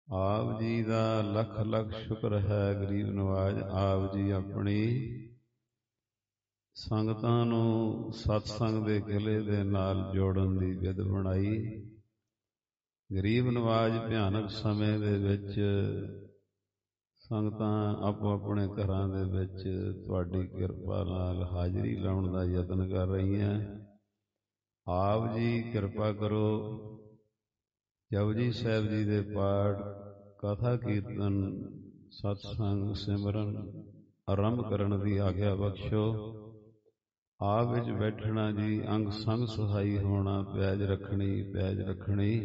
ਆਪ ਜੀ ਦਾ ਲੱਖ ਲੱਖ ਸ਼ੁਕਰ ਹੈ। ਗਰੀਬ ਨਵਾਜ ਆਪ ਜੀ ਆਪਣੀ ਸੰਗਤਾਂ ਨੂੰ ਸਤਸੰਗ ਦੇ ਕਿਲੇ ਦੇ ਨਾਲ ਜੋੜਨ ਦੀ ਵਿਧ ਬਣਾਈ। ਗਰੀਬ ਨਵਾਜ ਭਿਆਨਕ ਸਮੇਂ ਦੇ ਵਿੱਚ ਸੰਗਤਾਂ ਆਪੋ ਆਪਣੇ ਘਰਾਂ ਦੇ ਵਿੱਚ ਤੁਹਾਡੀ ਕਿਰਪਾ ਨਾਲ ਹਾਜ਼ਰੀ ਲਾਉਣ ਦਾ ਯਤਨ ਕਰ ਰਹੀਆਂ। ਆਪ ਜੀ ਕਿਰਪਾ ਕਰੋ, ਜਪਜੀ ਸਾਹਿਬ ਜੀ ਦੇ ਪਾਠ, ਕਥਾ ਕੀਰਤਨ, ਸਤਸੰਗ ਸਿਮਰਨ ਆਰੰਭ ਕਰਨ ਦੀ ਆਗਿਆ ਬਖਸ਼ੋ। ਆਪ ਵਿੱਚ ਬੈਠਣਾ ਜੀ, ਅੰਗ ਸੰਗ ਸਹਾਈ ਹੋਣਾ, ਪੈਜ ਰੱਖਣੀ,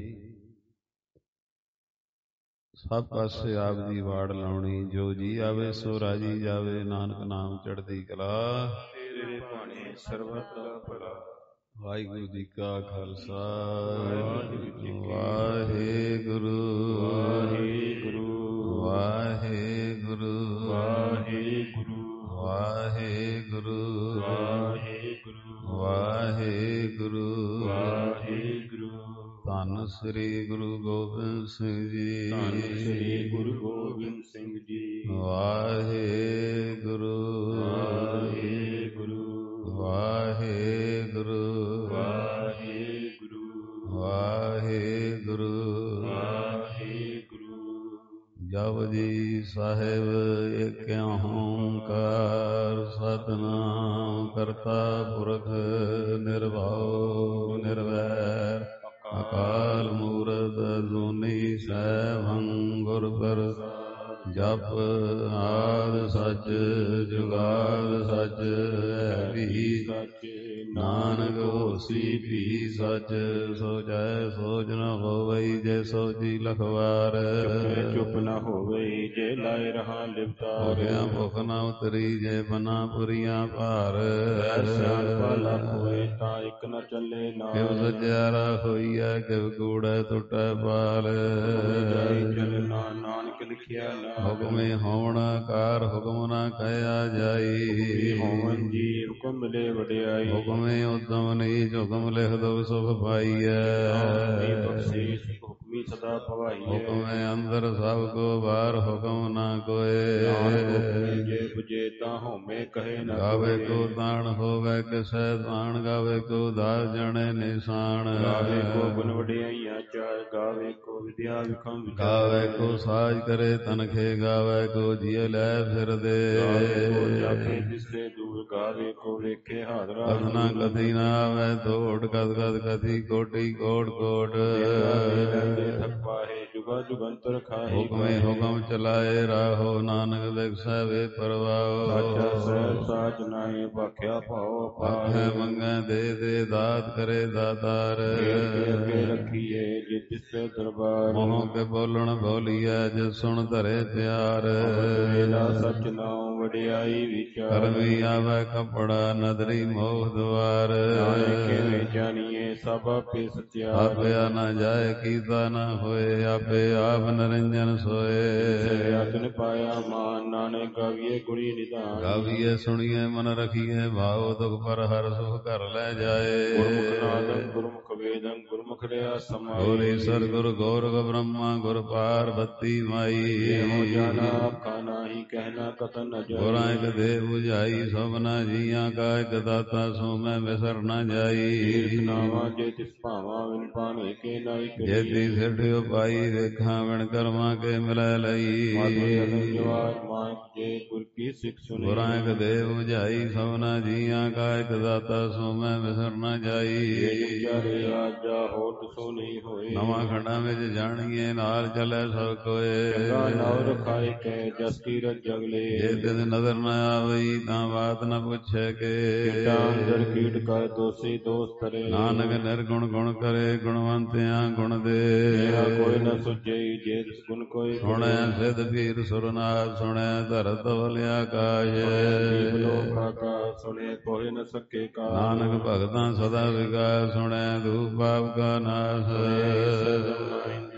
ਸਭ ਪਾਸੇ ਆਪ ਦੀ ਵਾੜ ਲਾਉਣੀ। ਜੋ ਜੀ ਆਵੇ ਸੋ ਰਾਜੀ ਜਾਵੇ, ਨਾਨਕ ਨਾਮ ਚੜ੍ਹਦੀ ਕਲਾ, ਤੇਰੇ ਭਾਣੇ ਸਰਬਤ ਦਾ ਭਲਾ। ਵਾਹਿਗੁਰੂ ਜੀ ਕਾ ਖਾਲਸਾ, ਵਾਹਿਗੁਰੂ ਵਾਹਿਗੁਰੂ ਵਾਹਿਗੁਰੂ ਵਾਹਿਗੁਰੂ ਵਾਹਿਗੁਰੂ ਵਾਹਿਗੁਰੂ ਵਾਹਿਗੁਰੂ। ਧੰਨ ਸ੍ਰੀ ਗੁਰੂ ਗੋਬਿੰਦ ਸਿੰਘ ਜੀ, ਧੰਨ ਸ੍ਰੀ ਗੁਰੂ ਗੋਬਿੰਦ ਸਿੰਘ ਜੀ। ਵਾਹਿਗੁਰੂ ਵਾਹਿਗੁਰੂ ਵਾਹਿਗੁਰੂ ਵਾਹਿਗੁਰੂ ਵਾਹਿਗੁਰੂ ਵਾਹਿਗੁਰੂ। ਜਪਜੀ ਸਾਹਿਬ ਏਕ ਓੰਕਾਰ, ਸਤਿਨਾਮ ਕਰਤਾ ਪੁਰਖ ਨਿਰਭਉ ਨਿਰਵੈਰ, ਅਕਾਲ ਮੂਰਤ ਅਜੂਨੀ ਸੈਭੰ ਗੁਰ ਪ੍ਰਸਾਦਿ। ਜਪ ਆਦਿ ਸਚ ਜੁਗਾਦਿ ਸਚ, ਹੈ ਵੀ ਸਚ ਨਾਨਕ ਹੋਸੀ ਵੀ ਸਚ। ਸੋ ਜੈ ਸੋਚ ਨ ਹੋਵਈ, ਜੇ ਸੋਚੀ ਲਖਵਾਰ। ਚੁੱਪ ਨ ਹੋਵਈ, ਜੇ ਲਾਏ ਰਹਾ ਲਿਵਤਾਰ। ਹੋਰਿਆ ਭੁਖ ਨ ਉਤਰੀ, ਜੇ ਬਨਾ ਪੁਰੀਆਂ ਭਾਰ। ਸਿਆਣਪਾ ਲੱਖ ਹੋਏ, ਤਾਂ ਇੱਕ ਨ ਚੱਲੇ ਨਾਲ। ਕਿਵ ਸਜਿਆਰਾ ਹੋਈਐ, ਕਿਵ ਕੂੜੈ ਟੁੱਟੈ ਪਾਲ। ਚਲਨਾ ਨਾਨਕ ਲਿਖਿਆ ਨਾ। ਹੁਕਮੇ ਹੋਵਣ ਕਾਰ, ਹੁਕਮ ਨ ਕਹਿਆ ਜਾਈ। ਹੋਵਨ ਜੀ ਹੁਕਮ ਮਿਲੇ ਵਡਿਆਈ। ਹੁਕਮੇ ਉਦਮ ਨੀਚ, ਹੁਕਮ ਲਿਖ ਦੋ ਸੁਖ ਪਾਈਐ। ਹੁਕਮੀ ਸਦਾ ਭਵਾਈਐ। ਹੁਕਮੇ ਅੰਦਰ ਸਭ ਕੋ ਬਾਹਰ, ਹੁਕਮ ਨ ਕੋਏ। ਜੇ ਬੁਝੇ ਤਾਂ ਹੋਮੇ ਕਹੇ ਨ। ਗਾਵੇ ਕੋ ਤਾਣ ਹੋਵੇ ਕਿਸੈ ਤਾਣ, ਗਾਵੇ ਕੋ ਦਾਸ ਜਣੇ ਨਿਸ਼ਾਨ। ਗਾਵੇ ਕੋ ਗੁਣ ਵਡਿਆਈਆਂ ਚਾਰ, ਗਾਵੇ ਕੋ ਵਿਦਿਆ ਵਿਖਮ ਵਿਚਾਰ। ਗਾਵੇ ਕੋ ਸਾਜ ਕਰੇ ਤਨਖੇ, ਗਾਵੇ ਕੋ ਜਿਯ ਲੈ ਫਿਰਦੇ। ਗਾਵੇ ਕੋ ਜਾਪੇ ਦਿਸਦੇ ਦੂਰ, ਗਾਵੇ ਕੋ ਵੇਖੇ ਹਾਜ਼ਰਾ। ਕਥਨਾ ਕਥੀ ਨਾ ਆਵੇ ਤੋੜ, ਕਦ ਕਦ ਕਥੀ ਕੋਟੀ ਕੋਟ ਕੋਟ। ਥਕ ਪਾਹੇ ਜੁਗਾ ਜੁਗੰਤਰ ਖਾਹੇ। ਹੁਕਮੇ ਹੁਕਮ ਚਲਾਏ ਰਾਹੋ, ਨਾਨਕ ਬਿਗਸੈ ਵੇ ਪਰਵਾਹੋ। ਸਾਚਾ ਸਹਿਬ ਸਾਚ ਨਾਏ, ਭਾਖਿਆ ਭਾਉ ਅਪਾਰ। ਮੰਗੈ ਦੇ ਦਾਤ ਕਰੇ ਦਾਤਾਰ। ਅੱਗੇ ਰੱਖੀਏ ਜੇ ਤਿਸ ਤੇ ਦਰਬਾਰ। ਮੋਹ ਕੇ ਬੋਲਣ ਬੋਲੀਐ, ਜੇ ਸੁਣ ਧਰੇ ਪਿਆਰ। ਸਚ ਨਾਉ ਵਡਿਆਈ ਵਿਚਾਰ। ਕਰਮੀ ਆਵੈ ਕੱਪੜਾ, ਨਦਰੀ ਮੋਹ ਦੁਆਰ। ਕਿਵੇਂ ਜਾਣੀਏ ਸਭ ਆਪੇ ਸਚਿਆਰ। ਆਪਿਆ ਨ ਜਾਏ, ਕੀਤਾ ਨ ਹੋਏ, ਆਪੇ ਆਪ ਨਿਰੰਜਨ ਸੋਏ। ਆਤਨ ਪਾਇਆ ਮਾਨ, ਨਾਨਕ ਗਾਵੀਏ ਗੁਣੀ ਨਿਧਾਨ। ਗਾਵੀਏ ਸੁਣੀਏ ਮਨ ਰਖੀਏ ਭਾਉ, ਦੁਖ ਪਰ ਹਰ ਸੁਖ ਘਰ ਲੈ ਜਾਏ। ਗੁਰਮੁਖ ਨਾਦੰ ਗੁਰਮੁਖ ਵੇਦੰ, ਗੁਰਮੁਖ ਰਿਆ ਸਮਾਈ। ਗੁਰ ਈਸਰ ਗੁਰ ਗੋਰਖ ਬ੍ਰਹਮਾ, ਗੁਰ ਪਾਰਬਤੀ ਮਾਈ। ਇਹੋ ਜਾਣਾ ਆਖਾ ਨਾਹੀ, ਕਹਿਣਾ ਕਥਨ ਨ ਜਾਈ। ਗੁਰਾਂ ਇਕ ਦੇਹ 부ਝਾਈ, ਸਭਨਾ ਜੀਆਂ ਕਾ ਇਕ ਦਾਤਾ, ਸੋ ਮੈਂ ਵਿਸਰ ਨ ਜਾਈ। ਤੀਰਥ ਨਾਵਾਂ ਜੇ ਤਿਸ ਭਾਵਾਂ, ਵਿਣ ਪਾਣੇ ਕੇ ਨਾਈ ਕਰੀ। ਜੇਤੀ ਸਿੱਧ ਉਪਾਈ, ਵੇਖਾਂ ਵਿਣ ਕਰਮਾਂ ਕੇ ਮਿਲੈ ਲਈ। ਮਾਧੁਰ ਅਨੰਦ ਜਵਾਰ ਮਾਨਕ, ਜੇ ਗੁਰ ਕੀ ਸਿੱਖ ਸੁਣੀ। ਗੁਰਾਂ ਇਕ ਦੇਹ 부ਝਾਈ, ਸਭਨਾ ਜੀਆਂ ਕਾ ਇਕ ਦਾਤਾ, ਸੋ ਮੈਂ ਵਿਸਰ ਨ ਜਾਈ। ਚਾਰੇ ਰਾਜਾ ਹੋਰ ਤਿਸੋ ਨਹੀਂ ਹੋਏ। ਨਵਾਂ ਖੰਡਾਂ ਵਿੱਚ ਜਾਣੀਏ, ਨਾਲ ਚੱਲੈ ਸਭ ਕੋਏ। ਚੰਗਾ ਨਾਉ ਰਖਾਇ ਕੈ, ਜਸ ਕੀਰਤ ਜਗ ਲੇ। ਜੇ ਤਿਸ ਨਦਰ ਨ ਆਵਈ, ਤਾਂ ਬਾਤ ਨ ਪੁੱਛੈ ਕੇ। ਕੀਟਾਂ ਅੰਦਰ ਕੀਟ ਕਰ, ਦੋਸੀ ਦੋਸ ਧਰੇ। ਨਾਨਕ ਨਿਰਗੁਣ ਗੁਣ ਕਰੇ, ਗੁਣਵੰਤਿਆਂ ਗੁਣ ਦੇ। ਮੇਰਾ ਕੋਈ ਨ ਸੁਝਈ, ਜੇ ਤਿਸ ਗੁਣ ਕੋਈ। ਸੁਣਿਆ ਸਿਧ ਪੀਰ ਸੁਰਨਾਥ, ਸੁਣਿਆ ਧਰਤ ਧਵਲ ਆਕਾਸ਼। ਲੋਕ ਆਕਾਸ਼, ਸੁਣੇ ਕੋਈ ਨ ਸਕੇ ਕਾਲ। ਨਾਨਕ ਭਗਤਾਂ ਸਦਾ ਵਿਕਾਸ, ਸੁਣਿਆ ਧੂਪ ਪਾਪ ਕਾ ਨਾਸ਼। ਸੁਣਿਆ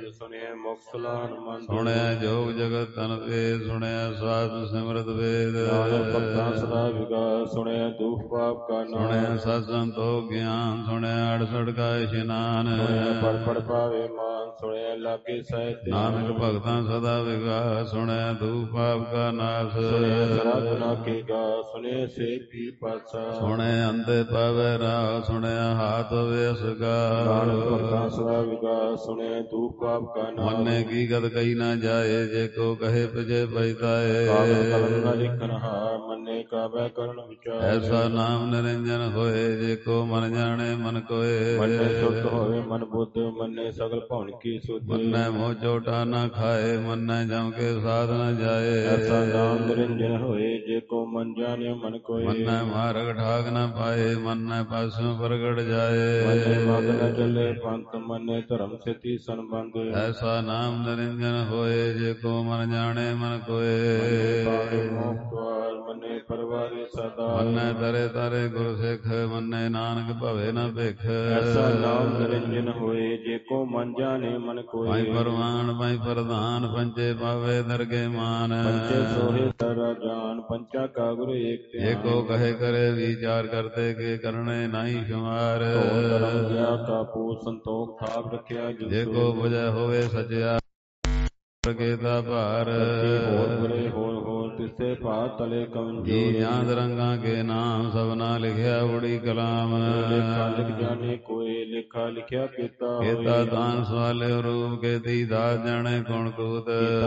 ਮੁਖ ਸਲਾਨ ਮਨ ਸੁਣਿਆ ਜੋਗ ਜਗਤ ਤਨ ਵੇਦ ਸੁਣਿਆ ਸਾਧ ਸਿਮਰਤ ਵੇਦ ਨਾਨਕ ਭਗਤਾਂ ਸਦਾ ਵਿਗਾਸ ਸੁਣਿਆ ਦੁਖ ਪਾਪ ਕਾ ਨਾਮ ਸੁਣਿਆ ਸਤ ਸੰਤੋਖ ਗਿਆਨ ਸੁਣਿਆ ਅੜਸੜ ਕਾ ਇਸ਼ਨਾਨ ਸੁਣਿਆ ਪੜ ਪੜ ਪਾਵੇ ਮਾਨ ਸੁਣਿਆ ਲਾਗੇ ਸਹਿਤ ਨਾਨਕ ਭਗਤਾਂ ਸਦਾ ਵਿਗਾਸ ਸੁਣਿਆ ਦੁਖ ਪਾਪ ਕਾ ਨਾਸ ਸੁਣਿਆ ਸਰਾ ਗੁਨਾ ਕੇ ਗਾ ਸੁਣਿਆ ਸੇ ਪੀ ਪਾਤਸ਼ਾਹ ਸੁਣਿਆ ਅੰਧੇ ਪਾਵੇ ਰਾਹ ਸੁਣਿਆ ਹਾਥ ਵੇਸਗਾ ਨਾਨਕ ਭਗਤਾਂ ਸਦਾ ਵਿਗਾਸ ਸੁਣਿਆ ਦੁਖ ਪਾਪ ਕਾ ਨਾਮ ਮੰਨੇ ਕੀ ਗਤ ਕਹੀ ਨਾ ਜਾਏ ਜੇ ਕੋ ਕਹੇ ਪਜੇ ਪਛਤਾਏ ਕਾਵਿ ਕਲਮ ਨ ਲਿਖਨ ਹਾਰ ਮੰਨੇ ਕਾਵੈ ਕਰਨ ਵਿਚਾਰ ਐਸਾ ਨਾਮ ਨਿਰੰਜਨ ਹੋਏ ਜੇ ਕੋ ਮਨ ਜਾਣੇ ਮਨ ਕੋਏ ਮੰਨੇ ਸੁਧ ਹੋਵੇ ਮਨ ਬੁੱਧ ਮੰਨੇ ਸਗਲ ਭਉਣ ਕੀ ਸੁਧ ਮੰਨੇ ਮੋਹ ਚੋਟਾ ਨਾ ਖਾਏ ਮੰਨੇ ਜਮ ਕੇ ਸਾਧ ਨ ਜਾਏ ਐਸਾ ਨਾਮ ਨਿਰੰਜਨ ਹੋਏ ਜੇ ਕੋ ਮਨ ਜਾਣੇ ਮਨ ਕੋਏ ਮੰਨੇ ਮਾਰਗ ਠਾਕ ਨ ਪਾਏ ਮੰਨੇ ਪਾਸੋਂ ਪ੍ਰਗਟ ਜਾਏ ਮੰਨੇ ਮਗ ਨ ਚੱਲੇ ਪੰਥ ਮੰਨੇ ਧਰਮ ਸੇਤੀ ਸੰਬੰਧ ਐਸਾ ਨਾਮ ਨਿਰੰਜਨ ਹੋਏ ਜੇ ਕੋ ਮਨ ਜਾਣੇ ਮਨ ਕੋਏ ਮੰਨੇ ਪਰਵਾਰੇ ਸਦਾ ਮੰਨੇ ਤਰੇ ਤਰੇ ਗੁਰ ਸਿੱਖ ਮੰਨੇ ਨਾਨਕ ਭਵੇ ਨ ਭਿਖ ਐਸਾ ਨਾਮ ਨਿਰੰਜਨ ਹੋਏ ਜੇ ਕੋ ਮਨ ਜਾਣੇ ਮਨ ਕੋਏ ਭਾਈ ਪਰਵਾਨ ਭਾਈ ਪ੍ਰਧਾਨ ਪੰਚੇ ਪਾਵੇ ਦਰਗੇ ਮਾਨ ਪੰਚੇ ਸੋਹੇ ਤਰਾ ਜਾਨ ਪੰਚਾ ਕਾ ਗੁਰ ਏਕ ਜੇ ਕੋ ਕਹੇ ਕਰੇ ਵਿਚਾਰ ਕਰਤੇ ਕੇ ਕਰਨੇ ਨਹੀਂ ਸ਼ੁਮਾਰ ਧਰਮ ਗਿਆ ਕਾ ਪੂ ਸੰਤੋਖ ਥਾਪ ਰੱਖਿਆ ਜੇ ਕੋ ਬੁਝੈ ਹੋਵੇ ਸਚਿਆ ਪ੍ਰਗੇ ਦਾ ਭਾਰ ਹੋਰ ਬਰੇ ਹੋਰ ਤਿਸੇ ਭਾ ਤਲੇ ਕਵਨ ਜੀ ਜਾਂਦ ਰੰਗਾ ਕੇ ਨਾਮ ਸਭਨਾ ਲਿਖਿਆ ਉੜੀ ਕਲਾਮ ਲੇਖਾ ਲਿਖ ਜਾਣੇ ਕੋਏ ਲੇਖਾ ਲਿਖਿਆ ਕੀਤਾ ਕੀਤਾ ਦਾਨ ਸਵਾਲੇ ਰੂਪ ਕੇ ਦੀਦਾ ਜਾਣੇ ਗੁਣ ਕੂਤ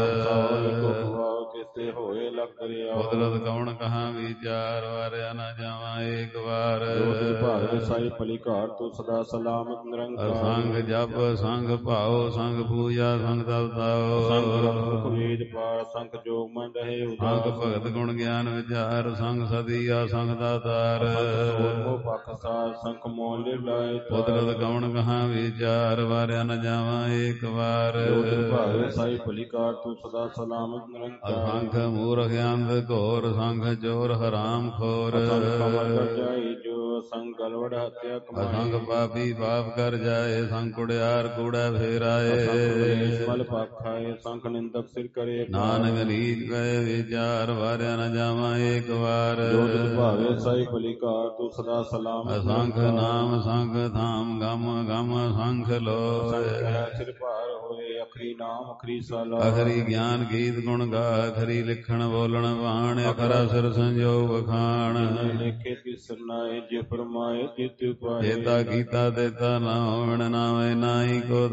ਤਿਸੇ ਹੋਏ ਲਖ ਦਰਿਆ ਕੁਦਰਤ ਕੌਣ ਕਹਾ ਵਿਚਾਰ ਵਾਰਿਆ ਨਾ ਜਾਵਾਂ ਏਕ ਵਾਰ ਭਾਗ ਸਾਈ ਭਲੀ ਘਾਟ ਤੂੰ ਸਦਾ ਸਲਾਮਤ ਨਿਰੰਕਾਰ ਸੰਗ ਜਪ ਸੰਗ ਭਾਉ ਸੰਗ ਪੂਜਾ ਸੰਗ ਤਪਤਾਓ ਸੰਗ ਵੇਦ ਪਾਠ ਸੰਗ ਜੋਗ ਮਨ ਰਹੇ ਸੰਗ ਭਗਤ ਗੁਣ ਗਿਆਨ ਵਿਚਾਰ ਸੰਗ ਸਦੀਆ ਸੰਗ ਦਾਤਾਰ ਮੋਹ ਪਖ ਸਾਰ ਸੰਗ ਮੋਹ ਲਿਲਾਏ ਕੁਦਰਤ ਕੌਣ ਕਹਾ ਵਿਚਾਰ ਵਾਰਿਆ ਨ ਜਾਵਾਂ ਏਕ ਵਾਰ ਭਾਗ ਸਾਈ ਭਲੀ ਘਾਟ ਤੂੰ ਸਦਾ ਸਲਾਮਤ ਨਿਰੰਕਾਰ ਸੰਖ ਮੂਰਖ ਅੰਧ ਘੋਰ ਸੰਖ ਚੋਰ ਹਰਾਮ ਖੋਰ ਜਾਈ ਜੋ ਸੰਗ ਗਲਵੜ ਹੱਤਿਆ ਕਮਾਈ ਸੰਗ ਪਾਪੀ ਪਾਪ ਕਰ ਜਾਏ ਸੰਗ ਕੁੜਿਆਰ ਕੂੜਾ ਫੇਰਾਏ ਮਲ ਪਾਖਾਏ ਸੰਖ ਨਿੰਦਕ ਸਿਰ ਕਰੇ ਨਾਨਕ ਲੀਜ ਗਏ ਵਿਚਾਰ ਵਾਰਿਆ ਨ ਜਾਵਾਂ ਏਕ ਵਾਰ ਜੋ ਤਿਸ ਭਾਵੇ ਸਾਈ ਭਲੀ ਘਾਟ ਤੂੰ ਸਦਾ ਸਲਾਮਤ ਸੰਖ ਨਾਮ ਸੰਖ ਧਾਮ ਗਮ ਗਮ ਸੰਖ ਲੋ ਸਿਰ ਭਾਰ ਹੋਏ ਅਖਰੀ ਨਾਮ ਅਖਰੀ ਸਾਲਾ ਅਖਰੀ ਗਿਆਨ ਗੀਤ ਗੁਣ ਗਾ ਅਖਰੀ ਲਿਖਣ ਬੋਲਣ ਬਾਣ ਅਖਰਾ ਸਿਰ ਸੰਜੋਗ ਵਖਾਣ ਲੇਖੇ ਤਿਸ ਸਰਨਾਏ ਜੇ ਫਰਮਾਏ ਜਿਤੁ ਪਾਏ ਜੇਤਾ ਕੀਤਾ ਦੇਤਾ ਨਾ ਹੋਵਣ ਨਾਵੇਂ ਨਾਹੀ ਕੋ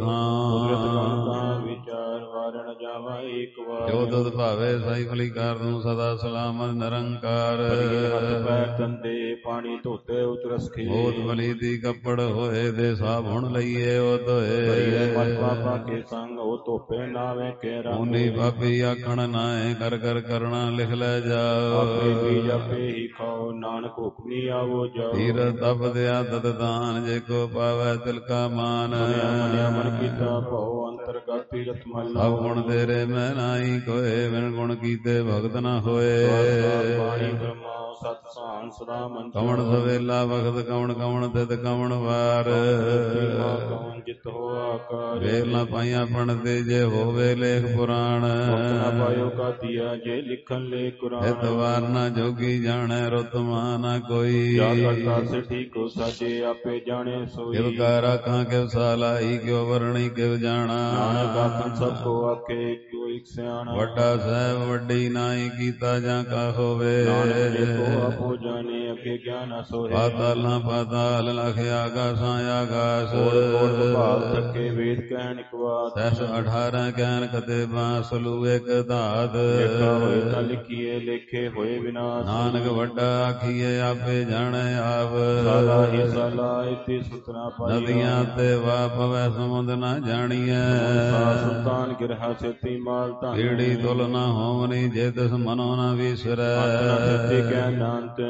ਥਾਂ ਵਿਚਾਰ ਵਾਰਣ ਜਾਵਾ ਏਕ ਵਾਰ ਜੋ ਤੁਧ ਭਾਵੇ ਸਾਈ ਭਲੀ ਕਰ ਦੂੰ ਸਦਾ ਸਲਾਮਤ ਨਿਰੰਕਾਰ ਹੱਥ ਪੈਰ ਤੰਦੇ ਪਾਣੀ ਧੋਤੇ ਉਤਰਸ ਖੇ ਬੋਧ ਬਲੀ ਦੀ ਕੱਪੜ ਹੋਏ ਦੇ ਸਾਬੁਣ ਲਈਏ ਉਹ ਧੋਏ ਮਤ ਪਾਪਾ ਕੇ ਸੰਗ ਉਹ ਧੋਪੇ ਨਾਵੇਂ ਕੇ ਰੰਗ ਉਨੀ ਪਾਪੀ ਆਖਣ ਨਾਏ ਕਰ ਕਰ ਕਰਣਾ ਲਿਖ ਲੈ ਜਾਓ ਆਪੇ ਬੀਜ ਆਪੇ ਹੀ ਖਾਓ ਨਾਨਕ ਹੁਕਮੀ ਆਵੋ ਜਾਓ ਧੀਰ ਤਪ ਦਿਆ ਤਤ ਦਾਨ ਜੇ ਕੋ ਪਾਵੈ ਤਿਲ ਕਾ ਮਾਨ ਮੰਨਿਆ ਮਨ ਕੀਤਾ ਭਉ ਅੰਤਰਗਤ ਤੀਰਥ ਮਲ ਸਭ ਗੁਣ ਤੇਰੇ ਮੈਂ ਨਾਹੀ ਕੋਏ ਬਿਨ ਗੁਣ ਕੀਤੇ ਭਗਤ ਨਾ ਹੋਏ ਬਾਣੀ ਬ੍ਰਹਮਾ ਸਤ ਸਾਨ ਸਦਾ ਮਨ ਕਵਣ ਸਵੇਲਾ ਵਖਤ ਕਵਣ ਕਵਣ ਤਿਤ ਕਵਣ ਵਾਰ ਕਵਣ ਜਿਤ ਹੋ ਆਕਾਰ ਵੇਲਾ ਪਾਈਆਂ ਪਣ ਤੇ ਜੇ ਹੋਵੇ ਲੇਖ ਪੁਰਾਣ ਨਾ ਪਾਇਓ ਕਾ ਦੀਆ ਜੇ ਲਿਖਣ ਲੈ ਕੁਰਾਨ ਇਤਵਾਰ ਨਾ ਜੋਗੀ ਜਾਣੈ ਰਤਮਾ ਨਾ ਕੋਈ ਜਾ ਕਰਤਾ ਸਿੱਠੀ ਕੋ ਸਾਜੇ ਆਪੇ ਜਾਣੇ ਸੋਈ ਕਿਵ ਕਾ ਰਾਖਾਂ ਕਿਵ ਸਾਲਾਈ ਕਿਵ ਵਰਣੀ ਕਿਵ ਜਾਣਾ ਨਾਨਕ ਆਖਣ ਸਭ ਕੋ ਆਖੇ ਕਿਉ ਇਕ ਸਿਆਣਾ ਵੱਡਾ ਸਾਹਿਬ ਵੱਡੀ ਨਾਹੀ ਕੀਤਾ ਜਾਂ ਕਾ ਹੋਵੇ ਨਾਨਕ ਜੇ ਕੋ ਆਪੋ ਜਾਣੇ ਅੱਗੇ ਗਿਆਨ ਸੋਹੇ ਪਾਤਾਲਾਂ ਪਾਤਾਲ ਲਖ ਆਗਾਸਾਂ ਆਗਾਸ ਕੋਟ ਭਾਲ ਥਕੇ ਵੇਦ ਕਹਿਣ ਇਕ ਬਾਤ ਸਹਿਸ 18 ਕਹਿਣ ਕਦੇ ਬਾਸਲੂ ਇੱਕ ਧਾਤ ਲਿਖਾ ਹੋਏ ਤਾਂ ਲਿਖੀਏ ਲੇਖੇ ਹੋਏ ਵਿਨਾਸ਼ ਨਾਨਕ ਵੱਡਾ ਆਖੀਏ ਆਪੇ ਜਾਣੈ ਆਪ ਸਾਲਾ ਹੀ ਸਾਲਾ ਇਤੀ ਸੁਤਨਾ ਪਾਈ ਨਦੀਆਂ ਤੇ ਵਾ ਪਵੈ ਸਮੁੰਦ ਨਾ ਜਾਣੀਐ ਸੁਲਤਾਨ ਗਿਰਹਾ ਸੇਤੀ ਮਾਲ ਧਨ ਈੜੀ ਤੁਲ ਨਾ ਹੋਵਨੀ ਜੇ ਤਿਸ ਮਨੋ ਨਾ ਵਿਸਰੈ ਸੱਚੇ ਕਹਿ ਨਾਨਕ ਅੰਤ ਨ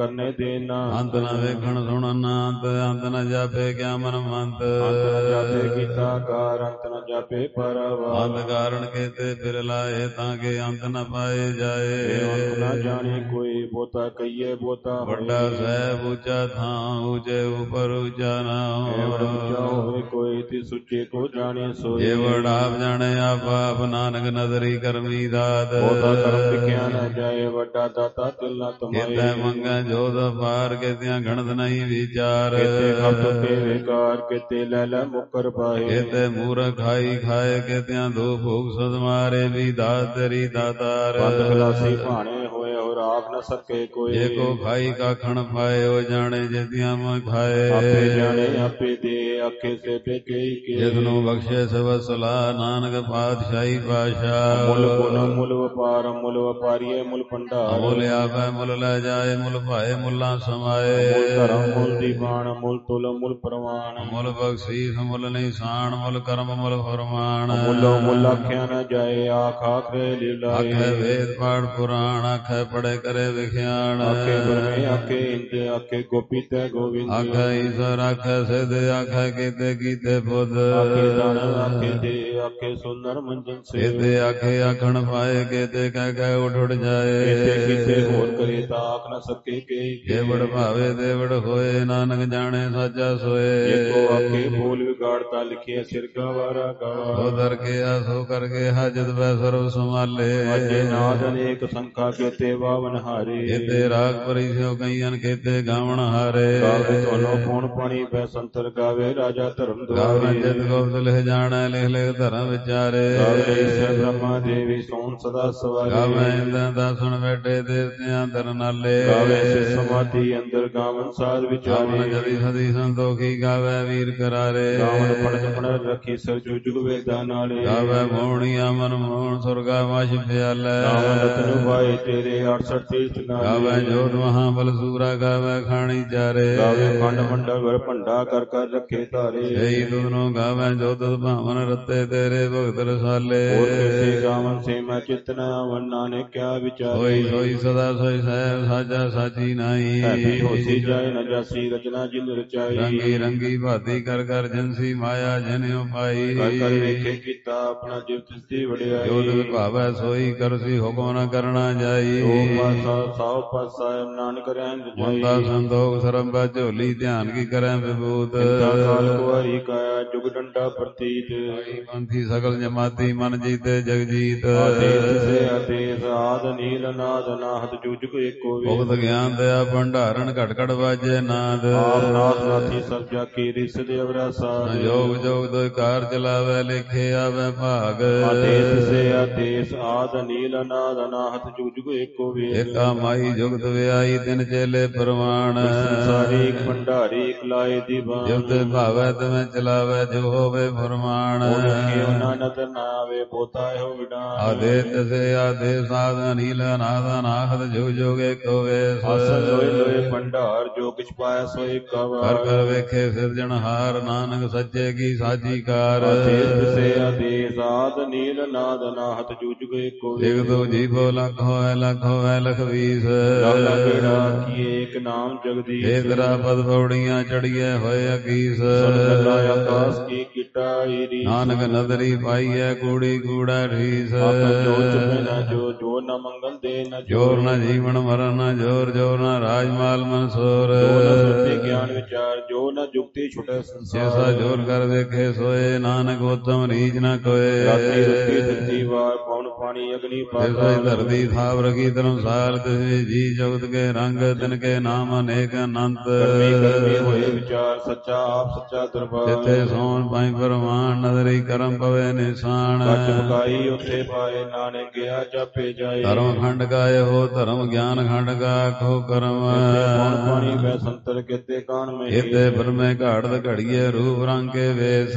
ਕਰਨੇ ਦੇਨਾ ਅੰਤ ਨ ਵੇਖਣ ਸੁਣਨ ਅੰਤ ਨ ਜਾਪੇ ਕਿਆ ਮਨ ਮੰਤ ਅੰਤ ਨ ਜਾਪੇ ਕੀਤਾ ਕਾਰ ਅੰਤ ਨ ਜਾਪੇ ਪਰਵਾ ਅੰਤ ਕਾਰਨ ਕੇਤੇ ਫਿਰ ਲਾਏ ਤਾਂ ਕਿ ਅੰਤ ਨ ਪਾਏ ਜਾਏ ਅੰਤ ਨ ਜਾਣੇ ਕੋਈ ਬੋਤਾ ਕਹੀਏ ਬੋਤਾ ਵੱਡਾ ਸਹਿਬ ਉੱਚਾ ਥਾਂ ਉੱਚੇ ਉਪਰ ਉੱਚਾ ਨਾਮ ਉੱਚਾ ਹੋਵੇ ਕੋਈ ਤਿਸ ਉੱਚੇ ਕੋ ਜਾਣੇ ਸੋਈ ਜੇ ਵਡ ਆਪ ਜਾਣੇ ਆਪ ਆਪ ਨਾਨਕ ਨਦਰੀ ਕਰਮੀ ਦਾਤ ਬਹੁਤਾ ਕਰਮ ਲਿਖਿਆ ਨ ਜਾਏ ਵੱਡਾ ਦਾਤਾ ਤਿਲ ਨ ਤਮਾਏ ਕਿਤੇ ਮੰਗੈ ਜੋਤ ਪਾਰ ਕਿਤਿਆਂ ਗਣਤ ਨਹੀਂ ਵਿਚਾਰ ਕਿਤੇ ਖਤ ਕੇ ਵਿਕਾਰ ਕਿਤੇ ਲੈ ਲੈ ਮੁਕਰ ਪਾਏ ਕਿਤੇ ਮੂਰਖ ਖਾਈ ਖਾਏ ਕਿਤਿਆਂ ਦੋ ਭੂਖ ਸਦ ਮਾਰੇ ਵੀ ਦਾਤ ਤੇਰੀ ਦਾਤਾਰ ਬੰਦ ਖਲਾਸੀ ਭਾਣੇ ਹੋਏ ਹੋਰ ਆਪ ਨ ਸਕੇ ਕੋਈ ਜੇ ਕੋ ਖਾਈ ਕਾਖਣ ਪਾਏ ਉਹ ਜਾਣੇ ਜਿਤਿਆਂ ਮ ਖਾਏ ਆਪੇ ਜਾਣੇ ਆਪੇ ਦੇ ਆਖੇ ਸੇ ਬੇਕੇ ਕੇ ਜਿਸ ਨੂੰ ਬਖਸ਼ੇ ਸਭ ਸਲਾਹ ਨਾਨਕ ਪਾਤਸ਼ਾਹੀ ਪਾਸ਼ਾ ਮੁੱਲ ਗੁਣ ਮੁੱਲ ਵਪਾਰ ਮੁੱਲ ਵਪਾਰੀਏ ਮੁੱਲ ਭੰਡਾਰ ਮੁੱਲ ਆਪੈ ਮੁੱਲ ਲੈ ਜਾਏ ਮੁੱਲ ਭਾਏ ਮੁੱਲਾਂ ਸਮਾਏ ਮੁੱਲ ਧਰਮ ਮੁੱਲ ਦੀਵਾਨ ਮੁੱਲ ਤੁਲ ਮੁੱਲ ਪ੍ਰਵਾਨ ਮੁੱਲ ਬਖਸ਼ੀਸ ਮੁੱਲ ਨਿਸ਼ਾਨ ਮੁੱਲ ਕਰਮ ਮੁੱਲ ਫਰਮਾਨ ਮੁੱਲੋ ਮੁੱਲ ਆਖਿਆ ਨ ਜਾਏ ਆਖ ਆਖੇ ਲੀਲਾਏ ਆਖੇ ਵੇਦ ਪਾਠ ਪੁਰਾਣ ਆਖੇ ਪੜੇ ਕਰੇ ਵਿਖਿਆਣ ਆਖੇ ਬਰਮੇ ਆਖੇ ਇੰਦ ਆਖੇ ਗੋਪੀ ਤੈ ਗੋਵਿੰਦ ਆਖੇ ਈਸ਼ਵਰ ਆਖੇ ਸਿਧ ਆਖੇ ਕੀਤੇ ਕੀਤੇ ਬੁੱਧ ਆਖੇ ਦਾਨ ਆਖੇ ਦੇ ਆਖੇ ਸੁੰਦਰ ਮੰਜਨ ਸੇ ਕੀਤੇ ਆਖੇ ਆਖਣ ਪਾਏ ਕੀਤੇ ਕਹਿ ਉੱਠ ਉੱਠ ਜਾਏ ਕੀਤੇ ਕੀਤੇ ਹੋਰ ਕਰੇ ਤਾਂ ਆਖ ਨ ਸਕੇ ਕੇ ਜੇ ਵਡ ਭਾਵੇ ਦੇਵੜ ਹੋਏ ਨਾਨਕ ਜਾਣੇ ਸਾਚਾ ਸੋਏ ਜੇ ਕੋ ਆਖੇ ਬੋਲ ਵਿਗਾੜਤਾ ਲਿਖਿਆ ਸਿਰ ਗਵਾਰਾ ਗਵਾ ਸੋ ਦਰ ਕੇ ਸੋ ਕਰਕੇ ਹਾਜਤ ਵੈ ਸਰਬ ਸੰਭਾਲੇ ਅਜੇ ਨਾਦ ਅਨੇਕ ਸੰਖਾ ਕੇਤੇ ਵਾਵਨ ਹਾਰੇ ਕੀਤੇ ਰਾਗ ਪਰੀ ਸਿਓ ਕਈਆਂ ਕੀਤੇ ਗਾਵਣ ਹਾਰੇ ਗਾਵੇ ਤੁਹਾਨੂੰ ਪੂਣ ਪਾਣੀ ਬੈ ਸੰਤਰ ਗਾਵੇ ਰਾਜਾ ਧਰਮ ਗਾਵੇ ਦੁਆਰੇ ਜਿਤ ਗੋਬਿੰਦ ਲਿਖ ਜਾਣੈ ਲਿਖ ਲਿਖ ਧਰਮ ਵਿਚਾਰੇ ਗਾਵੇ ਈਸ਼ਰ ਬ੍ਰਹਮਾ ਦੇਵੀ ਸੋਨ ਸਦਾ ਸਵਾਰੇ ਗਾਵੇ ਇੰਦਾਂ ਦਾ ਸੁਣ ਬੈਠੇ ਦੇਵਤਿਆਂ ਦਰ ਨਾਲੇ ਗਾਵੇ ਸਿ ਸਮਾਧੀ ਅੰਦਰ ਗਾਵਨ ਸਾਧ ਗਾਵਣ ਵਿਚਾਰੇ ਜਦੀ ਸਦੀ ਸੰਤੋਖੀ ਗਾਵੇ ਵੀਰ ਕਰਾਰੇ ਗਾਵਨ ਪੜਤ ਪੜਤ ਰੱਖੀ ਸਰ ਜੁਗ ਵੇਦਾਂ ਨਾਲੇ ਗਾਵੇ ਮੋਹਣੀਆਂ ਮਨ ਮੋਹਣ ਸੁਰਗਾ ਵਸ਼ ਪਿਆਲੇ ਗਾਵਨ ਰਤਨ ਬਾਈ ਤੇਰੇ 68 ਤੀਰਥ ਗਾਵੇ ਨਾਲੇ ਜੋਤ ਮਹਾਬਲ ਸੂਰਾ ਗਾਵੇ ਖਾਣੀ ਚਾਰੇ ਗਾਵੇ ਖੰਡ ਮੰਡਲ ਵਰ ਭੰਡਾ ਕਰ ਕਰ ਰੱਖੇ ਧਾਰੇ ਸਹੀ ਦੁਨੋਂ ਗਾਵੇ ਜੋ ਤੁਧ ਭਾਵਨ ਰਤੇ ਤੇਰੇ ਭਗਤ ਰਸਾਲੇ ਹੋਰ ਕਿਸੇ ਗਾਵਨ ਸੇ ਮੈਂ ਚਿਤਨਾ ਆਵਨ ਨਾਨਕ ਕਿਆ ਵਿਚਾਰੇ ਸੋਈ ਸੋਈ ਸਦਾ ਸੋਈ ਸਹਿਬ ਸਾਜਾ ਸਾਚੀ ਨਾਈ ਹੈਪੀ ਹੋਸੀ ਜਾਏ ਨ ਜਾਸੀ ਰਚਨਾ ਜਿਨ ਰਚਾਈ ਰੰਗੀ ਰੰਗੀ ਭਾਤੀ ਕਰ ਕਰ ਜਨਸੀ ਮਾਇਆ ਜਨਿਉ ਪਾਈ ਕਰ ਕਰ ਵੇਖੇ ਕੀਤਾ ਆਪਣਾ ਜਿਵ ਤਿਸਦੀ ਵਡਿਆਈ ਜੋ ਤਿਸ ਭਾਵੈ ਸੋਈ ਕਰਸੀ ਹੁਕਮ ਨ ਕਰਨਾ ਜਾਈ ਓ ਪਾਸਾ ਸਾਉ ਪਾਸਾ ਨਾਨਕ ਰਹਿਣ ਮੰਦਾ ਜਾਈ ਸੰਤੋਖ ਸਰੰਭਾ ਝੋਲੀ ਧਿਆਨ ਕੀ ਕਰੈ ਵਿਭੂਤ ਇੰਤਾ ਕਾਲ ਕੁਆਰੀ ਕਾਇਆ ਜੁਗ ਡੰਡਾ ਪ੍ਰਤੀਤ ਪੰਥੀ ਸਗਲ ਜਮਾਤੀ ਮਨ ਜੀਤੇ ਜਗਜੀਤ ਆਦੇਸ ਸੇ ਆਦੇਸ ਆਦ ਨੀਲ ਨਾਦ ਨਾਹਤ ਜੁਗ ਏਕੋ ਵੇ ਭੁਗਤ ਗਿਆਨ ਦਇਆ ਭੰਡਾਰਨ ਘਟ ਘਟ ਵਾਜੇ ਨਾਦ ਆਪ ਨਾਥ ਨਾਥੀ ਸਭ ਜਾ ਕੀ ਰਿਸ ਦੇ ਅਵਰਾ ਸਾਧ ਸੰਜੋਗ ਜੋਗ ਦੋਇ ਕਾਰ ਚਲਾਵੇ ਲਿਖੇ ਆਵੇ ਭਾਗ ਆਦੇਸ ਸੇ ਆਦੇਸ ਆਦ ਨੀਲ ਨਾਦ ਨਾਹਤ ਜੁਗ ਏਕੋ ਵੇ ਏਕਾ ਮਾਈ ਜੁਗਤ ਵਿਆਈ ਤਿਨ ਚੇਲੇ ਪ੍ਰਵਾਨ ਸੰਸਾਰੀ ਭੰਡਾਰੀ ਇਕਲਾਏ ਦੀਵਾਨ ਜਿਵ ਤੇ ਭਾਵੈ ਤਿਵੇਂ ਚਲਾਵੇ ਜੋ ਹੋਵੇ ਫਰਮਾਨ ਕਿਉ ਨਾ ਨਦਰ ਨਾ ਆਵੇ ਬੋਤਾ ਇਹੋ ਵਿਡਾਨ ਆਦੇਤ ਸੇ ਆਦੇਸ ਆਦ ਨੀਲ ਨਾਦ ਨਾਹਤ ਜੁਗ ਜੁਗ ਏਕੋ ਵੇਸ ਆਸਨ ਲੋਏ ਲੋਏ ਭੰਡਾਰ ਜੋ ਕਿਛ ਪਾਇਆ ਸੋਈ ਕਵਾ ਕਰ ਕਰ ਵੇਖੇ ਸਿਰਜਣਹਾਰ ਨਾਨਕ ਸੱਚੇ ਕੀ ਸਾਚੀ ਕਾਰ ਆਦੇਸ ਸੇ ਆਦੇਸ ਆਦ ਨੀਲ ਨਾਦ ਨਾਹਤ ਜੁਗ ਏਕੋ ਵੇ ਇਕ ਦੋ ਜੀਵੋ ਲੱਖ ਹੋਏ ਲਖ ਵੀਸ ਲਾਲਾ ਕਿਹੜਾ ਕੀਏ ਇੱਕ ਨਾਮ ਜਗਦੀਸ਼ ਏ ਤੇਰਾ ਪਦ ਪੌੜੀਆਂ ਚੜੀਏ ਹੋਏ ਅਕੀਸ ਸੁਨ ਲੱਲਾ ਆਕਾਸ ਕੀ ਕਿਟਾਈ ਰੀ ਨਾਨਕ ਨਦਰੀ ਪਾਈਐ ਕੂੜੀ ਕੂੜਾ ਢੀਸ ਜੋ ਚੁਪੇ ਨਾ ਜੋ ਨਾ ਮੰਗਲ ਦੇ ਨਾ ਜੋਰ ਨਾ ਜੀਵਨ ਮਰਨ ਨਾ ਜੋਰ ਜੋਰ ਨਾ ਰਾਜਮਾਲ ਮਨਸੂਰ ਜੋ ਨਾ ਸੁਰਤੀ ਗਿਆਨ ਵਿਚਾਰ ਜੋ ਨਾ ਜੁਗਤੀ ਛੁਟੇ ਸੰਸਾਰ ਜੈਸਾ ਜੋਰ ਕਰ ਵੇਖੇ ਸੋਏ ਨਾਨਕ ਉਤਮ ਰੀਝ ਨਾ ਕੋਏ ਰਾਤੀ ਰੁੱਤੀ ਦਿੱਤੀ ਵਾਰ ਪੌਣ ਪਾਣੀ ਅਗਨੀ ਤਿਸੈ ਪਾਤਾਲ ਧਰਤੀ ਥਾਪ ਰਖੀ ਧਰਮਸਾਲ ਤਿਸੈ ਜੀ ਜਗਤ ਕੇ ਰੰਗ ਤਿਨ ਕੇ ਨਾਮ ਅਨੇਕ ਅਨੰਤ ਕਰਮੀ ਕਰਮੀ ਹੋਏ ਵਿਚਾਰ ਸੱਚਾ ਆਪ ਸੱਚਾ ਦਰਬਾਰ ਜਿੱਥੇ ਸੋਨ ਪਾਈ ਪਰਮਾਨ ਨਦਰੀ ਕਰਮ ਪਵੇ ਨਿਸ਼ਾਨ ਕੱਚ ਪਕਾਈ ਉੱਥੇ ਪਾਏ ਨਾਨਕ ਗਿਆ ਜਾਪੇ ਜਾਏ ਧਰਮ ਖੰਡ ਕਾਇ ਹੋ ਧਰਮ ਗਿਆਨ ਖੰਡ ਕਾ ਕੋ ਕਰਮ ਪੌਣ ਪਾਣੀ ਬੈ ਸੰਤਰ ਕਿਤੇ ਕਾਣ ਮੇ ਇਤੇ ਬਰਮੇ ਘਾੜਤ ਘੜੀਏ ਰੂਪ ਰੰਗ ਕੇ ਵੇਸ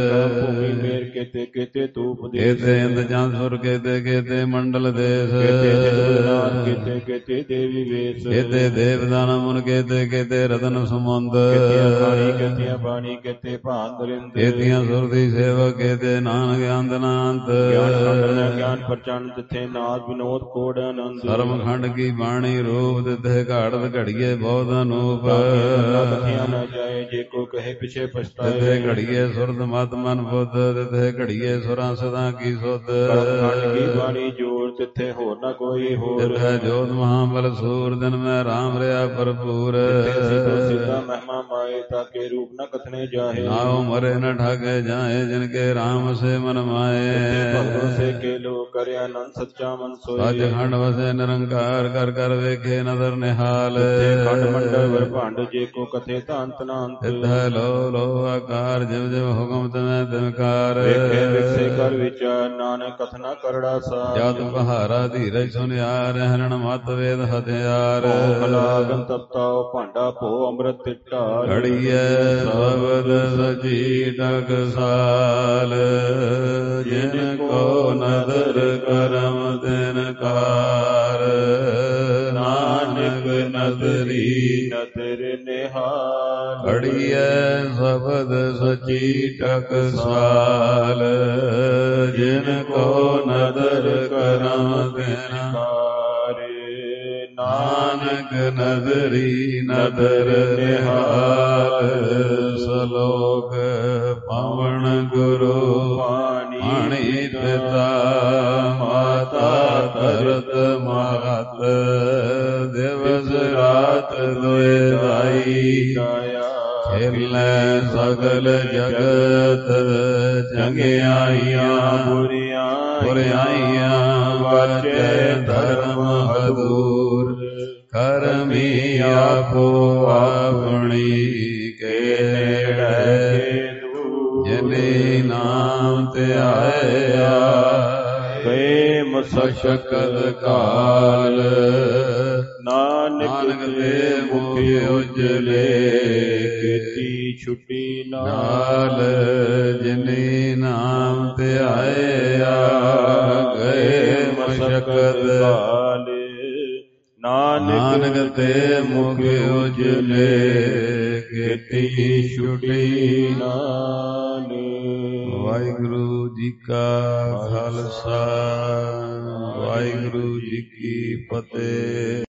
ਭੂਮੀ ਮੇਰ ਕਿਤੇ ਕਿਤੇ ਧੂਪ ਦੇ ਇਤੇ ਇੰਦ ਚੰਦ ਸੁਰ ਕੇਤੇ ਮੰਡਲ ਦੇਸ ਕਿਤੇ ਜਗਨਾਥ ਕਿਤੇ ਕਿਤੇ ਦੇਵੀ ਵੇਸ ਇਤੇ ਦੇਵਦਾਨ ਮੁਨ ਕੇਤੇ ਰਤਨ ਸਮੁੰਦ ਕਿਤੇ ਖਾਣੀ ਕਿਤੇ ਬਾਣੀ ਕਿਤੇ ਭਾਂਦਰਿੰਦ ਕੇਤੀਆਂ ਸੁਰਤੀ ਸੇਵਕ ਕੇਤੇ ਨਾਨਕ ਅੰਤ ਨਾੰਤ ਗਿਆਨ ਖੰਡਨ ਗਿਆਨ ਪਰਚਨ ਜਿਥੇ ਨਾਦ ਅਨੋਦ ਕੋੜ ਆਨੰਦ ਧਰਮਖੰਡ ਕੀ ਬਾਣੀ ਰੂਪ ਤਿਥੇ ਘਾੜਤ ਘੜੀਏ ਬਹੁਤ ਅਨੂਪ ਕਥਿਆ ਨਾ ਜਾਏ ਜੇ ਕੋ ਕਹੇ ਪਿਛੇ ਪਛਤਾਏ ਤਿਥੇ ਘੜੀਏ ਸੁਰਤ ਮਤ ਮਨ ਬੁੱਧ ਤਿਥੇ ਘੜੀਏ ਸੁਰਾਂ ਸਦਾ ਕੀ ਸੁਧ ਧਰਮਖੰਡ ਕੀ ਬਾਣੀ ਜੋਰ ਤਿੱਥੇ ਹੋਰ ਨਾ ਕੋਈ ਹੋਰ ਤਿਥੇ ਜੋਤ ਮਹਾਬਲ ਸੂਰ ਦਿਨ ਮੈਂ ਰਾਮ ਰਿਆ ਭਰਪੂਰ ਸਿੱਧਾ ਮਹਿਮਾ ਮਾਏ ਤਾਕੇ ਰੂਪ ਨ ਕਥਨੇ ਜਾਹੇ ਨਾਉ ਮਰੇ ਨ ਠਾਗੇ ਜਾਏ ਜਿਨ ਕੇ ਰਾਮ ਸੇ ਮਨ ਮਾਏ ਭਗਤੋ ਸੇ ਕੇ ਲੋ ਕਰਿ ਆਨੰਦ ਸੱਚਾ ਮਨ ਸੋਏ ਸੱਚ ਖੰਡ ਵਸੇ ਨਿਰੰਕਾਰ ਕਰ ਕਰ ਵੇਖੇ ਨਦਰ ਨਿਹਾਲ ਖੰਡ ਮੰਡਲ ਵਰ ਭੰਡ ਜੇ ਕੋ ਕਥੇ ਤਾਂਤ ਨਾਂਤ ਤਿਥੈ ਲੋ ਲੋ ਆਕਾਰ ਜਿਵ ਜਿਵ ਹੁਕਮ ਤਮੈ ਤਿਮਕਾਰ ਵੇਖੇ ਵਿਖਸੇ ਕਰ ਵਿਚਾਰ ਨਾਨਕ ਕਥਨਾ ਕਰੜਾ ਸਾ ਜਤ ਬਹਾਰਾ ਧੀਰਜ ਸੁਨਿਆਰ ਹਰਣ ਮਤ ਵੇਦ ਹਥਿਆਰ ਲਾਗਨ ਤਪਤਾਓ ਭਾਂਡਾ ਭੋ ਅੰਮ੍ਰਿਤ ਢਾਲ ਘੜੀਐ ਸਬਦ ਸਚੀ ਟਕਸਾਲ ਜਿਨ ਕੋ ਨਦਰ ਕਰਮ ਤਿਨ ਕਾਰ ਨਾਨਕ ਨਦਰੀ ਨਦਰ ਨਿਹਾਲ ਘੜੀਐ ਸਬਦ ਸਚੀ ਟਕਸਾਲ ਜਿਨ ਕੋ ਨਦਰ ਕਰਮ ਤਿਨ ਕਾਰ ਨਾਨਕ ਨਦਰੀ ਨਦਰ ਨਿਹਾਲ ਸਲੋਕ ਪਵਨ ਗੁਰੂ ਪਾਣੀ ਪਿਤਾ ਮਾਤਾ ਧਰਤ ਮਾਤ ਦਿਵਸ ਰਾਤ ਦੁਇ ਦਾਈ ਖੇਲੈ ਸਗਲ ਜਗਤ ਚੰਗਿਆਈਆਂ ਬੁਰਿਆਈਆਂ ਵਾਚੈ ਧਰਮ ਹਦੂਰ ਕਰਮੀ ਆਪੋ ਆਪਣੀ ਕੇ ਨੇੜੇ ਜਿਨੇ ਨਾਮ ਧਿਆਇਆ ਗਏ ਮਸਕਤ ਕਾਲ ਨਾਨਕ ਦੇ ਮੁਖ ਉਜਲੇ ਕੀਤੀ ਛੁੱਟੀ ਨਾਲ ਜਿਨੇ ਨਾਮ ਧਿਆਇਆ ਗਏ ਮਸਕਤ ਕਾਲ ਨਾਨਕ ਤੇ ਮੁਖ ਉਜਲੇ ਕੀਤੀ ਛੁੱਟੀ ਨਾਲ ਵਾਹਿਗੁਰੂ ਜੀ ਕਾ ਖਾਲਸਾ ਵਾਹਿਗੁਰੂ ਜੀ ਕੀ ਫਤਿਹ।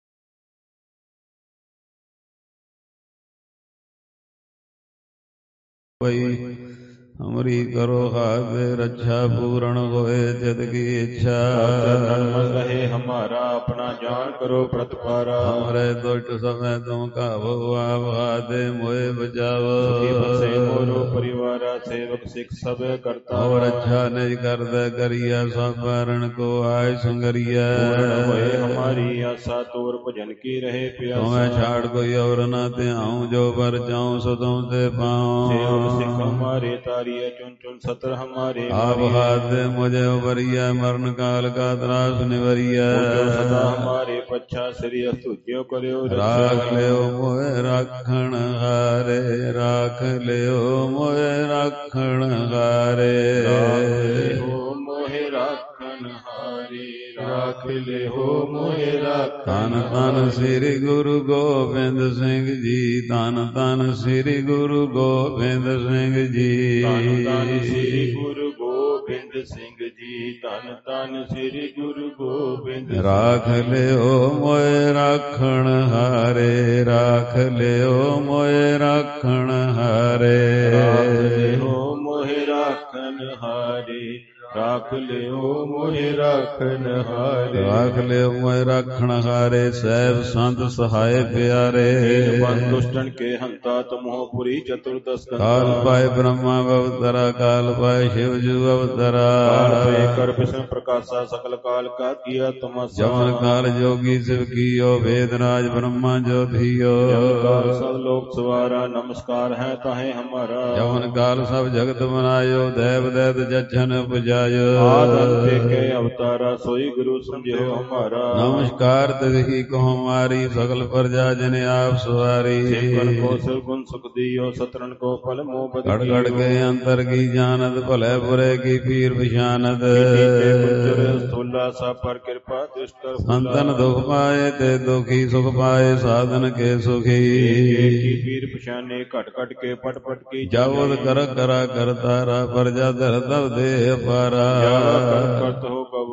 ਭਈ ਹਮਰੀ ਕਰੋ ਹਾਥ ਰੱਛਾ ਪੂਰਨ ਹੋਏ ਚਿਤ ਕੀ ਇੱਛਾ ਕਹੇ ਹਮਾਰਾ ਆਪਣਾ ਜਾਨ ਕਰੋ ਪ੍ਰਤਪਾਰਾ ਹਮਰੇ ਦੁਸ਼ਟ ਸਮੈ ਤੁਮ ਕਾਵੋ ਆਪ ਹਾਥ ਮੋਏ ਬਚਾਵੋ ਸੇ ਮੋਰੋ ਪਰਿਵਾਰਾ ਸੇਵਕ ਸਿੱਖ ਸਭ ਕਰਤਾ ਹੋ ਰੱਛਾ ਨਿਜ ਕਰਦਾ ਕਰੀਆ ਸਭ ਬਾਰਣ ਕੋ ਆਇ ਸੰਗਰੀਆ ਹੋਏ ਹਮਾਰੀ ਆਸਾ ਤੋਰ ਭਜਨ ਕੀ ਰਹੇ ਪਿਆਸਾ ਤੁਮੈ ਛਾੜ ਕੋਈ ਔਰ ਨਾ ਧਿਆਉ ਜੋ ਪਰ ਚਾਉ ਸੋ ਤੁਮ ਤੇ ਪਾਉ ਸੇਵਕ ਸਿੱਖ ਹਮਾਰੇ ਤਾਰੀਏ ਚੁਨ ਚੁਨ ਸਤਰ ਹਮਾਰੇ ਆਪ ਹਾਥ ਮੁਝੇ ਉਬਰੀਆ ਮਰਨ ਕਾਲ ਕਾ ਤਰਾਸ ਨਿਵਰੀਆ ਸਦਾ ਹਮਾਰੇ ਪੱਛਾ ਸ੍ਰੀ ਅਸਤੁਜਿਓ ਕਰਿਓ ਰਾਖ ਲਿਓ ਮੋਹਿ ਰਾਖਣ ਹਾਰੇ ਰਾਖ ਲਿਓ ਮੋਹਿ ਰਾਖਣ ਹਾਰੇ ਮੋਹਿ ਰਾਖਣ ਹਾਰੇ ਰਾਖ ਲਿਓ ਮੋਹਿ ਰਾਖਣ ਧੰਨ ਧੰਨ ਸ੍ਰੀ ਗੁਰੂ ਗੋਬਿੰਦ ਸਿੰਘ ਜੀ ਧੰਨ ਧੰਨ ਸ੍ਰੀ ਗੁਰੂ ਗੋਬਿੰਦ ਸਿੰਘ ਜੀ ਧੰਨ ਧੰਨ ਸ੍ਰੀ ਗੁਰੂ ਗੋਬਿੰਦ ਸਿੰਘ ਜੀ ਧੰਨ ਧੰਨ ਸ੍ਰੀ ਗੁਰੂ ਗੋਬਿੰਦ ਰਾਖ ਲਿਓ ਮੋਹਿ ਰਾਖਣ ਹਾਰੇ ਰਾਖ ਲਿਓ ਮੋਹਿ ਰਾਖਣ ਹਾਰੇ ਰਾਖ ਲਿਓ ਮੋਹਿ ਰਾਖਣ ਹਾਰੇ ਰਾਖ ਲਿਓ ਮੋਹਿ ਰਾਖਣ ਹਾਰੇ ਰਾਖ ਲਿਓ ਮੋਹਿ ਰਾਖਣ ਹਾਰੇ ਸਹਿਬ ਸੰਤ ਸਹਾਏ ਪਿਆਰੇ ਮਨ ਦੁਸ਼ਟਨ ਕੇ ਹੰਤਾ ਤੁਮਹੁ ਪੁਰੀ ਚਤੁਰਦਸ ਕਾਲ ਪਾਏ ਬ੍ਰਹਮਾ ਅਵਤਰਾ ਕਾਲ ਪਾਏ ਸ਼ਿਵ ਜੂ ਅਵਤਰਾ ਕਾਲ ਪਏ ਕਰ ਵਿਸ਼ਨ ਪ੍ਰਕਾਸ਼ਾ ਸਕਲ ਕਾਲ ਕਾ ਕੀਆ ਤਮਸਾ ਜਮਨ ਕਾਲ ਜੋਗੀ ਸਿਵ ਕੀਓ ਵੇਦ ਰਾਜ ਬ੍ਰਹਮਾ ਜੋਧੀਓ ਜਮਨ ਕਾਲ ਸਭ ਲੋਕ ਸਵਾਰਾ ਨਮਸਕਾਰ ਹੈ ਤਾਹੇ ਹਮਾਰਾ ਜਮਨ ਕਾਲ ਸਭ ਜਗਤ ਬਨਾਇਓ ਦੇਵ ਦੈਤ ਜਛਨ ਪੁਜਾਇਓ ਆਦਿ ਕੇ ਅਵਤਾਰਾ ਸੋਈ ਗੁਰੂ ਸਮਝਿਓ ਹਮਾਰਾ ਨਮਸਕਾਰ ਤਿਸਕੀ ਕੋ ਹਮਾਰੀ ਸਗਲ ਪ੍ਰਜਾ ਜਨ ਆਪ ਸਵਾਰੀ ਸਿਮਰਨ ਕੋ ਸਿਰ ਗੁਣ ਸੁਖ ਦਿਓ ਸਤਰਨ ਕੋ ਫਲ ਮੋਹ ਬਦ ਗੜ ਗੜ ਕੇ ਅੰਤਰ ਕੀ ਜਾਣਤ ਭਲੇ ਬੁਰੇ ਕੀ ਪੀਰ ਪਛਾਨਤ ਸਥੂਲਾ ਸਾ ਪਰ ਕਿਰਪਾ ਦ੍ਰਿਸ਼ਟ ਕਰ ਸੰਤਨ ਦੁਖ ਪਾਏ ਤੇ ਦੁਖੀ ਸੁਖ ਪਾਏ ਸਾਧਨ ਕੇ ਸੁਖੀ ਕੀ ਪੀਰ ਪਛਾਨੇ ਘਟ ਘਟ ਕੇ ਪਟ ਪਟ ਕੀ ਜਾਵਦ ਕਰ ਕਰਾ ਕਰਤਾਰਾ ਪ੍ਰਜਾ ਧਰ ਤਵ ਦੇ ਅਪਾਰਾ ਕਰਤ ਹੋ ਕਬਹੂ ਤੁਮ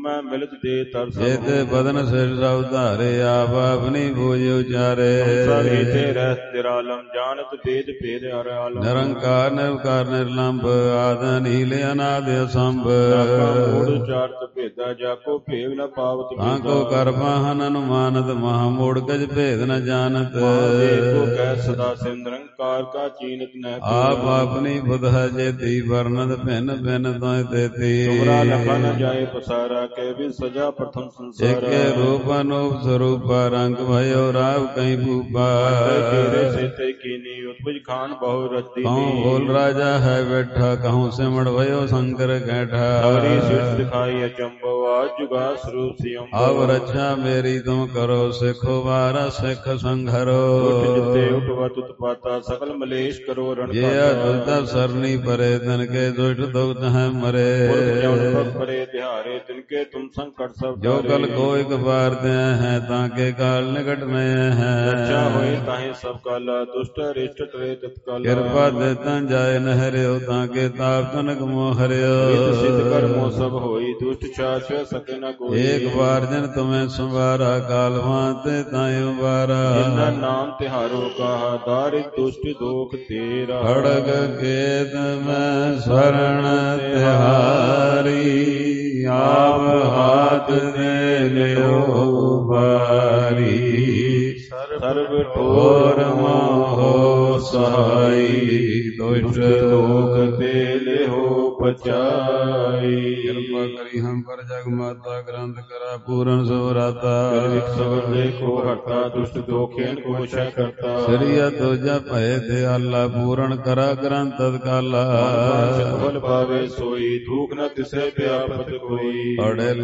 ਮੈਂ ਮਿਲਤ ਦੇ ਤਰਸ ਜੇਤੇ ਬਦਨ ਸਿਰ ਸਭ ਧਾਰੇ ਆਪ ਆਪਣੀ ਬੂਝ ਉਚਾਰੇ ਸੰਸਾਰੀ ਤੇ ਰਹਿਤ ਨਿਰਾਲਮ ਜਾਣਤ ਭੇਦ ਭੇਦ ਅਰਿਆਲਮ ਨਿਰੰਕਾਰ ਨਿਰਵਕਾਰ ਨਿਰਲੰਭ ਆਦਿ ਨੀਲ ਅਨਾਦਿ ਅਸੰਭ ਮੂੜ ਚਾਰਤ ਭੇਦਾ ਜਾਕੋ ਭੇਵ ਨ ਪਾਵਤ ਤਾਂਕੋ ਕਰ ਪਾਹਨ ਅਨੁਮਾਨਤ ਮਹਾ ਮੂੜ ਕਜ ਭੇਦ ਨ ਜਾਣਤ ਕੋ ਕਹਿ ਸਦਾ ਨਿਰੰਕਾਰ ਕਾ ਚੀਨਤ ਨ ਆਪ ਆਪਣੀ ਬੁਧ ਹੈ ਜੇਤੀ ਵਰਨਤ ਭਿੰਨ ਭਿੰਨ ਤੋਇ ਤੇਤੀ ਤੁਮਰਾ ਲਖਾ ਨ ਜਾਏ ਪਸਾਰਾ ਕੇ ਵੀ ਸਜਾ ਪ੍ਰਥਮ ਸੰਸਾਰ ਏਕੇ ਰੂਪ ਅਨੂਪ ਸਰੂਪ ਰੰਗ ਭਇਓ ਰਾਵ ਕਈ ਭੂਪਾ ਤੇਰੇ ਸੇਤੇ ਕੀਨੀ ਉਤਪਜ ਖਾਨ ਬਹੁ ਰਤੀ ਕਹੂੰ ਬੋਲ ਰਾਜਾ ਹੈ ਬੈਠਾ ਕਹੂੰ ਸਿਮੜ ਭਇਓ ਸ਼ੰਕਰ ਕੈਠਾ ਹਰੀ ਸਿਰ ਦਿਖਾਈ ਅਚੰਭੋ ਆਜ ਜੁਗਾ ਸਰੂਪ ਸਿਯੰ ਅਬ ਰੱਛਾ ਮੇਰੀ ਤੁਮ ਕਰੋ ਸਿੱਖੋ ਵਾਰਾ ਸਿੱਖ ਸੰਘਰੋ ਉਠ ਜਿਤੇ ਉਠਵਤ ਉਤਪਾਤਾ ਸਕਲ ਮਲੇਸ਼ ਕਰੋ ਰਣ ਜੇ ਅਦੁੱਤ ਸਰਨੀ ਪਰੇ ਤਨ ਕੇ ਦੁਸ਼ਟ ਦੁਖਤ ਹੈ ਮਰੇ ਪਰੇ ਤਿਹਾਰੇ ਤਿਨਕੇ ਤੁਮ ਸੰਕਟ ਸਭ ਜੋ ਕਲ ਕੋ ਇੱਕ ਬਾਰ ਦੇ ਹੈ ਤਾਂ ਕੇ ਕਾਲ ਨਿਕਟ ਮੈਂ ਹੈ ਰੱਛਾ ਹੋਏ ਤਾਹੇ ਸਭ ਕਾਲਾ ਦੁਸ਼ਟ ਰਿਸ਼ਟ ਟਰੇ ਤਤਕਾਲ ਕਿਰਪਾ ਦੇ ਤਾਂ ਜਾਏ ਨਹਰਿਓ ਤਾਂ ਕੇ ਤਾਪ ਤਨਕ ਮੋਹ ਹਰਿਓ ਸਿੱਧ ਕਰਮੋ ਸਭ ਹੋਈ ਦੁਸ਼ਟ ਛਾਛ ਸਕੇ ਨ ਕੋਈ ਏਕ ਬਾਰ ਜਨ ਤੁਮੇ ਸੰਵਾਰਾ ਕਾਲਵਾਂ ਤੇ ਤਾਇਓ ਬਾਰਾ ਜਿਨਾ ਨਾਮ ਤਿਹਾਰੋ ਕਹਾ ਦਾਰਿ ਦੁਸ਼ਟ ਦੋਖ ਤੇਰਾ ਖੜਗ ਕੇਤ ਮੈਂ ਸਰਣ ਤਿਹਾਰੀ ਆਪ ਹਾਥ ਦੇ ਲਿਓ ਬਾਰੀ ਸਰਬ ਠੋਰ ਮੋਹ ਸਹਾਈ ਦੁਸ਼ਟ ਲੋਕ ਤੇ ਲਿਓ ਪਚਾਈ ਕਿਰਪਾ ਕਰੀ ਹਮ ਪਰ ਜਗ ਮਾਤਾ ਗ੍ਰੰਥ ਕਰਾ ਪੂਰਨ ਸੁਵਰਾਤਾ ਸਬਰ ਦੇਖੋ ਹਰਤਾ ਦੁਸ਼ਟ ਦੋਖੇਨ ਕੋ ਸ਼ੈ ਕਰਤਾ ਸ੍ਰੀਆ ਤੋਜਾ ਭਏ ਤੇ ਆਲਾ ਪੂਰਨ ਕਰਾ ਗ੍ਰੰਥ ਤਤਕਾਲਾ ਫਲ ਪਾਵੇ ਸੋਈ ਧੂਖ ਨ ਤਿਸੈ ਵਿਆਪਤ ਕੋਈ ਅੜਲ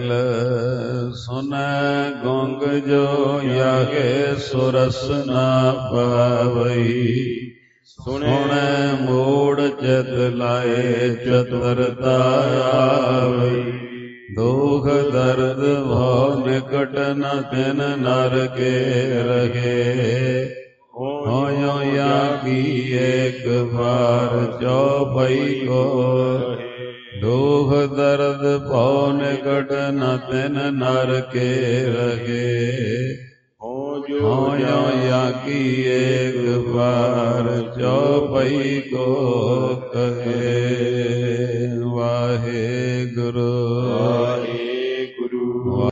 ਸੁਨੈ ਗੋਂਗ ਜੋ ਯਾਗੇ ਸੁਰਸ ਨਾ ਪਾਵਈ ਸੁਣੈ ਮੋੜ ਚਿਤ ਲਾਏ ਚਤੁਰਤਾ ਆਵਈ ਦੁਖ ਦਰਦ ਭਉ ਨਿਕਟ ਨ ਤਿਨ ਨਰ ਕੇ ਰਹੇ ਹੋਇਓ ਯਾ ਕੀ ਏਕ ਵਾਰ ਚਉਪਈ ਕੋ ਦੁਖ ਦਰਦ ਭਉ ਨਿਕਟ ਨ ਤਿਨ ਨਰ ਕੇ ਰਹੇ ਹੋਇਓ ਯਾ ਕੀ ਏਕ ਵਾਰ ਚਉਪਈ ਕੋ ਕਹੇ ਵਾਹਿਗੁਰੂ ਵਾਹਿਗੁਰੂ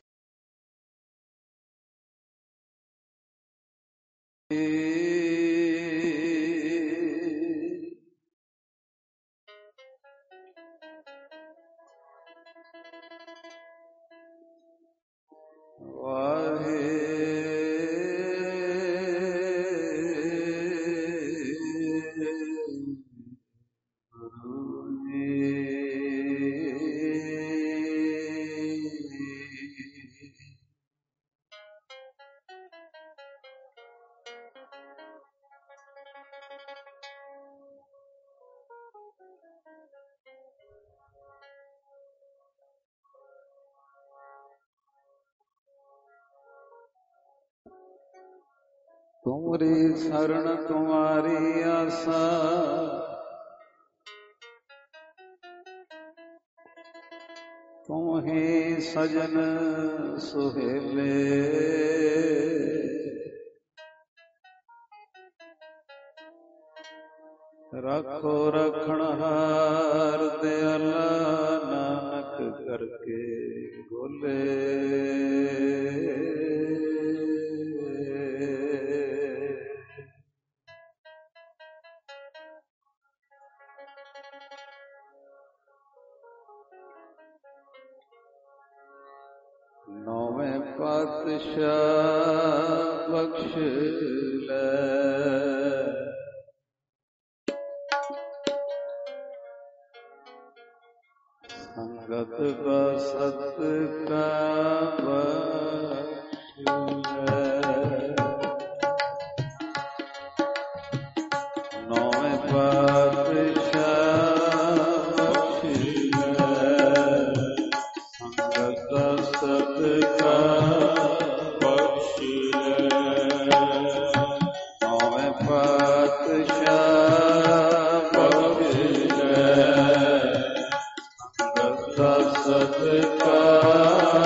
ਤੁਮਰੀ ਸਰਣ ਤੁਮਾਰੀ ਆਸਾ ਤੁਮਹੀ ਸਜਨ ਸੁਹੇਲੇ ਰੱਖੋ ਰਖਣਹਾਰ ਦਿਆਲਾ ਨਾਨਕ ਕਰਕੇ ਗੋਲੇ ਨੌਵੇਂ ਪਾਤਸ਼ਾਹ ਬਖਸ਼ ਲੈ ਸੰਗਤ ਦਾ ਸਤ ਕਾ ਬਖਸ਼ ਲੈ ਨੌਵੇਂ ਪਾਤਸ਼ਾਹ ਬਖਸ਼ ਲੈ ਸੰਗਤ ਦਾ ਸਤ ਕਾ ਬਖਸ਼ ਲੈ ਨੌਵੇਂ ਪਾਤਸ਼ਾਹ ਬਖਸ਼ ਲੈ ਸਤਿਕਾਰ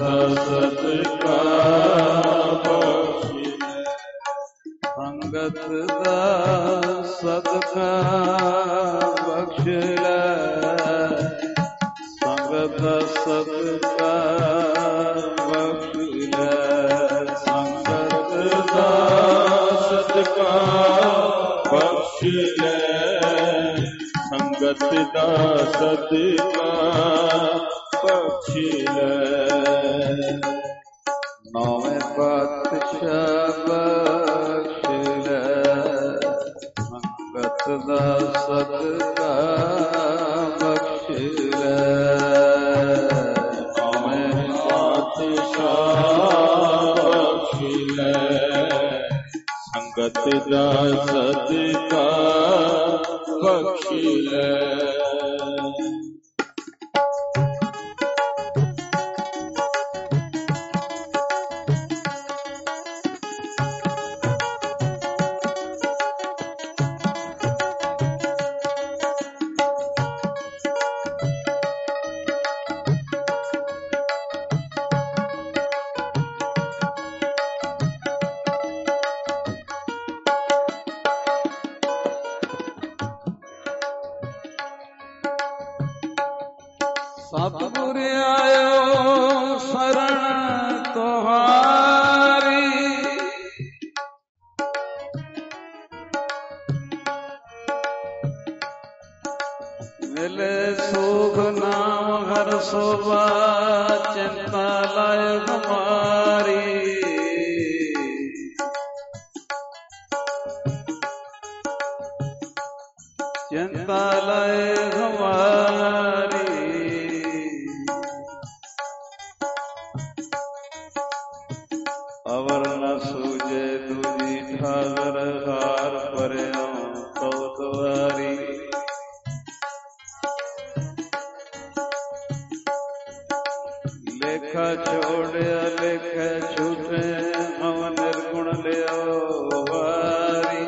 सदका बख्शिले। संगत दा सदका बख्शिले। संगत दा सदका बख्शिले। संगत दा सदका बख्शिले। संगत दा सदका बख्शिले। नौवें पातशाह बख्शिले। संगत दा सदका बख्शिले। नौवें पातशाह बख्शिले। संगत दा सदका बख्शिले। सतगुर आयो शरण तुहारी। मिले सुख नाम हर शोभा चिंता लाय हमारी। चिंता लाय हमारी। अवर न सूझे दूजी ठाकर हार पर्यो तो द्वारी। लेखा छोड़िया लेखे छूटे हम निर्गुण लियो वारी।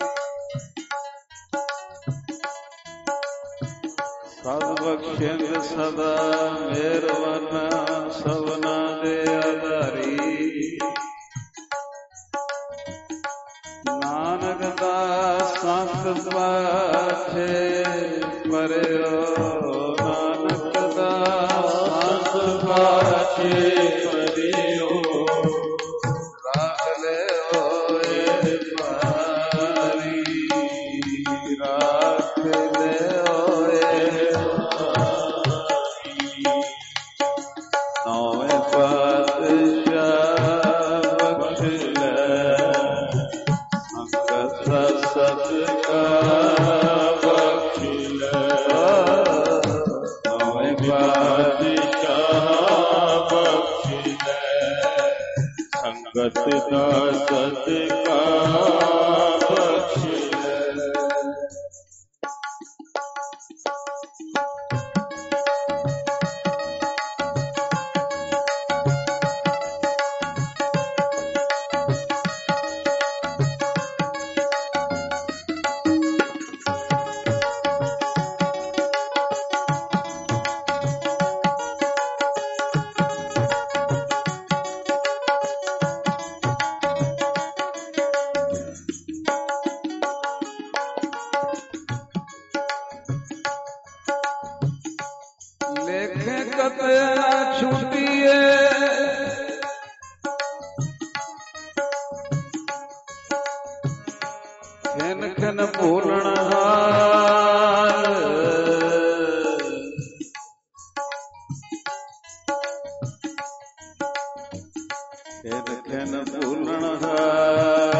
सद बख्शिंद सदा मेहरबाना सबना दे आधारी। नानक दास संत पाछे पर्यो। नानक दास संत पाछे पर्यो। राख ले ओए पारी। राख ले ओए पारी। नौवें पातशाह बख्शिले। संगत सदका बख्शिले। नौवें पातशाह बख्शिले। संगत दा सदका बख्शिले। लेखे कते न छूटिए। खिन खिन भूलण हार। खिन खिन भूलण हार।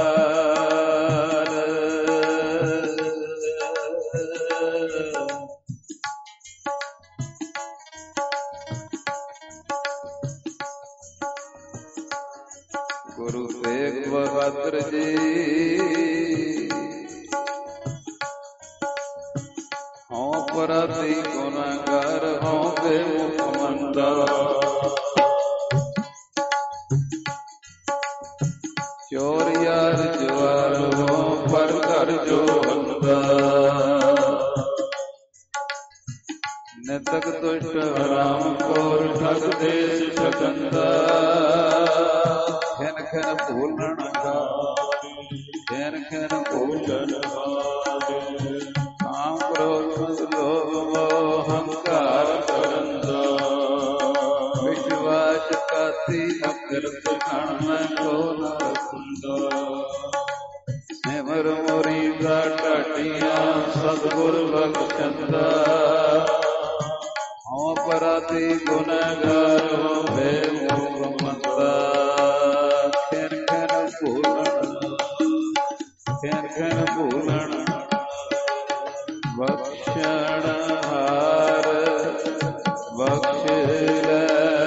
गुरु तेग बहादुर जी हों अपराधी गुनाहगार हों बेमुखमंदा। चोर यार जुआर हों पर कर जो बंदा। ਨਿਤਕ ਤੁਸ਼ਟ ਰਾਮ ਕੋਰ ਠਗ ਦੇਸ ਸਕੰਦਾ ਖਿਨ ਖਿਨ ਭੂਲਣ ਖਿਨ ਖਿਨ ਭੂਲਣ ਕਾਮ ਕ੍ਰੋਧ ਲੋਭ ਮੋਹ ਹੰਕਾਰ ਕਰੰਦਾ ਵਿਸ਼ਵਾਸ ਕਾਤੀ ਅਕਿਰਤ ਖਣ ਮੈਂ ਕੋ ਨ ਰਖੰਦਾ ਸਿਮਰ ਮੁਰੀ ਦਾ ਢਾਡੀਆਂ ਸਤਿਗੁਰ ਬਖਸ਼ੰਦਾ ਹਉ ਅਪਰਾਧੀ ਗੁਨਹਗਾਰ ਹੋਵੇ ਮੂਰਖ ਮੰਦਾ ਖਿਨ ਖਿਨ ਭੂਲਣ ਖਿਨ ਖਿਨ ਭੂਲਣ ਬਖਸ਼ਣ ਹਾਰ ਬਖਸ਼ ਲੈ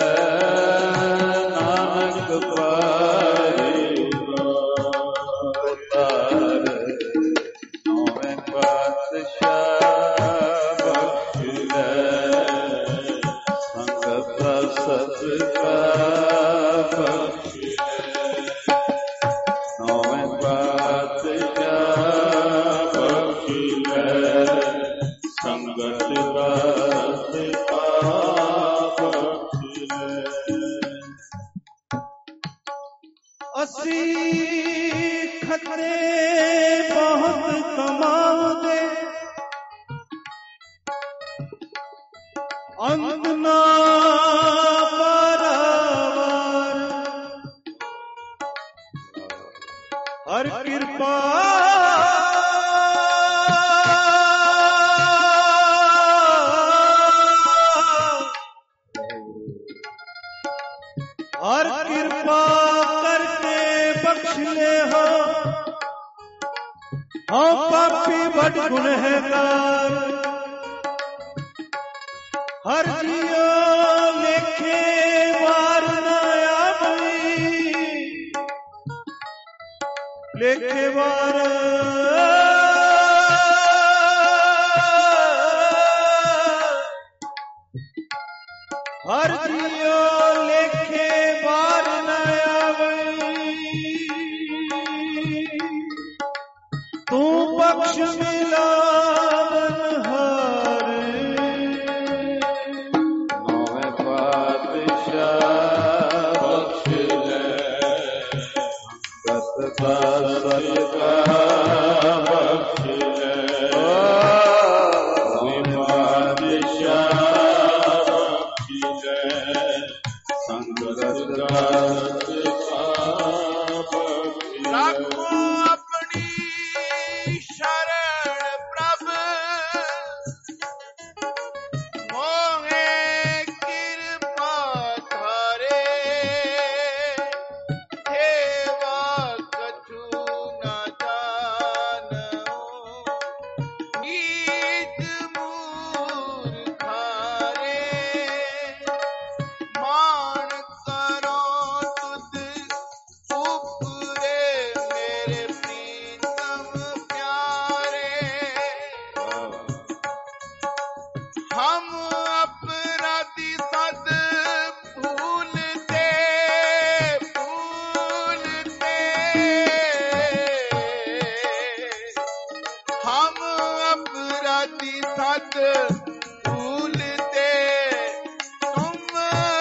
ਨਾਨਕ ਪਾਰੇ ਉਤਾਰ ਨੌਵੇਂ ਪਾਤਸ਼ਾਹ ਬਖਸ਼ ਲੈ ਸੰਗਤ ਦਾ ਸਦਕਾ ਬਖਸ਼ ਲੈ ਨੌਵੇਂ ਪਾਤਸ਼ਾਹ ਬਖਸ਼ ਲੈ ਸੰਗਤ ਦਾ ਸਦਕਾ ਬਖਸ਼ ਲੈ ਅਸੀਂ ਖਤਰੇ ਬਹੁਤ ਕਮਾਉਂਦੇ ਅੰਤ ਨਾ ਪਾਰਾਵਾਰ ਹਰ ਕਿਰਪਾ ਹਰ ਕਿਰਪਾ ਕਰਕੇ ਬਖਸ਼ ਲੈ ਹੋ ਹਉ ਪਾਪੀ ਵੱਡ ਗੁਨਹਗਾਰ ਹਰ ਜੀਉ ਲੇਖੇ ਵਾਰ ਨਾ ਆਵਈ ਲੇਖੇ ਵਾਰ ਹਰ ਜੀਉ ਲੇਖੇ ਵਾਰ ਨਾ ਆਵਈ ਤੂੰ ਬਖਸ਼ ਮਿਲਾਵਨ ਹਾਰੇ ਨੌਵੇਂ ਪਾਤਸ਼ਾਹ ਬਖਸ਼ ਲੈ ਸੰਗਤ ਦਾ ਸਦਕਾ ਬਖਸ਼ ਲੈ ਨੌਵੇਂ ਪਾਤਸ਼ਾਹ ਬਖਸ਼ ਲੈ ਸੰਗਤ ਦਾ ਸਦਕਾ ਬਖਸ਼ ਲੈ ਰੱਖੋ ਆਪਣੀ ਸ਼ਰਨ ਪ੍ਰਭ ਮੋਹੇ ਕਿਰਪਾ ਧਾਰੇ ਸੇਵਾ ਕਛੂ ਨਾ ਜਾਣੋ ਨੀਚ ਮੂਰਖਾਰੇ ਮਾਣ ਕਰੋ ਤੁਧ ਉਪਰੇ ਮੇਰੇ ਪ੍ਰੀਤਮ प्यारे हम अपराधी सद भूलते हम अपराधी सद भूलते तुम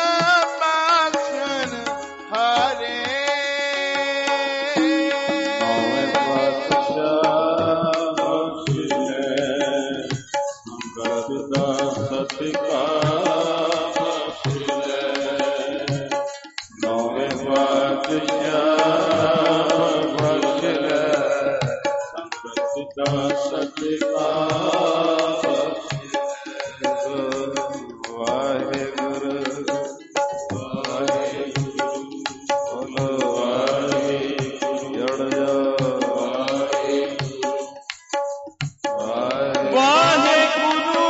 बख्शन हारे ਨੌਵੇਂ ਪਾਤਸ਼ਾਹ ਬਖਸ਼ ਲੈ ਸੰਗਤ ਦਾ ਸਦਕਾ ਬਖਸ਼ ਲੈ ਨੌਵੇਂ ਪਾਤਸ਼ਾਹ ਬਖਸ਼ ਲੈ ਸੰਗਤ ਦਾ ਸਦਕਾ ਬਖਸ਼ ਲੈ ਵਾਹਿਗੁਰੂ ਵਾਹਿਗੁਰੂ ਬੋਲੋ ਵਾਹਿਗੁਰੂ ਜੜ ਜਾ ਵਾਹਿਗੁਰੂ ਵਾਹਿਗੁਰੂ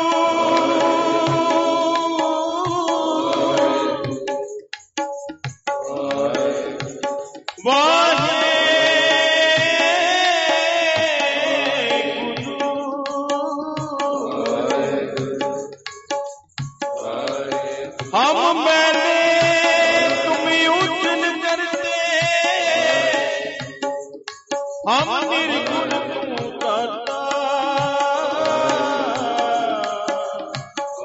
हम मैंने तुम्हें उजन करते हम निर्गुण तू करता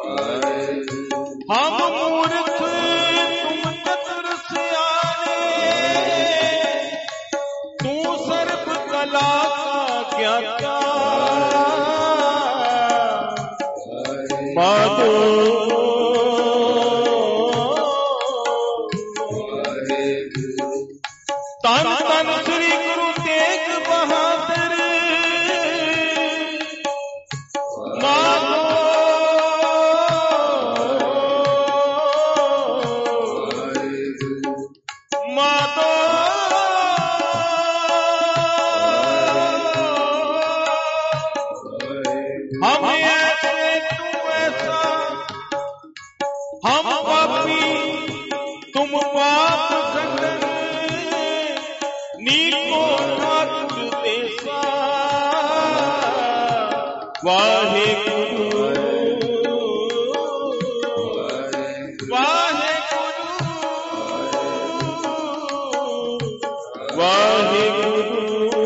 हम मूर्ख तुम चतुर सियाने, तू सर्व कला का ज्ञाता। माधो तन तन श्री गुरु तेग बहादुर। माधो माधो हम ऐसे तू ऐसा, हम पापी तुम पाप खंडन। नीको ठाकुर देसा, वाहे गुरु वाहे गुरु वाहे गुरु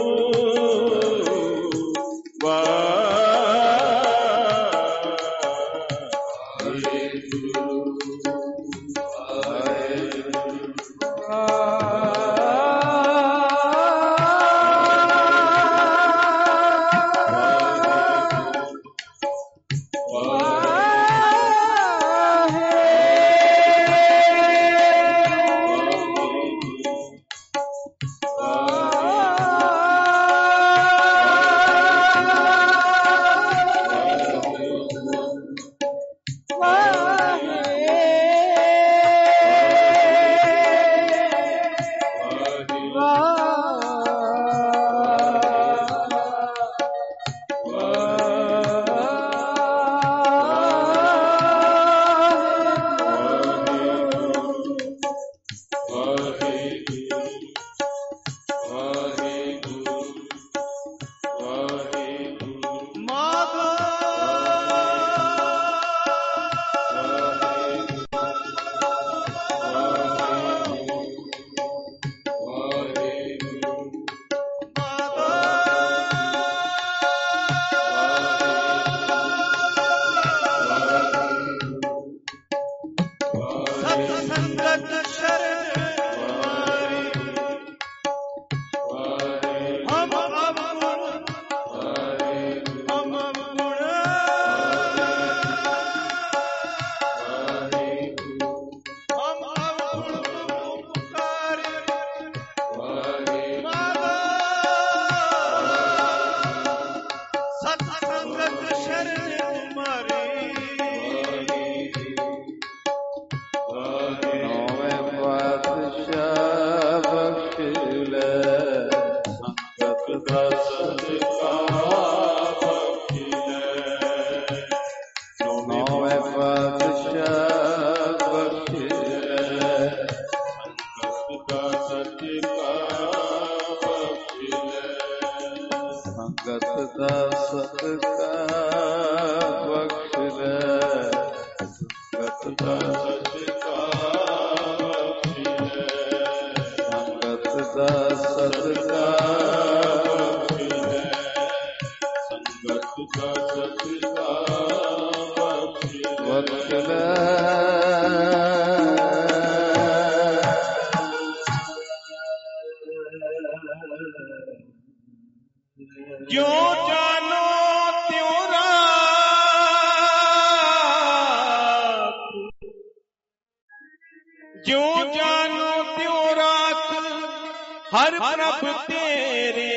जो जानो त्यों राख, जो जानो त्यों राख, हर प्रभ तेरे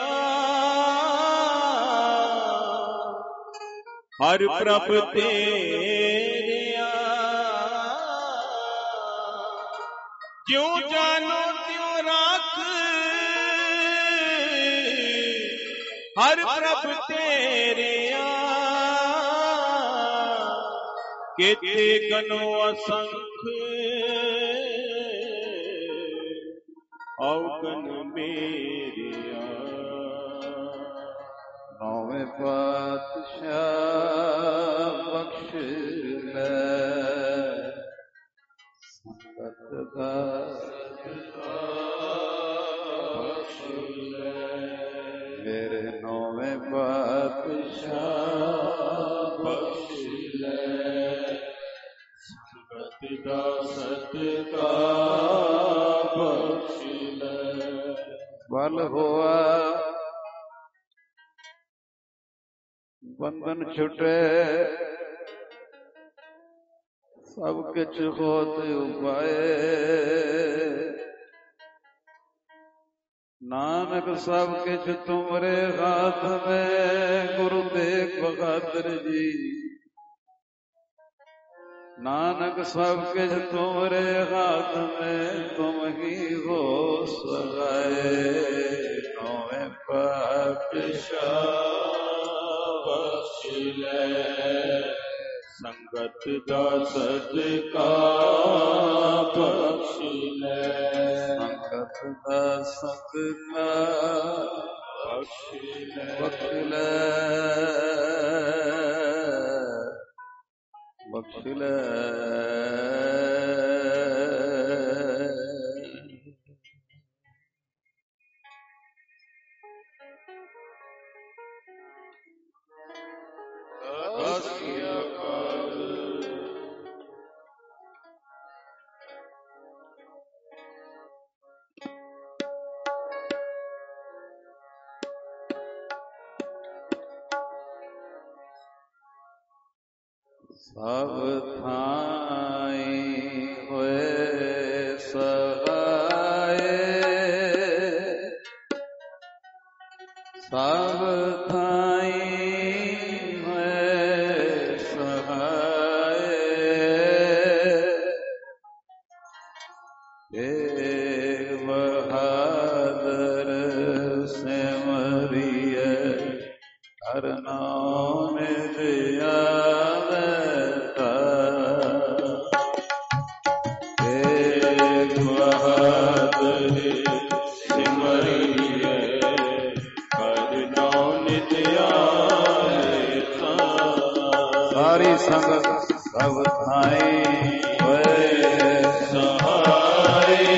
हर प्रभ तेरे जो जानो त्यों राख, हर प्रभ तेरे केते गनो असंख औगन मेरे नौवें पातशाह बख्श ले संगत दा बख्श ले मेरे नौवें पातशाह बख्श ले ਦਾ ਸਤਿਕਾਰ ਬਖਸ਼ ਲੈ। ਬਲ ਹੋਆ ਬੰਧਨ ਛੁਟੇ, ਸਭ ਕਿਛ ਹੋਤ ਉਪਾਏ। ਨਾਨਕ ਸਭ ਕਿਛ ਤੁਮਰੇ ਹਾਥ ਮੈਂ, ਗੁਰੂ ਤੇਗ ਬਹਾਦਰ ਜੀ। ਨਾਨਕ ਸਭ ਕਿਛ ਤੁਮਰੇ ਹਾਥ ਮੈਂ, ਤੁਮ ਹੀ ਹੋ ਸਹਾਏ। ਨੌਵੇਂ ਪਾਤਸ਼ਾਹ ਬਖਸ਼ ਲੈ। ਸੰਗਤ ਦਾ ਸਤਿਕਾਰ ਬਖਸ਼ ਲੈ। ਸੰਗਤ ਦਾ ਸਤਿਕਾਰ ਬਖਸ਼ ਲੈ। ਬਖਸ਼ ਲੈ, ਬਖਸ਼ ਲੈ। ਸਤਿ ਸ੍ਰੀ ਅਕਾਲ। ਸਭ ਥਾਈਂ ਹੋਏ ਸਹਾਏ, ਸਭ ਥਾਈਂ ਹੋਏ ਸਹਾਏ। ਤੇਗ ਬਹਾਦਰ ਸਿਮਰਿਐ, ਹਰਿ ਨਾਮ ਨਿਤ ਆਵੈ। ਤੇਗ ਬਹਾਦਰ ਸਿਮਰਿਐ, ਹਰਿ ਨਾਮ ਨਿਤ ਆਵੈ। ਸਾਰੀ ਸੰਗਤ ਸਭ ਥਾਈਂ ਹੋਏ ਸਹਾਏ,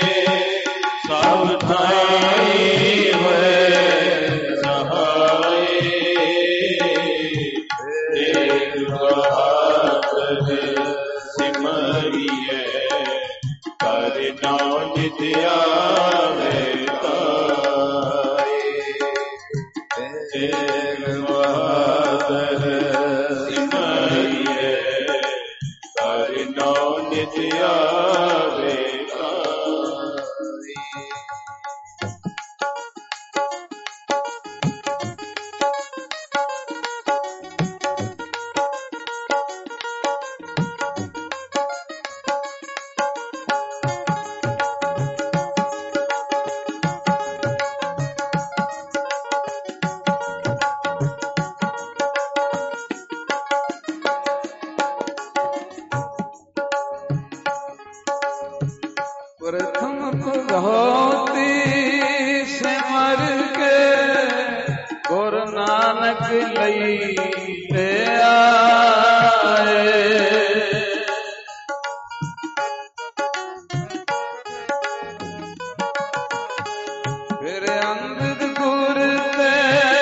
ਸਭ ਥਾਈਂ ਹੋਏ ਸਹਾਏ। ਤੇਗ ਬਹਾਦਰ ਸਿਮਰਿਐ, ਹਰਿ ਨਾਮ ਨਿਤ ਆਵੈ ਤਾਏ। ਤੇਗ ਬਹਾਦਰ ਸਿਮਰਿਐ, ਹਰਿ ਨਾਮ ਨਿਤ ਆਵੈ ਤਾਏ। ਪ੍ਰਥਮ ਭਗਉਤੀ ਸਿਮਰ ਕੇ, ਗੁਰ ਨਾਨਕ ਲਈ ਤੇ ਆਏ। ਫਿਰ ਅੰਗਦ ਗੁਰ ਤੇ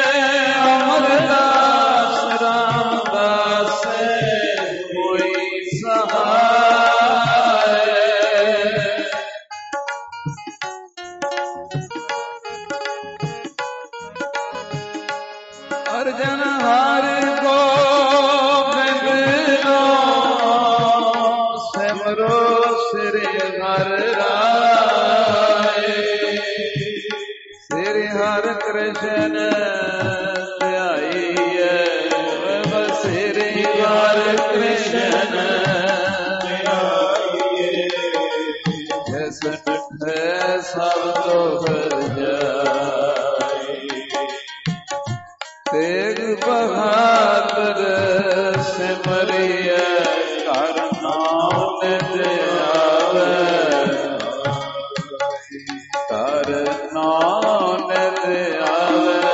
ਅਮਰਦਾਸ ਰਾਮਦਾਸ ਕੋਈ ਸਹਾਏ। ਅਰਜਨ ਹਰਿ ਗੋਬਿੰਦ ਨੋ, ਸਿਮਰੋ ਸ੍ਰੀ ਹਰਿ ਰਾਏ। ਸ੍ਰੀ ਹਰਿ ਕ੍ਰਿਸ਼ਨ ਧਿਆਈਐ, ਸ੍ਰੀ ਹਰਿ ਕ੍ਰਿਸ਼ਨ ਧਿਆਈਐ। ਜਿਸ ਡਿਠੇ ਸਭ ਦੁਖ ਜਾਏ। ਤੇਗ ਬਹਾਦਰ ਸਿਮਰਿਐ, ਹਰਿ ਨਾਮ ਨਿਤ ਆਵੈ। ਹਰਿ ਨਾਮ ਨਿਤ ਆਵੈ।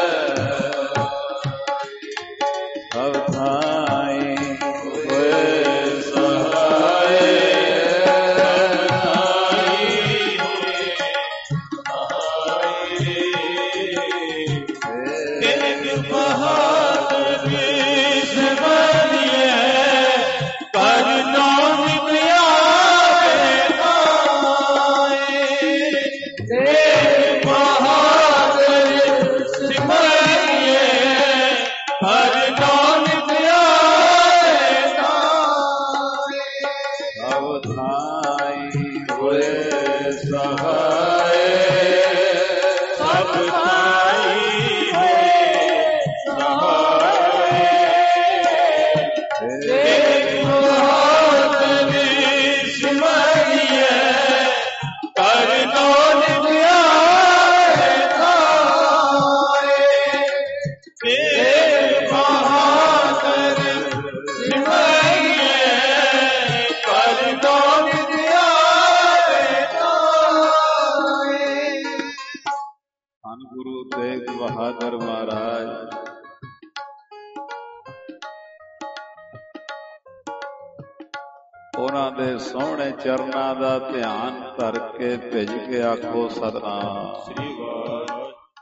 ਸਭ ਥਾਈਂ ਹੋਏ ਸਹਾਏ। ਤੇਗ ਬਹਾਦਰ ਸਿਮਰਿਐ, ਹਰਿ ਨਾਮ ਨਿਤ ਉਹਨਾਂ ਦੇ ਸੋਹਣੇ ਚਰਨਾਂ ਦਾ ਧਿਆਨ ਧਰ ਕੇ ਭਿੱਜ ਕੇ ਆਖੋ ਸਤਿਨਾਮ ਸ੍ਰੀ ਵਾਹਿਗੁਰੂ।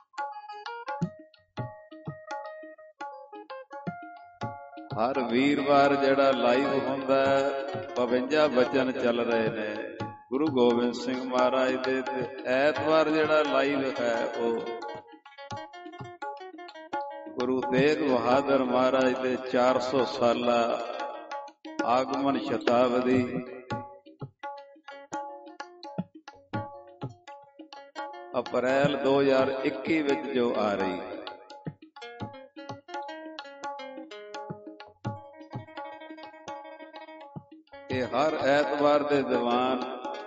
ਹਰ ਵੀਰਵਾਰ ਜਿਹੜਾ ਲਾਈਵ ਹੁੰਦਾ 52 ਬਚਨ ਚੱਲ ਰਹੇ ਨੇ ਗੁਰੂ ਗੋਬਿੰਦ ਸਿੰਘ ਮਹਾਰਾਜ ਦੇ, ਤੇ ਐਤਵਾਰ ਜਿਹੜਾ ਲਾਈਵ ਹੈ ਉਹ ਗੁਰੂ ਤੇਗ ਬਹਾਦਰ ਮਹਾਰਾਜ ਦੇ 400 ਸਾਲਾ ਆਗਮਨ ਸ਼ਤਾਬਦੀ ਅਪ੍ਰੈਲ 2021 ਵਿੱਚ ਜੋ ਆ ਰਹੀ ਹੈ। ਇਹ ਹਰ ਐਤਵਾਰ ਦੇ ਦੀਵਾਨ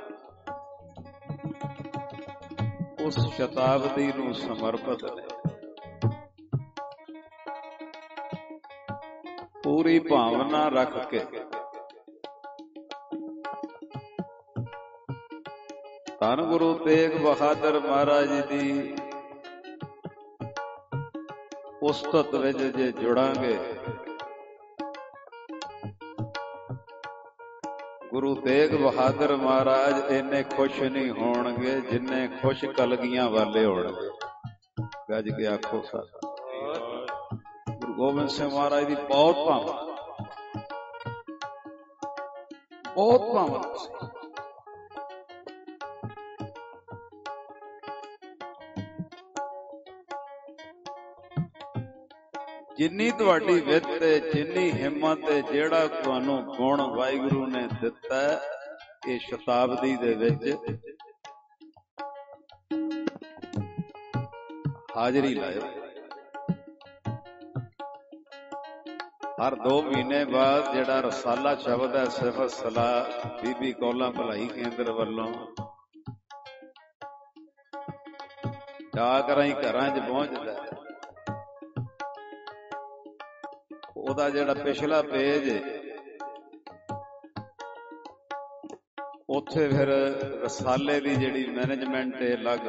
ਉਸ ਸ਼ਤਾਬਦੀ ਨੂੰ ਸਮਰਪਿਤ ਨੇ। ਪੂਰੀ ਭਾਵਨਾ ਰੱਖ ਕੇ ਧੰਨ ਗੁਰੂ ਤੇਗ ਬਹਾਦਰ ਮਹਾਰਾਜ ਜੀ ਦੀ ਉਸਤਤ ਵਿੱਚ ਜੇ ਜੁੜਾਂਗੇ, ਗੁਰੂ ਤੇਗ ਬਹਾਦਰ ਮਹਾਰਾਜ ਇੰਨੇ ਖੁਸ਼ ਨਹੀਂ ਹੋਣਗੇ ਜਿੰਨੇ ਖੁਸ਼ ਕਲਗੀਆਂ ਵਾਲੇ ਹੋਣਗੇ। ਗੱਜ ਕੇ ਆਖੋ ਸਤਿ। ਗੁਰੂ ਗੋਬਿੰਦ ਸਿੰਘ ਮਹਾਰਾਜ ਦੀ ਬਹੁਤ ਭਾਵਨਾ, ਬਹੁਤ ਭਾਵਨਾ ਸੀ। ਜਿੰਨੀ ਤੁਹਾਡੀ ਵਿੱਤ ਤੇ ਜਿੰਨੀ ਹਿੰਮਤ ਤੇ ਜਿਹੜਾ ਤੁਹਾਨੂੰ ਗੁਣ ਵਾਹਿਗੁਰੂ ਨੇ ਦਿੱਤਾ ਇਹ ਸ਼ਤਾਬਦੀ ਦੇ ਵਿੱਚ ਹਾਜ਼ਰੀ ਲਾਇਓ। ਹਰ 2 ਮਹੀਨੇ ਬਾਅਦ ਜਿਹੜਾ ਰਸਾਲਾ ਸ਼ਬਦ ਹੈ ਸਿਫਤ ਸਲਾਹ ਬੀਬੀ ਕੌਲਾਂ ਭਲਾਈ ਕੇਂਦਰ ਵੱਲੋਂ ਡਾਕ ਰਾਹੀਂ ਘਰਾਂ 'ਚ ਪਹੁੰਚਦਾ, ਉਹਦਾ ਜਿਹੜਾ ਪਿਛਲਾ ਪੇਜ ਉੱਥੇ ਫਿਰ ਰਸਾਲੇ ਦੀ ਜਿਹੜੀ ਮੈਨੇਜਮੈਂਟ ਹੈ ਅਲੱਗ।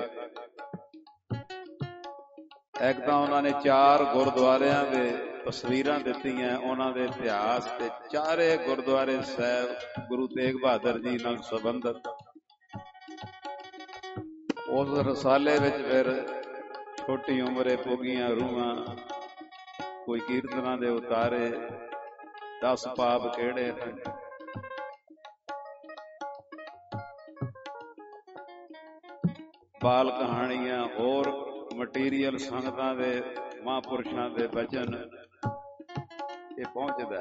ਇੱਕ ਤਾਂ ਉਹਨਾਂ ਨੇ 4 ਗੁਰਦੁਆਰਿਆਂ ਦੇ ਤਸਵੀਰਾਂ ਦਿੱਤੀਆਂ, ਉਹਨਾਂ ਦੇ ਇਤਿਹਾਸ ਤੇ ਚਾਰੇ ਗੁਰਦੁਆਰੇ ਸਾਹਿਬ ਗੁਰੂ ਤੇਗ ਬਹਾਦਰ ਜੀ ਨਾਲ ਸੰਬੰਧਿਤ। ਉਸ ਰਸਾਲੇ ਵਿੱਚ ਫਿਰ ਛੋਟੀ ਉਮਰੇ ਪੁੱਗੀਆਂ ਰੂਹਾਂ, ਕੋਈ ਕੀਰਤਨਾਂ ਦੇ ਉਤਾਰੇ, 10 ਪਾਪ ਕਿਹੜੇ ਨੇ, ਬਾਲ ਕਹਾਣੀਆਂ, ਹੋਰ ਮਟੀਰੀਅਲ ਸੰਗਤਾਂ ਦੇ ਮਹਾਂਪੁਰਸ਼ਾਂ ਦੇ ਬਚਨ ਇਹ ਪਹੁੰਚਦਾ।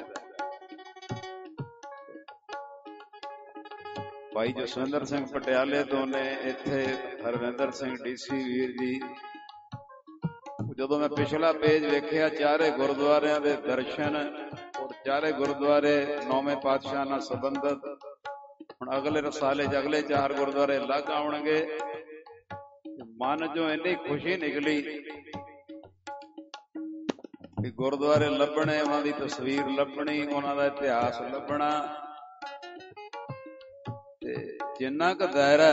ਭਾਈ ਜਸਵਿੰਦਰ ਸਿੰਘ ਪਟਿਆਲੇ ਤੋਂ ਨੇ ਇੱਥੇ ਹਰਵਿੰਦਰ ਸਿੰਘ DC ਵੀਰ ਜੀ। ਜਦੋਂ ਮੈਂ ਪਿਛਲਾ ਪੇਜ ਵੇਖਿਆ ਚਾਰੇ ਗੁਰਦੁਆਰਿਆਂ ਦੇ ਦਰਸ਼ਨ ਔਰ ਚਾਰੇ ਗੁਰਦੁਆਰੇ 9ਵੇਂ ਪਾਤਸ਼ਾਹ ਨਾਲ ਸੰਬੰਧਿਤ। ਹੁਣ ਅਗਲੇ ਰਸਾਲੇ 'ਚ ਅਗਲੇ 4 ਗੁਰਦੁਆਰੇ ਅਲੱਗ ਆਉਣਗੇ। ਮਨ 'ਚੋਂ ਇੰਨੀ ਖੁਸ਼ੀ ਨਿਕਲੀ ਕਿ ਗੁਰਦੁਆਰੇ ਲੱਭਣੇ, ਉਹਨਾਂ ਦੀ ਤਸਵੀਰ ਲੱਭਣੀ, ਉਹਨਾਂ ਦਾ ਇਤਿਹਾਸ ਲੱਭਣਾ, ਤੇ ਜਿੰਨਾ ਕੁ ਦਾਇਰਾ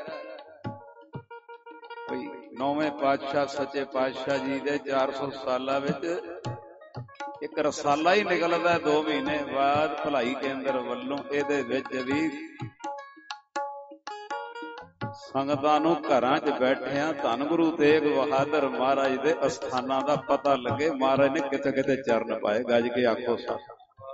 ਬਈ 9ਵੇਂ ਪਾਤਸ਼ਾਹ ਸੱਚੇ ਪਾਤਸ਼ਾਹ ਜੀ ਦੇ 400 ਸਾਲਾਂ ਵਿੱਚ ਇੱਕ ਰਸਾਲਾ ਹੀ ਨਿਕਲਦਾ 2 ਮਹੀਨੇ ਬਾਅਦ ਭਲਾਈ ਕੇਂਦਰ ਵੱਲੋਂ। ਇਹਦੇ ਵਿੱਚ ਵੀ ਸੰਗਤਾਂ ਨੂੰ ਘਰਾਂ 'ਚ ਬੈਠਿਆਂ ਧੰਨ ਗੁਰੂ ਤੇਗ ਬਹਾਦਰ ਮਹਾਰਾਜ ਦੇ ਅਸਥਾਨਾਂ ਦਾ ਪਤਾ ਲੱਗੇ, ਮਹਾਰਾਜ ਨੇ ਕਿਤੇ ਕਿਤੇ ਚਰਨ ਪਾਏ। ਗੱਜ ਕੇ ਆਖੋ ਸਤਿ।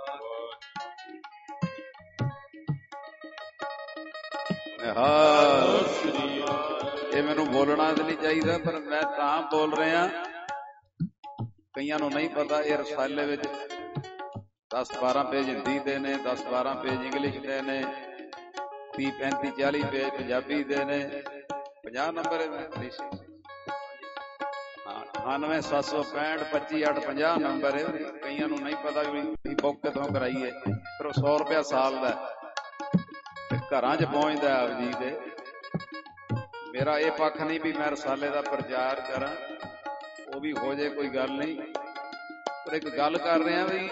ਇਹ ਮੈਨੂੰ ਬੋਲਣਾ ਤਾਂ ਨਹੀਂ ਚਾਹੀਦਾ, ਪਰ ਮੈਂ ਤਾਂ ਬੋਲ ਰਿਹਾ, ਕਈਆਂ ਨੂੰ ਨਹੀਂ ਪਤਾ ਇਹ ਰਸਾਲੇ ਵਿੱਚ 10-12 ਪੇਜ ਹਿੰਦੀ ਦੇ ਨੇ, 10-12 ਪੇਜ ਇੰਗਲਿਸ਼ ਦੇ ਨੇ, 30-35 40 ਪੇਜ ਪੰਜਾਬੀ ਦੇ ਨੇ। 50 ਨੰਬਰ ਹੈ 9765 25 50 ਨੰਬਰ ਹੈ। ਕਈਆਂ ਨੂੰ ਨਹੀਂ ਪਤਾ ਵੀ ਬੁੱਕ ਕਿੱਥੋਂ ਕਰਾਈਏ, ਫਿਰ ਉਹ 100 ਰੁਪਇਆ ਸਾਲ ਦਾ ਘਰਾਂ 'ਚ ਪਹੁੰਚਦਾ ਆਪ ਜੀ ਦੇ। ਮੇਰਾ ਇਹ ਪੱਖ ਨਹੀਂ ਵੀ ਮੈਂ ਰਸਾਲੇ ਦਾ ਪ੍ਰਚਾਰ ਕਰਾਂ, ਉਹ ਵੀ ਹੋ ਜੇ ਕੋਈ ਗੱਲ ਨਹੀਂ, ਪਰ ਇੱਕ ਗੱਲ ਕਰ ਰਿਹਾ ਵੀ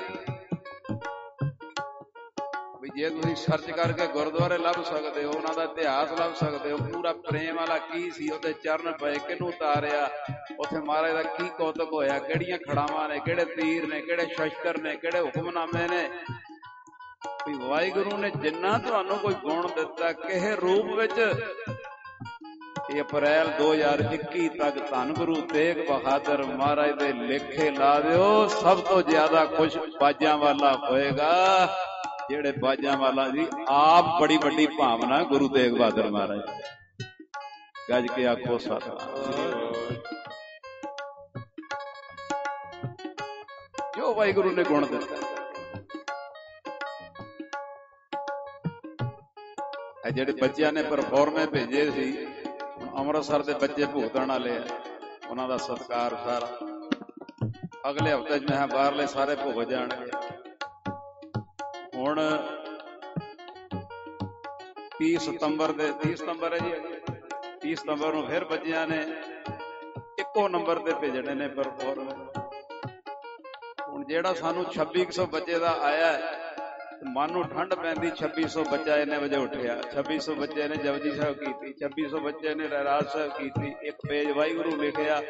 ਜੇ ਤੁਸੀਂ ਸਰਚ ਕਰਕੇ ਗੁਰਦੁਆਰੇ ਲੱਭ ਸਕਦੇ ਹੋ, ਉਹਨਾਂ ਦਾ ਇਤਿਹਾਸ ਲੱਭ ਸਕਦੇ ਹੋ, ਪੂਰਾ ਪ੍ਰੇਮ ਵਾਲਾ ਕੀ ਸੀ, ਉਹਦੇ ਚਰਨ ਪਏ, ਕਿਹਨੂੰ ਉਤਾਰਿਆ, ਉੱਥੇ ਮਹਾਰਾਜ ਦਾ ਕੀ ਕੌਤਕ ਹੋਇਆ, ਕਿਹੜੀਆਂ ਖੜਾਵਾਂ ਨੇ, ਕਿਹੜੇ ਤੀਰ ਨੇ, ਕਿਹੜੇ ਸ਼ਸਤਰ ਨੇ, ਕਿਹੜੇ ਹੁਕਮਨਾਮੇ ਨੇ, ਵੀ ਵਾਹਿਗੁਰੂ ਨੇ ਜਿੰਨਾ ਤੁਹਾਨੂੰ ਕੋਈ ਗੁਣ ਦਿੱਤਾ ਕਿਸੇ ਰੂਪ ਵਿੱਚ, ਇਹ ਅਪ੍ਰੈਲ 2021 ਤੱਕ ਧੰਨ ਗੁਰੂ ਤੇਗ ਬਹਾਦਰ ਮਹਾਰਾਜ ਦੇ ਲੇਖੇ ਲਾ ਦਿਓ। ਸਭ ਤੋਂ ਜ਼ਿਆਦਾ ਖੁਸ਼ ਬਾਜਾਂ ਵਾਲਾ ਹੋਏਗਾ, ਜਿਹੜੇ ਬਾਜਾਂ ਵਾਲਾ ਜੀ ਆਪ ਬੜੀ ਵੱਡੀ ਭਾਵਨਾ ਗੁਰੂ ਤੇਗ ਬਹਾਦਰ ਮਹਾਰਾਜ। ਗੱਜ ਕੇ ਆਖੋ ਸਤਿਨਾਮ। ਜੋ ਵਾਹਿਗੁਰੂ ਨੇ ਗੁਣ ਦਿੱਤਾ, ਇਹ ਜਿਹੜੇ ਬੱਚਿਆਂ ਨੇ ਪਰਫਾਰਮੇ ਭੇਜੇ ਸੀ, ਅੰਮ੍ਰਿਤਸਰ ਦੇ ਬੱਚੇ ਭੁਗਤਣ ਵਾਲੇ ਆ, ਉਹਨਾਂ ਦਾ ਸਤਿਕਾਰ ਸਾਰਾ ਅਗਲੇ ਹਫ਼ਤੇ ਚ ਮੈਂ ਬਾਹਰਲੇ ਸਾਰੇ ਭੁਗਤ ਜਾਣਗੇ। ਹੁਣ 30 ਸਤੰਬਰ ਹੈ ਜੀ, 30 ਸਤੰਬਰ ਨੂੰ ਫਿਰ ਬੱਚਿਆਂ ਨੇ ਇੱਕੋ ਨੰਬਰ ਤੇ ਭੇਜਣੇ ਨੇ ਪਰਫਾਰਮੇ। ਹੁਣ ਜਿਹੜਾ ਸਾਨੂੰ 2600 ਬੱਚੇ ਦਾ ਆਇਆ, ਮਨ ਨੂੰ ਠੰਡ ਪੈਂਦੀ। 2600 ਬੱਚਾ ਇਹਨੇ ਵਜੇ ਉੱਠਿਆ, 2600 ਬੱਚੇ ਨੇ ਜਪਜੀ ਸਾਹਿਬ ਕੀਤੀ, 2600 ਬੱਚੇ ਨੇ ਰਹਿਰਾਸ ਸਾਹਿਬ ਕੀਤੀ, ਇੱਕ ਪੇਜ ਵਾਹਿਗੁਰੂ ਲਿਖਿਆ।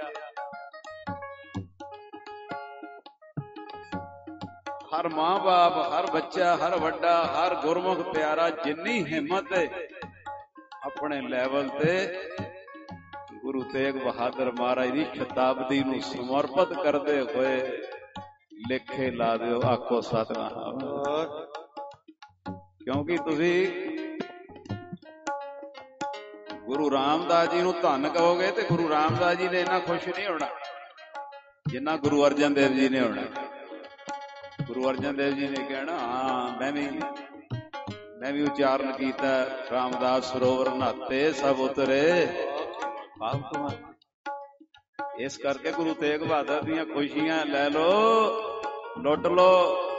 ਹਰ ਮਾਂ ਬਾਪ, ਹਰ ਬੱਚਾ, ਹਰ ਵੱਡਾ, ਹਰ ਗੁਰਮੁਖ ਪਿਆਰਾ ਜਿੰਨੀ ਹਿੰਮਤ ਹੈ ਆਪਣੇ ਲੈਵਲ ਤੇ ਗੁਰੂ ਤੇਗ ਬਹਾਦਰ ਮਹਾਰਾਜ ਦੀ ਸ਼ਤਾਬਦੀ ਨੂੰ ਸਮਰਪਿਤ ਕਰਦੇ ਹੋਏ ਲੇਖੇ ਲਾ ਦਿਓ। ਆਖੋ ਸਤਿਨਾਮ। ਕਿਉਂਕਿ ਤੁਸੀਂ ਗੁਰੂ ਰਾਮਦਾਸ ਜੀ ਨੂੰ ਧੰਨ ਕਹੋਗੇ ਤੇ ਗੁਰੂ ਰਾਮਦਾਸ ਜੀ ਨੇ ਇੰਨਾ ਖੁਸ਼ ਨਹੀਂ ਹੋਣਾ ਜਿੰਨਾ ਗੁਰੂ ਅਰਜਨ ਦੇਵ ਜੀ ਨੇ ਹੋਣਾ। ਗੁਰੂ ਅਰਜਨ ਦੇਵ ਜੀ ਨੇ ਕਹਿਣਾ, ਹਾਂ ਮੈਂ ਵੀ ਉਚਾਰਨ ਕੀਤਾ, ਰਾਮਦਾਸ ਸਰੋਵਰ ਨਹਾਤੇ ਸਭ ਉਤਰੇ ਪਾਪ ਤੁਮਾਰੇ। ਇਸ ਕਰਕੇ ਗੁਰੂ ਤੇਗ ਬਹਾਦਰ ਦੀਆਂ ਖੁਸ਼ੀਆਂ ਲੈ ਲੋ, ਲੁੱਟ ਲੋ।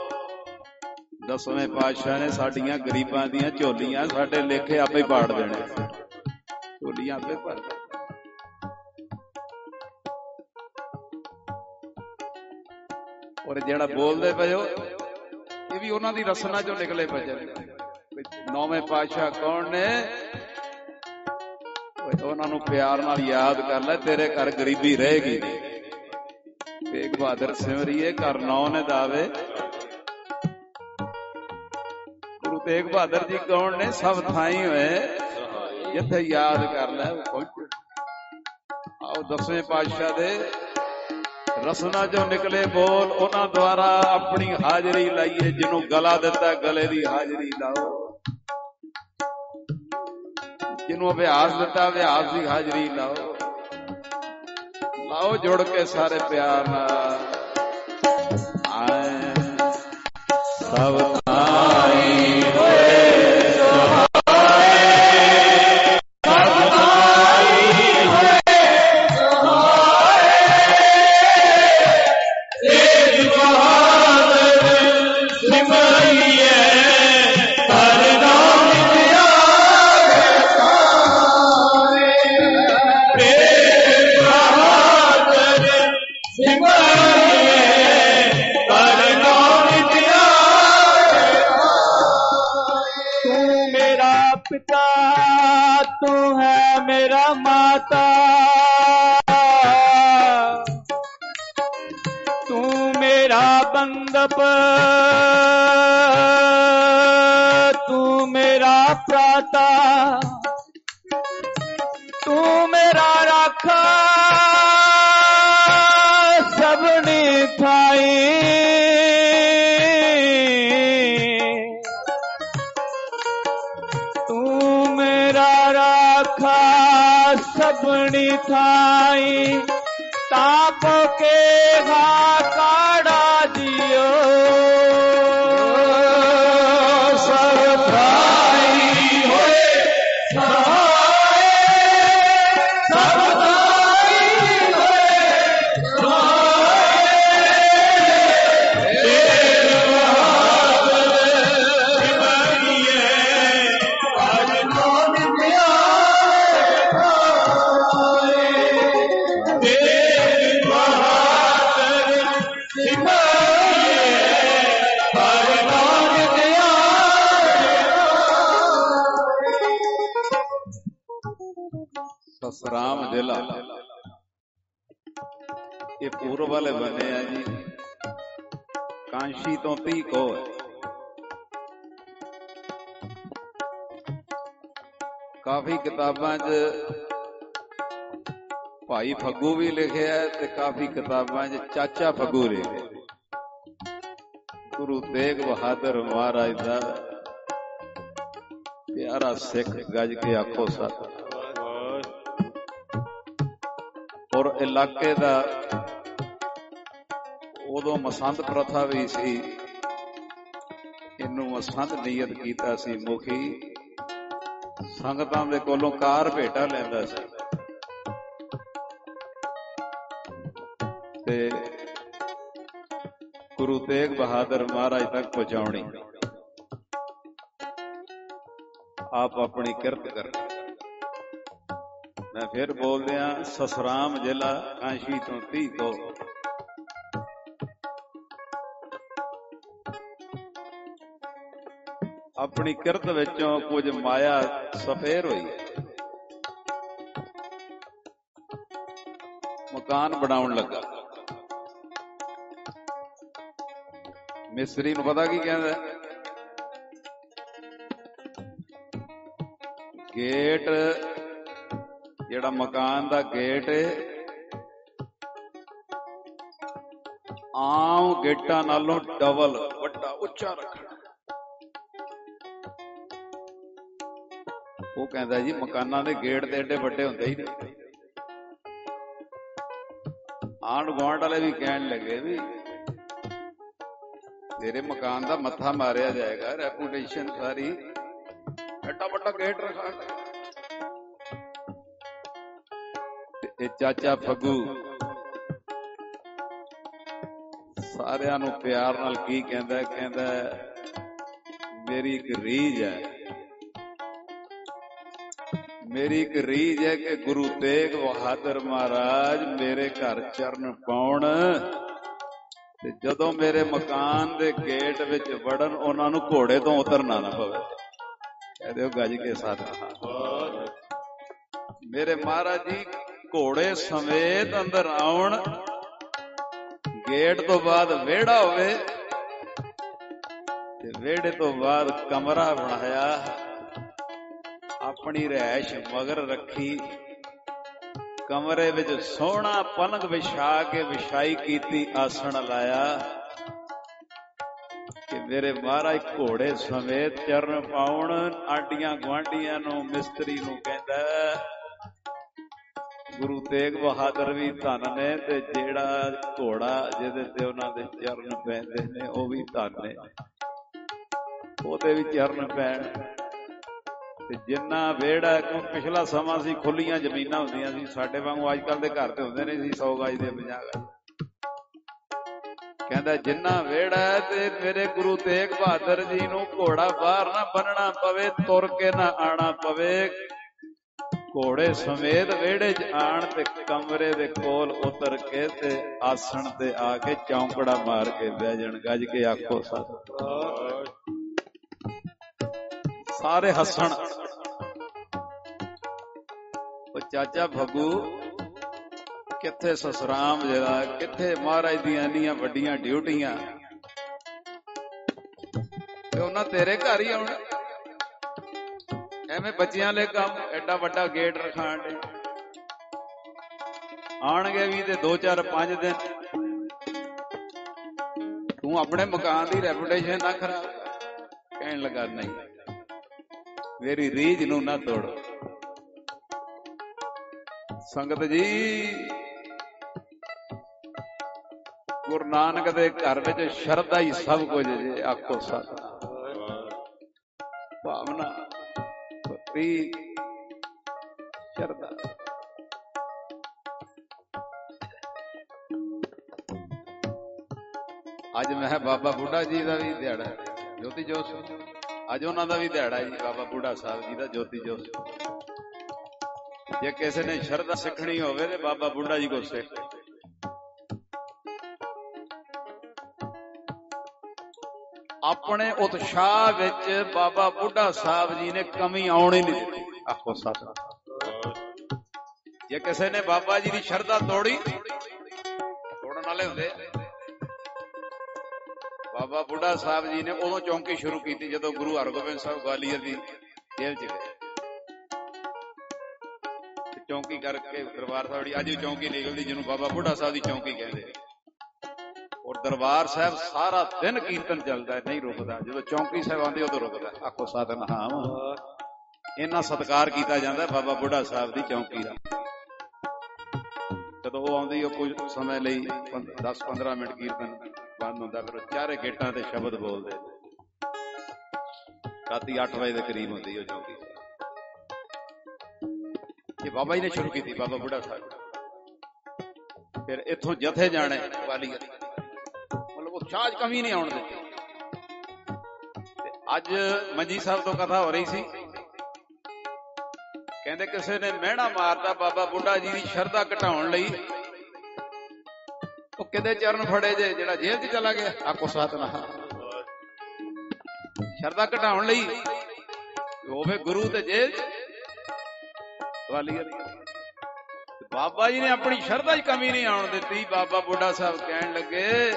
10ਵੇਂ ਪਾਤਸ਼ਾਹ ਨੇ ਸਾਡੀਆਂ ਗਰੀਬਾਂ ਦੀਆਂ ਝੋਲੀਆਂ ਸਾਡੇ ਲੇਖੇ ਆਪੇ ਪਾੜ ਦੇਣੇ, ਝੋਲੀਆਂ ਆਪੇ ਭਰ ਦੇ। ਔਰ ਜਿਹੜਾ ਬੋਲਦੇ ਪਏ ਹੋ ਇਹ ਵੀ ਉਹਨਾਂ ਦੀ ਰਸਨਾ ਚੋਂ ਨਿਕਲੇ ਭਜਨ। 9ਵੇਂ ਪਾਤਸ਼ਾਹ ਕੌਣ ਨੇ? ਉਹਨਾਂ ਨੂੰ ਪਿਆਰ ਨਾਲ ਯਾਦ ਕਰ ਲੈ, ਤੇਰੇ ਘਰ ਗਰੀਬੀ ਰਹੇਗੀ। ਤੇਗ ਬਹਾਦਰ ਸਿਮਰੀਏ ਘਰ 9 ਨੇ ਦਾਵੇ। ਗੁਰੂ ਤੇਗ ਬਹਾਦਰ ਜੀ ਕੌਣ ਨੇ? ਸਭ ਥਾਈ ਹੋਏ ਜਿੱਥੇ ਯਾਦ ਕਰ ਲੈ ਉਹ ਪਹੁੰਚੇ। ਆਓ 10ਵੇਂ ਪਾਤਸ਼ਾਹ ਦੇ ਰਸਨਾ ਚੋਂ ਨਿਕਲੇ ਬੋਲ, ਉਹਨਾਂ ਦੁਆਰਾ ਆਪਣੀ ਹਾਜ਼ਰੀ ਲਾਈਏ। ਜਿਹਨੂੰ ਗਲਾ ਦਿੱਤਾ ਗਲੇ ਦੀ ਹਾਜ਼ਰੀ ਲਾਓ, ਜਿਹਨੂੰ ਅਭਿਆਸ ਦਿੱਤਾ ਅਭਿਆਸ ਦੀ ਹਾਜ਼ਰੀ ਲਾਓ। ਲਾਓ ਜੁੜ ਕੇ ਸਾਰੇ ਪਿਆਰ ਨਾਲ। ਆਏ ਸਭ ਥਾਈ ਹੋਏ तू है मेरा माता, तू मेरा बंदप, तू मेरा प्राता, तू मेरा राखा सबनी थाई। सबनी थाई ताप के काड़ा दियो। सब थाई होए सहाय, सब थाई होए सहाय। ਸਸਰਾਮ ਜ਼ਿਲ੍ਹਾ ਇਹ ਪੂਰਬ ਵਾਲੇ ਬੰਨੇ ਆ ਜੀ। ਕਾਂਸ਼ੀ ਤੋਂ 30 ਕੋਹ ਹੈ। ਕਾਫੀ ਕਿਤਾਬਾਂ 'ਚ ਭਾਈ ਫੱਗੂ ਵੀ ਲਿਖਿਆ ਤੇ ਕਾਫੀ ਕਿਤਾਬਾਂ 'ਚ ਚਾਚਾ ਫੱਗੂ ਲਿਖਿਆ। ਗੁਰੂ ਤੇਗ ਬਹਾਦਰ ਮਹਾਰਾਜ ਦਾ ਪਿਆਰਾ ਸਿੱਖ ਗੱਜ ਕੇ ਆਖੋ ਸਤਿ। ਔਰ ਇਲਾਕੇ ਦਾ ਉਦੋਂ ਮਸੰਦ ਪ੍ਰਥਾ ਵੀ ਸੀ, ਇਹਨੂੰ ਮਸੰਦ ਨੀਅਤ ਕੀਤਾ ਸੀ ਮੁਖੀ, ਸੰਗਤਾਂ ਦੇ ਕੋਲੋਂ ਕਾਰ ਭੇਟਾ ਲੈਂਦਾ ਸੀ ਤੇ ਗੁਰੂ ਤੇਗ ਬਹਾਦਰ ਮਹਾਰਾਜ ਤੱਕ ਪਹੁੰਚਾਉਣੀ, ਆਪ ਆਪਣੀ ਕਿਰਤ ਕਰਨੀ। ਮੈਂ ਫਿਰ ਬੋਲਦਿਆਂ ਸਸਰਾਮ ਜ਼ਿਲ੍ਹਾ ਕਾਂਸ਼ੀ ਤੋਂ 30 ਤੋਂ ਆਪਣੀ ਕਿਰਤ ਵਿੱਚੋਂ ਕੁਝ ਮਾਇਆ ਸਫੇਰ ਹੋਈ, ਮਕਾਨ ਬਣਾਉਣ ਲੱਗਾ। ਮਿਸਤਰੀ ਨੂੰ ਪਤਾ ਕੀ ਕਹਿੰਦਾ, ਗੇਟ ਜਿਹੜਾ ਮਕਾਨ ਦਾ ਗੇਟ ਆਮ ਗੇਟਾਂ ਨਾਲੋਂ ਡਬਲ ਵੱਡਾ ਉੱਚਾ ਰੱਖਣਾ। ਉਹ ਕਹਿੰਦਾ ਜੀ ਮਕਾਨਾਂ ਦੇ ਗੇਟ ਤੇ ਏਡੇ ਵੱਡੇ ਹੁੰਦੇ ਹੀ ਨਹੀਂ। ਆਂਢ ਗੁਆਂਢ ਵਾਲੇ ਵੀ ਕਹਿਣ ਲੱਗੇ ਵੀ ਤੇਰੇ ਮਕਾਨ ਦਾ ਮੱਥਾ ਮਾਰਿਆ ਜਾਏਗਾ, ਰੈਪੂਟੇਸ਼ਨ ਸਾਰੀ, ਐਡਾ ਵੱਡਾ ਗੇਟ ਰਖਾ। ਇਹ ਚਾਚਾ ਫੱਗੂ ਸਾਰਿਆਂ ਨੂੰ ਪਿਆਰ ਨਾਲ ਕੀ ਕਹਿੰਦਾ, ਕਹਿੰਦਾ ਮੇਰੀ ਇੱਕ ਰੀਝ ਹੈ, ਮੇਰੀ ਇੱਕ ਰੀਝ ਹੈ ਕਿ ਗੁਰੂ ਤੇਗ ਬਹਾਦਰ ਮਹਾਰਾਜ ਮੇਰੇ ਘਰ ਚਰਨ ਪਾਉਣ ਤੇ ਜਦੋਂ ਮੇਰੇ ਮਕਾਨ ਦੇ ਗੇਟ ਵਿੱਚ ਵੜਨ ਉਹਨਾਂ ਨੂੰ ਘੋੜੇ ਤੋਂ ਉਤਰਨਾ ਨਾ ਪਵੇ। ਕਹਦੇ ਹੋ ਗੱਜ ਕੇ ਸਾਥ, ਮੇਰੇ ਮਹਾਰਾਜ ਜੀ ਘੋੜੇ ਸਮੇਤ ਅੰਦਰ ਆਉਣ, ਗੇਟ ਤੋਂ ਬਾਅਦ ਵਿਹੜਾ ਹੋਵੇ ਤੇ ਵਿਹੜੇ ਤੋਂ ਬਾਅਦ ਕਮਰਾ ਬਣਾਇਆ, ਆਪਣੀ ਰਿਹਾਇਸ਼ ਮਗਰ ਰੱਖੀ, ਕਮਰੇ ਵਿੱਚ ਸੋਹਣਾ ਪਲੰਘ ਵਿਛਾ ਕੇ ਵਿਛਾਈ ਕੀਤੀ, ਆਸਣ ਲਾਇਆ ਕਿ ਮੇਰੇ ਮਹਾਰਾਜ ਘੋੜੇ ਸਮੇਤ ਚਰਨ ਪਾਉਣ। ਆਂਡੀਆਂ ਗੁਆਂਢੀਆਂ ਨੂੰ, ਮਿਸਤਰੀ ਨੂੰ ਕਹਿੰਦਾ ਗੁਰੂ ਤੇਗ ਬਹਾਦਰ ਵੀ ਧੰਨ ਨੇ ਤੇ ਜਿਹੜਾ ਘੋੜਾ ਜਿਹਦੇ ਤੇ ਉਹਨਾਂ ਦੇ ਚਰਨ ਪੈਂਦੇ ਨੇ ਉਹ ਵੀ ਧੰਨ ਨੇ, ਉਹਦੇ ਵੀ ਚਰਨ ਪੈਣ। ਤੇ ਜਿੰਨਾ ਵਿਹੜਾ, ਕਿਉਂ ਪਿਛਲਾ ਸਮਾਂ ਸੀ ਖੁੱਲੀਆਂ ਜ਼ਮੀਨਾਂ ਹੁੰਦੀਆਂ ਸੀ, ਸਾਡੇ ਵਾਂਗੂ ਅੱਜ ਕੱਲ ਦੇ ਘਰ ਤੇ ਹੁੰਦੇ ਨਹੀਂ ਸੀ 100 ਗਜ ਦੇ 50 ਗਜ। ਕਹਿੰਦਾ ਜਿੰਨਾ ਵਿਹੜਾ ਤੇ ਮੇਰੇ ਗੁਰੂ ਤੇਗ ਬਹਾਦਰ ਜੀ ਨੂੰ ਘੋੜਾ ਬਾਹਰ ਨਾ ਬੰਨਣਾ ਪਵੇ, ਤੁਰ ਕੇ ਨਾ ਆਣਾ ਪਵੇ, ਘੋੜੇ ਸਮੇਤ ਵਿਹੜੇ 'ਚ ਆਣ ਤੇ ਕਮਰੇ ਦੇ ਕੋਲ ਉਤਰ ਕੇ ਤੇ ਆਸਣ ਤੇ ਆ ਕੇ ਚੌਂਕੜਾ ਮਾਰ ਕੇ ਬਹਿ ਜਾਣ। ਗੱਜ ਕੇ ਆਖੋ ਸਤਿ। ਸਾਰੇ ਹੱਸਣ। ਉਹ ਚਾਚਾ ਫੱਗੂ ਕਿੱਥੇ ਸਸਰਾਮ ਜਿਹੜਾ, ਕਿੱਥੇ ਮਹਾਰਾਜ ਦੀਆਂ ਇੰਨੀਆਂ ਵੱਡੀਆਂ ਡਿਊਟੀਆਂ, ਤੇ ਉਹਨਾਂ ਤੇਰੇ ਘਰ ਹੀ ਆਉਣਾ। ਐਵੇਂ ਬੱਚਿਆਂ ਲਈ ਕੰਮ, ਐਡਾ ਵੱਡਾ ਗੇਟ ਰਖਾਣ ਦੇ ਆਣਗੇ ਵੀ ਤੇ 2 4 5 ਦਿਨ। ਤੂੰ ਆਪਣੇ ਮਕਾਨ ਦੀ ਰੈਪੂਟੇਸ਼ਨ ਨਾ ਖਰਾਬ। ਕਹਿਣ ਲੱਗਾ ਨਹੀਂ, ਮੇਰੀ ਰੀਝ ਨੂੰ ਨਾ ਤੋੜੋ। ਸੰਗਤ ਜੀ, ਗੁਰੂ ਨਾਨਕ ਦੇ ਘਰ ਵਿੱਚ ਸ਼ਰਧਾ ਹੀ ਸਭ ਕੁਝ ਜੇ। ਆਖੋ ਸਤਿ। ਭਾਵਨਾ, ਭਗਤੀ, ਸ਼ਰਧਾ। ਅੱਜ ਮੈਂ ਬਾਬਾ ਬੁੱਢਾ ਜੀ ਦਾ ਵੀ ਦਿਹਾੜਾ, ਜੋਤੀ ਜੋਤ, ਅੱਜ ਉਹਨਾਂ ਦਾ ਵੀ ਦਿਹਾੜਾ ਜੀ, ਬਾਬਾ ਬੁੱਢਾ ਸਾਹਿਬ ਜੀ ਦਾ ਜੋਤੀ ਜੋਤ। ਜੇ ਕਿਸੇ ਨੇ ਸ਼ਰਧਾ ਸਿੱਖਣੀ ਹੋਵੇ ਤੇ ਬਾਬਾ ਬੁੱਢਾ ਜੀ ਕੋਲ ਸਿੱਖ। ਆਪਣੇ ਉਤਸ਼ਾਹ ਵਿੱਚ ਬਾਬਾ ਬੁੱਢਾ ਸਾਹਿਬ ਜੀ ਨੇ ਕਮੀ ਆਉਣ ਹੀ ਨਹੀਂ ਦਿੱਤੀ। ਆਖੋ ਸਤਿ। ਜੇ ਕਿਸੇ ਨੇ ਬਾਬਾ ਜੀ ਦੀ ਸ਼ਰਧਾ ਤੋੜੀ, ਤੋੜਨ ਵਾਲੇ ਹੁੰਦੇ। ਬਾਬਾ ਬੁੱਢਾ ਸਾਹਿਬ ਜੀ ਨੇ ਉਦੋਂ ਚੌਂਕੀ ਸ਼ੁਰੂ ਕੀਤੀ ਜਦੋਂ ਗੁਰੂ ਹਰਗੋਬਿੰਦ ਸਾਹਿਬ ਗਵਾਲੀਅਰ ਦੀ ਜੇਲ੍ਹ ਚ ਗਏ। ਚੌਂਕੀ ਕਰਕੇ ਦਰਬਾਰ ਸਾਹਿਬ ਦੀ ਅੱਜ ਵੀ ਚੌਂਕੀ ਨਿਕਲਦੀ, ਜਿਹਨੂੰ ਬਾਬਾ ਬੁੱਢਾ ਸਾਹਿਬ ਦੀ ਚੌਂਕੀ ਕਹਿੰਦੇ। ਔਰ ਦਰਬਾਰ ਸਾਹਿਬ ਸਾਰਾ ਦਿਨ ਕੀਰਤਨ ਚੱਲਦਾ, ਨਹੀਂ ਰੁਕਦਾ। ਜਦੋਂ ਚੌਂਕੀ ਸਾਹਿਬ ਆਉਂਦੀ ਉਦੋਂ ਰੁਕਦਾ। ਆਖੋ ਸਤਿਨਾਮ। ਇੰਨਾ ਸਤਿਕਾਰ ਕੀਤਾ ਜਾਂਦਾ ਬਾਬਾ ਬੁੱਢਾ ਸਾਹਿਬ ਦੀ ਚੌਂਕੀ ਦਾ। ਜਦੋਂ ਉਹ ਆਉਂਦੀ, ਉਹ ਕੁਝ ਸਮੇਂ ਲਈ 10-15 ਮਿੰਟ ਕੀਰਤਨ ਬੰਦ ਹੁੰਦਾ, ਫਿਰ ਚਾਰੇ ਗੇਟਾਂ ਤੇ ਸ਼ਬਦ ਬੋਲਦੇ। ਰਾਤੀ 8 ਵਜੇ ਦੇ ਕਰੀਬ ਹੁੰਦੀ ਉਹ ਚੌਂਕੀ। ਇਹ ਬਾਬਾ ਜੀ ਨੇ ਸ਼ੁਰੂ ਕੀਤੀ, ਬਾਬਾ ਬੁੱਢਾ ਸਾਹਿਬ। ਫਿਰ ਇੱਥੋਂ ਜਥੇ ਜਾਣੇ ਵਾਲੀ, ਮਤਲਬ ਉਹ ਚਾਹ 'ਚ ਕਮੀ ਨਹੀਂ ਆਉਣ ਦਿੱਤੀ। ਤੇ ਅੱਜ ਮੰਜੀ ਸਾਹਿਬ ਤੋਂ ਕਥਾ ਹੋ ਰਹੀ ਸੀ, ਕਹਿੰਦੇ ਕਿਸੇ ਨੇ ਮਿਹਣਾ ਮਾਰਤਾ ਬਾਬਾ ਬੁੱਢਾ ਜੀ ਦੀ ਸ਼ਰਧਾ ਘਟਾਉਣ ਲਈ। ਉਹ ਕਿਹਦੇ ਚਰਨ ਫੜੇ ਜੇ, ਜਿਹੜਾ ਜੇਲ੍ਹ 'ਚ ਚਲਾ ਗਿਆ। ਆਖੋ ਸਤਿਨਾਮ। ਸ਼ਰਧਾ ਘਟਾਉਣ ਲਈ ਹੋਵੇ ਗੁਰੂ ਤੇ ਜੇਲ੍ਹ 'ਚ ਗਵਾਲੀਅਰ। ਬਾਬਾ ਜੀ ਨੇ ਆਪਣੀ ਸ਼ਰਧਾ 'ਚ ਕਮੀ ਨਹੀਂ ਆਉਣ ਦਿੱਤੀ। ਬਾਬਾ ਬੁੱਢਾ ਸਾਹਿਬ ਕਹਿਣ ਲੱਗੇ,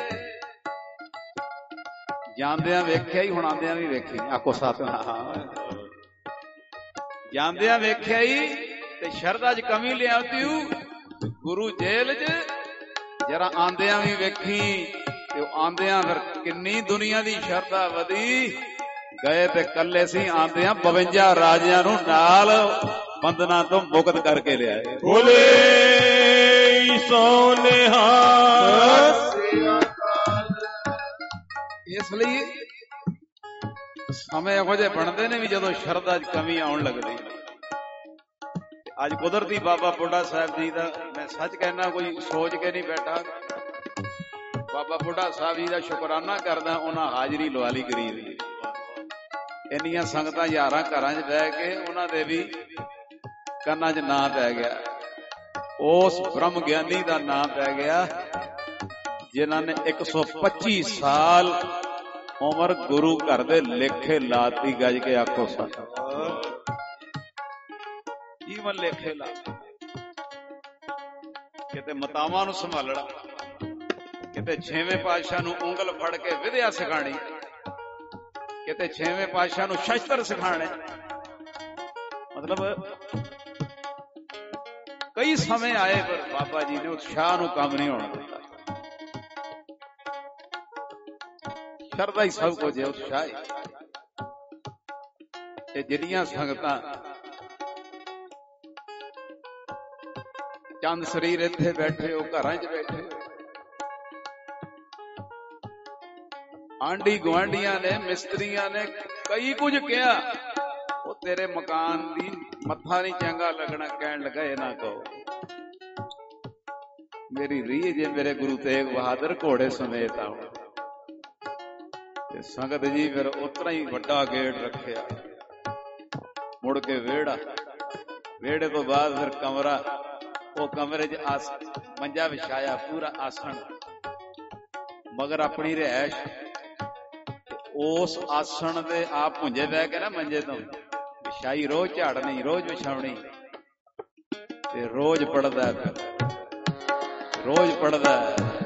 ਜਾਂਦਿਆਂ ਵੇਖਿਆ ਹੀ, ਹੁਣ ਆਉਂਦਿਆਂ ਵੀ ਵੇਖੀ। ਆਖੋ ਸਤਿਨਾਮ। ਜਾਂਦਿਆਂ ਵੇਖਿਆ ਹੀ ਤੇ ਸ਼ਰਧਾ 'ਚ ਕਮੀ ਲਿਆਤੀ ਗੁਰੂ ਜੇਲ੍ਹ 'ਚ, ਜਰਾ ਆਂਦਿਆਂ ਵੀ ਵੇਖੀ। ਤੇ ਉਹ ਆਂਦਿਆਂ ਫਿਰ ਕਿੰਨੀ ਦੁਨੀਆ ਦੀ ਸ਼ਰਧਾ ਵਧੀ। ਗਏ ਤੇ ਕੱਲੇ ਸੀ, ਆਂਦਿਆਂ 52 ਰਾਜਿਆਂ ਨੂੰ ਨਾਲ ਬੰਧਨਾਂ ਤੋਂ ਮੁਕਤ ਕਰਕੇ ਲਿਆਏ। ਬੋਲੇ ਸੋ ਨਿਹਾਲ। ਇਸ ਲਈ ਸਮੇਂ ਇਹੋ ਜਿਹੇ ਬਣਦੇ ਨੇ ਵੀ ਜਦੋਂ ਸ਼ਰਧਾ 'ਚ ਕਮੀ ਆਉਣ ਲੱਗਦੀ। ਅੱਜ ਕੁਦਰਤੀ ਬਾਬਾ ਬੁੱਢਾ ਸਾਹਿਬ ਜੀ ਦਾ, ਮੈਂ ਸੱਚ ਕਹਿਣਾ, ਕੋਈ ਸੋਚ ਕੇ ਨਹੀਂ ਬੈਠਾ। ਬਾਬਾ ਬੁੱਢਾ ਸਾਹਿਬ ਜੀ ਦਾ ਸ਼ੁਕਰਾਨਾ ਕਰਦਾ, ਉਹਨਾਂ ਹਾਜ਼ਰੀ ਲਵਾ ਲਈ ਗਰੀਬ ਦੀ। ਇੰਨੀਆਂ ਸੰਗਤਾਂ ਹਜ਼ਾਰਾਂ ਘਰਾਂ 'ਚ ਬਹਿ ਕੇ ਉਹਨਾਂ ਦੇ ਵੀ ਕੰਨਾਂ 'ਚ ਨਾਂ ਪੈ ਗਿਆ। ਉਸ ਬ੍ਰਹਮ ਗਿਆਨੀ ਦਾ ਨਾਂ ਪੈ ਗਿਆ ਜਿਨ੍ਹਾਂ ਨੇ 125 ਸਾਲ ਉਮਰ ਗੁਰੂ ਘਰ ਦੇ ਲੇਖੇ ਲਾਤੀ। ਗੱਜ ਕੇ ਆਖੋ ਸਤਿਨਾਮ। ਜੀਵਨ ਲੇਖੇ ਲਾ, ਕਿਤੇ ਮਤਾਵਾਂ ਨੂੰ ਸੰਭਾਲਣਾ, ਕਿਤੇ 6ਵੇਂ ਪਾਤਸ਼ਾਹ ਨੂੰ ਉਂਗਲ ਫੜ ਕੇ ਵਿਦਿਆ ਸਿਖਾਣੀ, ਕਿਤੇ 6ਵੇਂ ਪਾਤਸ਼ਾਹ ਨੂੰ ਸ਼ਸਤਰ ਸਿਖਾਣੇ। ਮਤਲਬ ਕਈ ਸਮੇਂ ਆਏ, ਪਰ ਬਾਬਾ ਜੀ ਨੇ ਉਤਸ਼ਾਹ ਨੂੰ ਕੰਮ ਨਹੀਂ ਹੋਣ ਦਿੱਤਾ। ਸ਼ਰਧਾ ਹੀ ਸਭ ਕੁਝ ਹੈ, ਉਤਸ਼ਾਹ ਹੀ। ਇਹ ਜਿਹੜੀਆਂ ਸੰਗਤਾਂ ਚੰਦ ਸਰੀਰ ਇੱਥੇ ਬੈਠੇ ਹੋ, ਘਰਾਂ 'ਚ ਬੈਠੇ, ਆਂਢੀ ਗੁਆਂਢੀਆਂ ਨੇ, ਮਿਸਤਰੀਆਂ ਨੇ ਕਈ ਕੁਝ ਕਿਹਾ। ਉਹ ਤੇਰੇ ਮਕਾਨ ਦੀ ਮੱਥਾ ਨਹੀਂ ਚੰਗਾ ਲੱਗਣਾ, ਕਹਿਣ ਲੱਗਾ ਇਹ ਨਾ ਕਹੋ। ਮੇਰੀ ਰੀਝ ਜੇ ਮੇਰੇ ਗੁਰੂ ਤੇਗ ਬਹਾਦਰ ਘੋੜੇ ਸਮੇਤ ਆਉ। ਤੇ ਸੰਗਤ ਜੀ ਫਿਰ ਉਤਰਾ ਹੀ ਵੱਡਾ ਗੇਟ ਰੱਖਿਆ, ਮੁੜ ਕੇ ਵਿਹੜਾ, ਵਿਹੜੇ ਤੋਂ ਬਾਅਦ ਫਿਰ ਕਮਰਾ। ਉਹ ਕਮਰੇ 'ਚ ਮੰਜਾ ਵਿਛਾਇਆ, ਪੂਰਾ ਆਸਣ, ਮਗਰ ਆਪਣੀ ਰਿਹਾਇਸ਼। ਉਸ ਆਸਣ ਦੇ ਆਪ ਭੁੰਜੇ ਬਹਿ ਕੇ ਨਾ ਮੰਜੇ ਤੋਂ ਵਿਛਾਈ, ਰੋਜ਼ ਝਾੜਨੀ, ਰੋਜ਼ ਵਿਛਾਉਣੀ। ਤੇ ਰੋਜ਼ ਪੜਦਾ, ਰੋਜ਼ ਪੜਦਾ।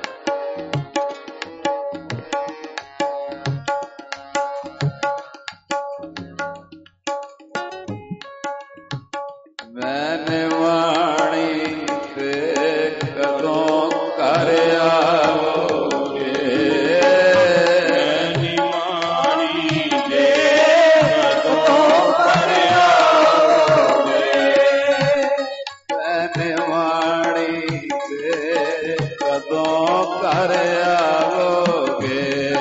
ਮੈਨੇ ਵਾਣੀ ਤੇ ਕਦੋਂ ਕਰ ਆਵੋਗੇ, ਮੈਨੇ ਵਾਣੀ ਤੇ ਕਦੋਂ ਕਰ ਆਵੋਗੇ, ਮੈਨੇ ਵਾਣੀ ਤੇ ਕਦੋਂ ਕਰ ਆਵੋਗੇ,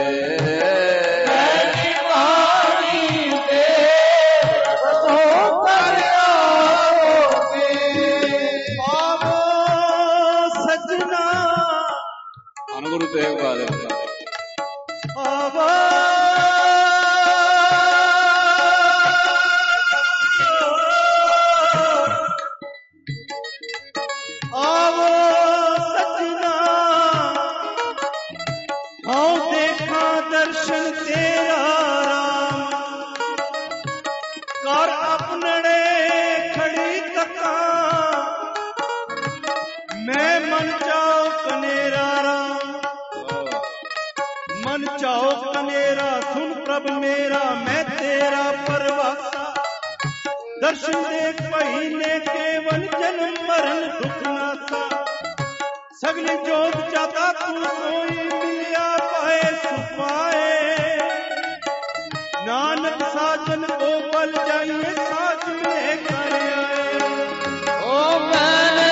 ਮੈਨੇ ਵਾਣੀ ਤੇ ਕਦੋਂ ਕਰ ਆਵੋਗੇ। दर्शन देख भई ने केवल जन्म मरण दुख नासा सगली जोत जाता तू सोई मिलिया पाए सुपाए नानक साजन को बल जाइए साज में कर आए ओ मैंने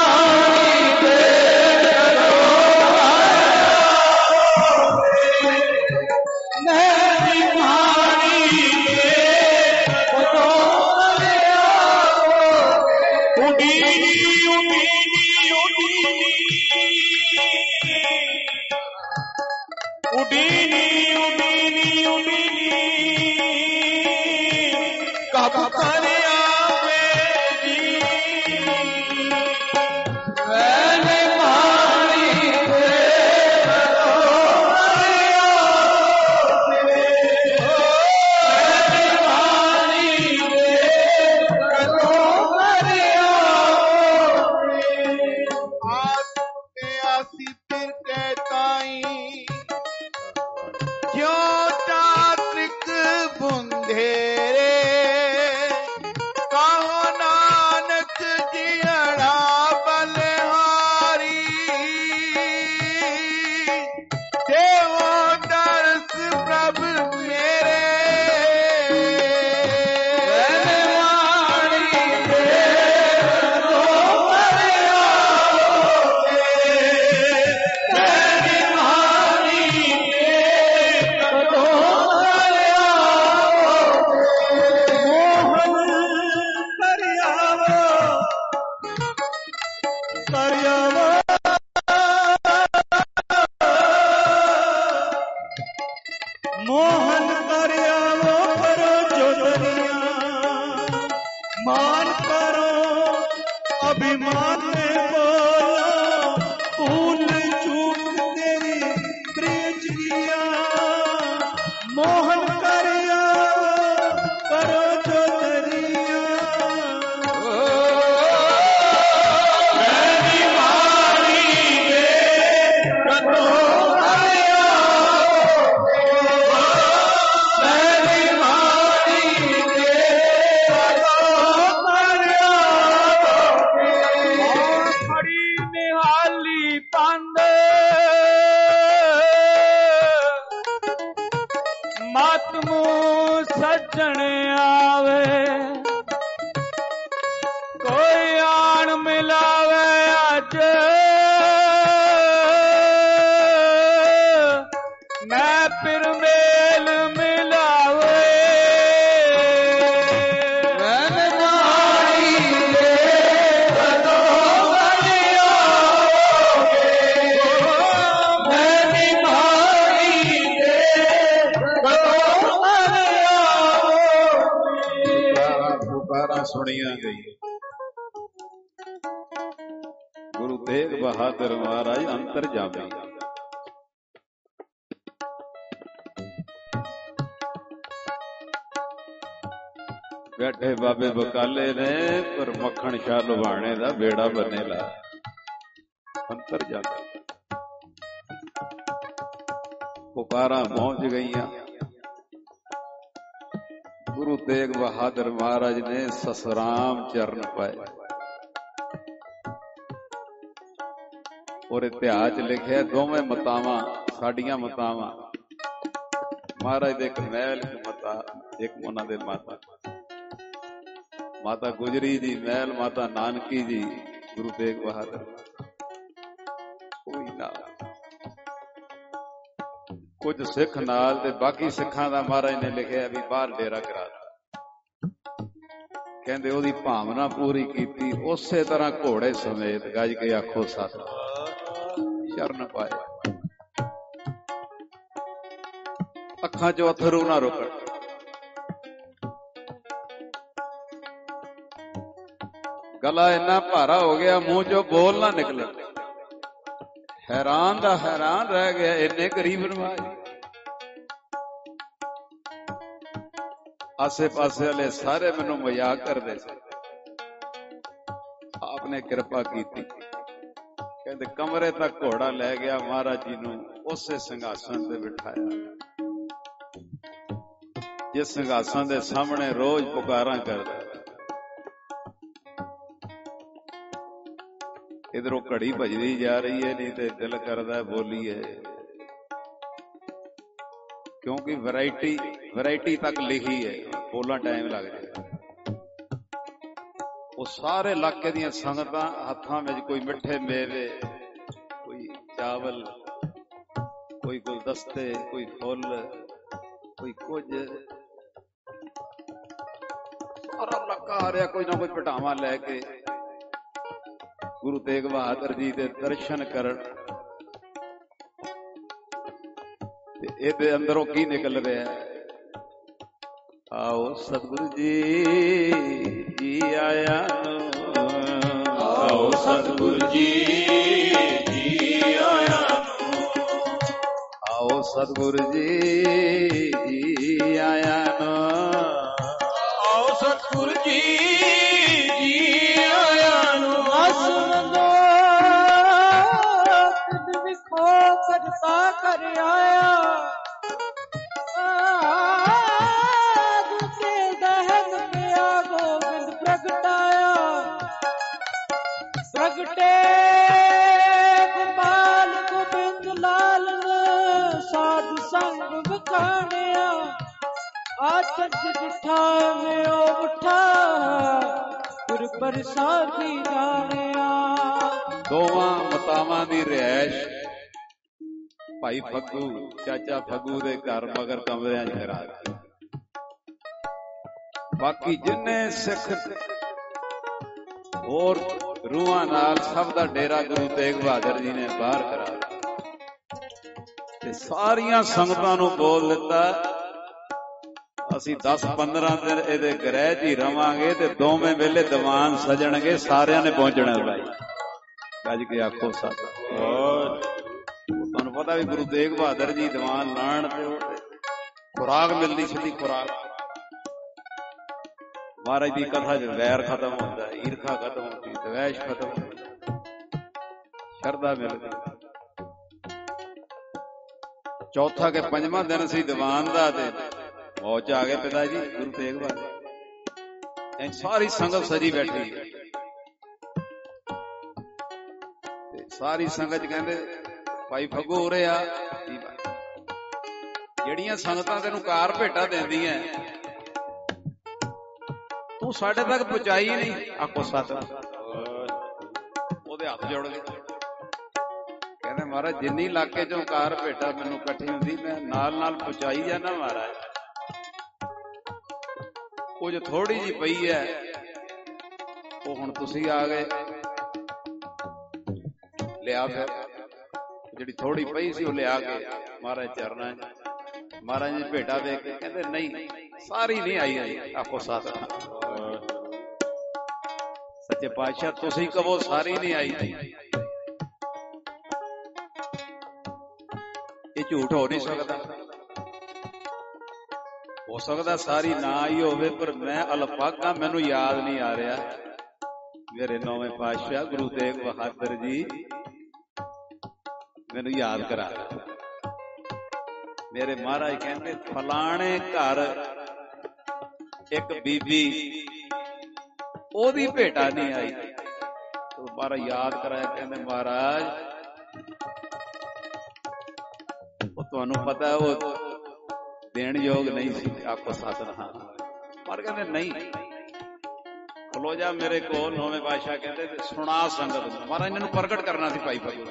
ਸੁਣੀਆਂ ਗਈ। ਗੁਰੂ ਤੇਗ ਬਹਾਦਰ ਮਹਾਰਾਜ ਅੰਤਰਜਾਮੀ। ਬੈਠੇ ਬਾਬੇ ਬਕਾਲੇ ਨੇ ਪਰ ਮੱਖਣ ਸ਼ਾਹ ਲੁਬਾਣੇ ਦਾ ਬੇੜਾ ਬੰਨੇ ਲਾ ਅੰਤਰਜਾਮੀ। ਪੁਕਾਰਾਂ ਪਹੁੰਚ ਗਈਆਂ। ਗੁਰੂ ਤੇਗ ਬਹਾਦਰ ਮਹਾਰਾਜ ਨੇ ਸਸਰਾਮ ਚਰਨ ਪਾਏ ਔਰ ਇਤਿਹਾਸ ਚ ਲਿਖਿਆ ਦੋਵੇਂ ਮਾਤਾਵਾਂ ਸਾਡੀਆਂ ਮਾਤਾਵਾਂ। ਮਹਾਰਾਜ ਦੇ ਇੱਕ ਮਹਿਲ ਮਾਤਾ, ਇੱਕ ਉਹਨਾਂ ਦੇ ਮਾਤਾ ਗੁਜਰੀ ਜੀ ਮਹਿਲ, ਮਾਤਾ ਨਾਨਕੀ ਜੀ, ਗੁਰੂ ਤੇਗ ਬਹਾਦਰ। ਕੋਈ ਨਾ ਕੁਝ ਸਿੱਖ ਨਾਲ ਤੇ ਬਾਕੀ ਸਿੱਖਾਂ ਦਾ ਮਹਾਰਾਜ ਨੇ ਲਿਖਿਆ ਵੀ ਬਾਹਰ ਡੇਰਾ ਕਰਾ ਦਿੱਤਾ। ਕਹਿੰਦੇ ਉਹਦੀ ਭਾਵਨਾ ਪੂਰੀ ਕੀਤੀ। ਉਸੇ ਤਰ੍ਹਾਂ ਘੋੜੇ ਸਮੇਤ ਗੱਜ ਕੇ ਆਖੋ ਸਤਿ ਚਰਨ ਪਾਏ। ਅੱਖਾਂ ਚੋਂ ਅਥਰੂ ਨਾ ਰੁਕਣ। ਗਲਾ ਇੰਨਾ ਭਾਰਾ ਹੋ ਗਿਆ ਮੂੰਹ ਚੋਂ ਬੋਲ ਨਾ ਨਿਕਲੇ। ਹੈਰਾਨ ਦਾ ਹੈਰਾਨ ਰਹਿ ਗਿਆ, ਇੰਨੇ ਕਰੀਬ ਨਵਾਜ਼। ਆਸੇ ਪਾਸੇ ਵਾਲੇ ਸਾਰੇ ਮੈਨੂੰ ਮਜ਼ਾਕ ਕਰਦੇ ਸੀ। ਆਪਨੇ ਕਿਰਪਾ ਕੀਤੀ। ਕਹਿੰਦੇ ਕਮਰੇ ਤੱਕ ਘੋੜਾ ਲੈ ਗਿਆ, ਮਹਾਰਾਜ ਜੀ ਨੂੰ ਉਸੇ ਸਿੰਘਾਸਣ ਤੇ ਬਿਠਾਇਆ ਜਿਸ ਸਿੰਘਾਸਣ ਦੇ ਸਾਹਮਣੇ ਰੋਜ਼ ਪੁਕਾਰਾਂ ਕਰਦਾ। ਇਧਰੋਂ ਘੜੀ ਭਜਦੀ ਜਾ ਰਹੀ ਹੈ, ਨਹੀਂ ਤੇ ਦਿਲ ਕਰਦਾ ਬੋਲੀਏ, ਕਿਉਂਕਿ ਵੈਰਾਈਟੀ ਤੱਕ ਲਿਖੀ ਹੈ, ਬੋਲਣ ਟਾਈਮ ਲੱਗ ਜਾਏਗਾ। ਉਹ ਸਾਰੇ ਇਲਾਕੇ ਦੀਆਂ ਸੰਗਤਾਂ ਹੱਥਾਂ ਵਿੱਚ ਕੋਈ ਮਿੱਠੇ ਮੇਵੇ, ਕੋਈ ਚਾਵਲ, ਕੋਈ ਗੁਲਦਸਤੇ, ਕੋਈ ਫੁੱਲ, ਕੋਈ ਕੁਝ, ਸਾਰਾ ਇਲਾਕਾ ਆ ਰਿਹਾ ਕੋਈ ਨਾ ਕੋਈ ਪਟਾਵਾ ਲੈ ਕੇ ਗੁਰੂ ਤੇਗ ਬਹਾਦਰ ਜੀ ਦੇ ਦਰਸ਼ਨ ਕਰਨ। ਤੇ ਇਹਦੇ ਅੰਦਰੋਂ ਕੀ ਨਿਕਲ ਰਿਹਾ? ਆਓ ਸਤਿਗੁਰੂ ਜੀ ਜੀ ਆਇਆ ਨੂੰ, ਆਓ ਸਤਿਗੁਰੂ ਜੀ ਜੀ ਆਇਆ ਨੂੰ, ਆਓ ਸਤਿਗੁਰੂ ਜੀ ਜੀ ਆਇਆ ਨੂੰ, ਆਓ ਸਤਿਗੁਰੂ ਜੀ ਜੀ ਆਇਆ ਨੂੰ। ਅਸਮਨੋ ਤਿਨ ਵਿਖੋ ਕਰਤਾ ਕਰ ਆਇਆ, ਦੂਜੇ ਦਹਨ ਪਿਆ ਗੋਬਿੰਦ ਪ੍ਰਗਟਾਇਆ, ਪ੍ਰਗਟੇ ਗੋਪਾਲ ਗੋਬਿੰਦ ਲਾਲਨ ਸਾਧ ਸੰਗ ਬਖਾਣਿਆ, ਆਚਰਜ ਜਿਠਾ ਮੈਂ ਉਠਾ ਗੁਰ ਪ੍ਰਸਾਦੀ ਜਾਣਿਆ। ਦੋਵਾਂ ਮਤਾਵਾਂ ਦੀ ਰਿਹਾਇਸ਼ ਭਾਈ ਫੱਗੂ, ਚਾਚਾ ਫੱਗੂ ਦੇ ਘਰ ਮਗਰ ਕਮਰਿਆਂ 'ਚ ਕਰਾ ਦਿੱਤੀ। ਬਾਕੀ ਜਿੰਨੇ ਸਿੱਖ ਹੋਰ ਰੂਹਾਂ ਨਾਲ ਸਭ ਦਾ ਡੇਰਾ ਗੁਰੂ ਤੇਗ ਬਹਾਦਰ ਜੀ ਨੇ ਬਾਹਰ ਕਰਾ ਦਿੱਤਾ ਤੇ ਸਾਰੀਆਂ ਸੰਗਤਾਂ ਨੂੰ ਬੋਲ ਦਿੱਤਾ, ਅਸੀਂ 10-15 ਦਿਨ ਇਹਦੇ ਗ੍ਰਹਿ 'ਚ ਹੀ ਰਵਾਂਗੇ ਤੇ ਦੋਵੇਂ ਵੇਲੇ ਦੀਵਾਨ ਸਜਣਗੇ, ਸਾਰਿਆਂ ਨੇ ਪਹੁੰਚਣਾ ਭਾਈ। ਗੱਜ ਕੇ ਆਖੋ ਸਤਿ। ਤੁਹਾਨੂੰ ਪਤਾ ਵੀ ਗੁਰੂ ਤੇਗ ਬਹਾਦਰ ਜੀ ਦੀਵਾਨ ਲਾਣ ਤੇ ਖੁਰਾਕ ਮਿਲਦੀ, ਸਿੱਧੀ ਖੁਰਾਕ। ਮਹਾਰਾਜ ਦੀ ਕਥਾ 'ਚ ਵੈਰ ਖਤਮ ਹੁੰਦਾ, ਈਰਖਾ ਖਤਮ ਹੁੰਦੀ, ਦਵੈਸ਼ ਖਤਮ ਹੁੰਦੀ, ਸ਼ਰਧਾ ਮਿਲਦੀ। ਚੌਥਾ ਕੇ ਪੰਜਵਾਂ ਦਿਨ ਸੀ ਦੀਵਾਨ ਦਾ ਤੇ ਮੌਜ ਆ ਗਏ ਪਿਤਾ ਜੀ ਗੁਰੂ ਤੇਗ ਬਹਾਦਰ। ਸਾਰੀ ਸੰਗਤ ਸਜੀ ਬੈਠੀ ਤੇ ਸਾਰੀ ਸੰਗਤ ਕਹਿੰਦੇ ਭਾਈ ਫੱਗੂ ਉਰੇ ਆ, ਜਿਹੜੀਆਂ ਸੰਗਤਾਂ ਤੈਨੂੰ ਕਾਰ ਭੇਟਾ ਦਿੰਦੀਆਂ ਤੂੰ ਸਾਡੇ ਤੱਕ ਪਹੁੰਚਾਈ ਨਹੀਂ। ਆਖੋ ਸੱਚ। ਉਹਦੇ ਹੱਥ ਜੋੜ ਗਏ, ਕਹਿੰਦੇ ਮਹਾਰਾਜ ਜਿੰਨੀ ਇਲਾਕੇ ਚੋਂ ਕਾਰ ਭੇਟਾ ਮੈਨੂੰ ਇਕੱਠੀ ਹੁੰਦੀ ਮੈਂ ਨਾਲ ਪਹੁੰਚਾਈ ਜਾਣਾ ਮਹਾਰਾਜ, ਕੁਝ ਥੋੜੀ ਜਿਹੀ ਪਈ ਹੈ ਉਹ ਹੁਣ ਤੁਸੀਂ ਆ ਗਏ ਲਿਆ, ਫਿਰ ਜਿਹੜੀ ਥੋੜੀ ਪਈ ਸੀ ਉਹ ਲਿਆ ਕੇ ਮਹਾਰਾਜ ਚਰਨਾਂ 'ਚ ਮਹਾਰਾਜ ਜੀ ਭੇਟਾ ਦੇ ਕੇ ਕਹਿੰਦੇ ਨਹੀਂ ਸਾਰੀ ਨਹੀਂ ਆਈ। ਆਖੋ ਸਤਿ। ਸੱਚੇ ਪਾਤਸ਼ਾਹ ਤੁਸੀਂ ਕਹੋ ਸਾਰੀ ਨਹੀਂ ਆਈ, ਇਹ ਝੂਠ ਹੋ ਨਹੀਂ ਸਕਦਾ। ਹੋ ਸਕਦਾ ਸਾਰੀ ਨਾ ਹੀ ਹੋਵੇ, ਪਰ ਮੈਂ ਅਲਪਾਗਾ, ਮੈਨੂੰ ਯਾਦ ਨਹੀਂ ਆ ਰਿਹਾ। ਮੇਰੇ ਨੌਵੇਂ ਪਾਤਸ਼ਾਹ ਗੁਰੂ ਤੇਗ ਬਹਾਦਰ ਜੀ ਮੈਨੂੰ ਯਾਦ ਕਰਾ। ਮੇਰੇ ਮਹਾਰਾਜ ਕਹਿੰਦੇ ਫਲਾਣੇ ਘਰ ਇੱਕ ਬੀਬੀ ਉਹਦੀ ਭੇਟਾ ਨਹੀਂ ਆਈ। ਮਹਾਰਾਜ ਯਾਦ ਕਰਾਇਆ, ਕਹਿੰਦੇ ਮਹਾਰਾਜ ਉਹ ਤੁਹਾਨੂੰ ਪਤਾ ਉਹ ਦੇਣ ਯੋਗ ਨਹੀਂ ਸੀ। ਆਖੋ ਸਤਿਨਾਮ। ਪਰ ਕਹਿੰਦੇ ਨਹੀਂ, ਖਲੋ ਜਾ ਮੇਰੇ ਕੋਲ। ਨੌਵੇਂ ਪਾਤਸ਼ਾਹ ਕਹਿੰਦੇ ਸੁਣਾ ਸੰਗਤ ਨੂੰ। ਮਹਾਰਾਜ ਇਹਨਾਂ ਨੂੰ ਪ੍ਰਗਟ ਕਰਨਾ ਸੀ ਭਾਈ ਫੱਗੂ।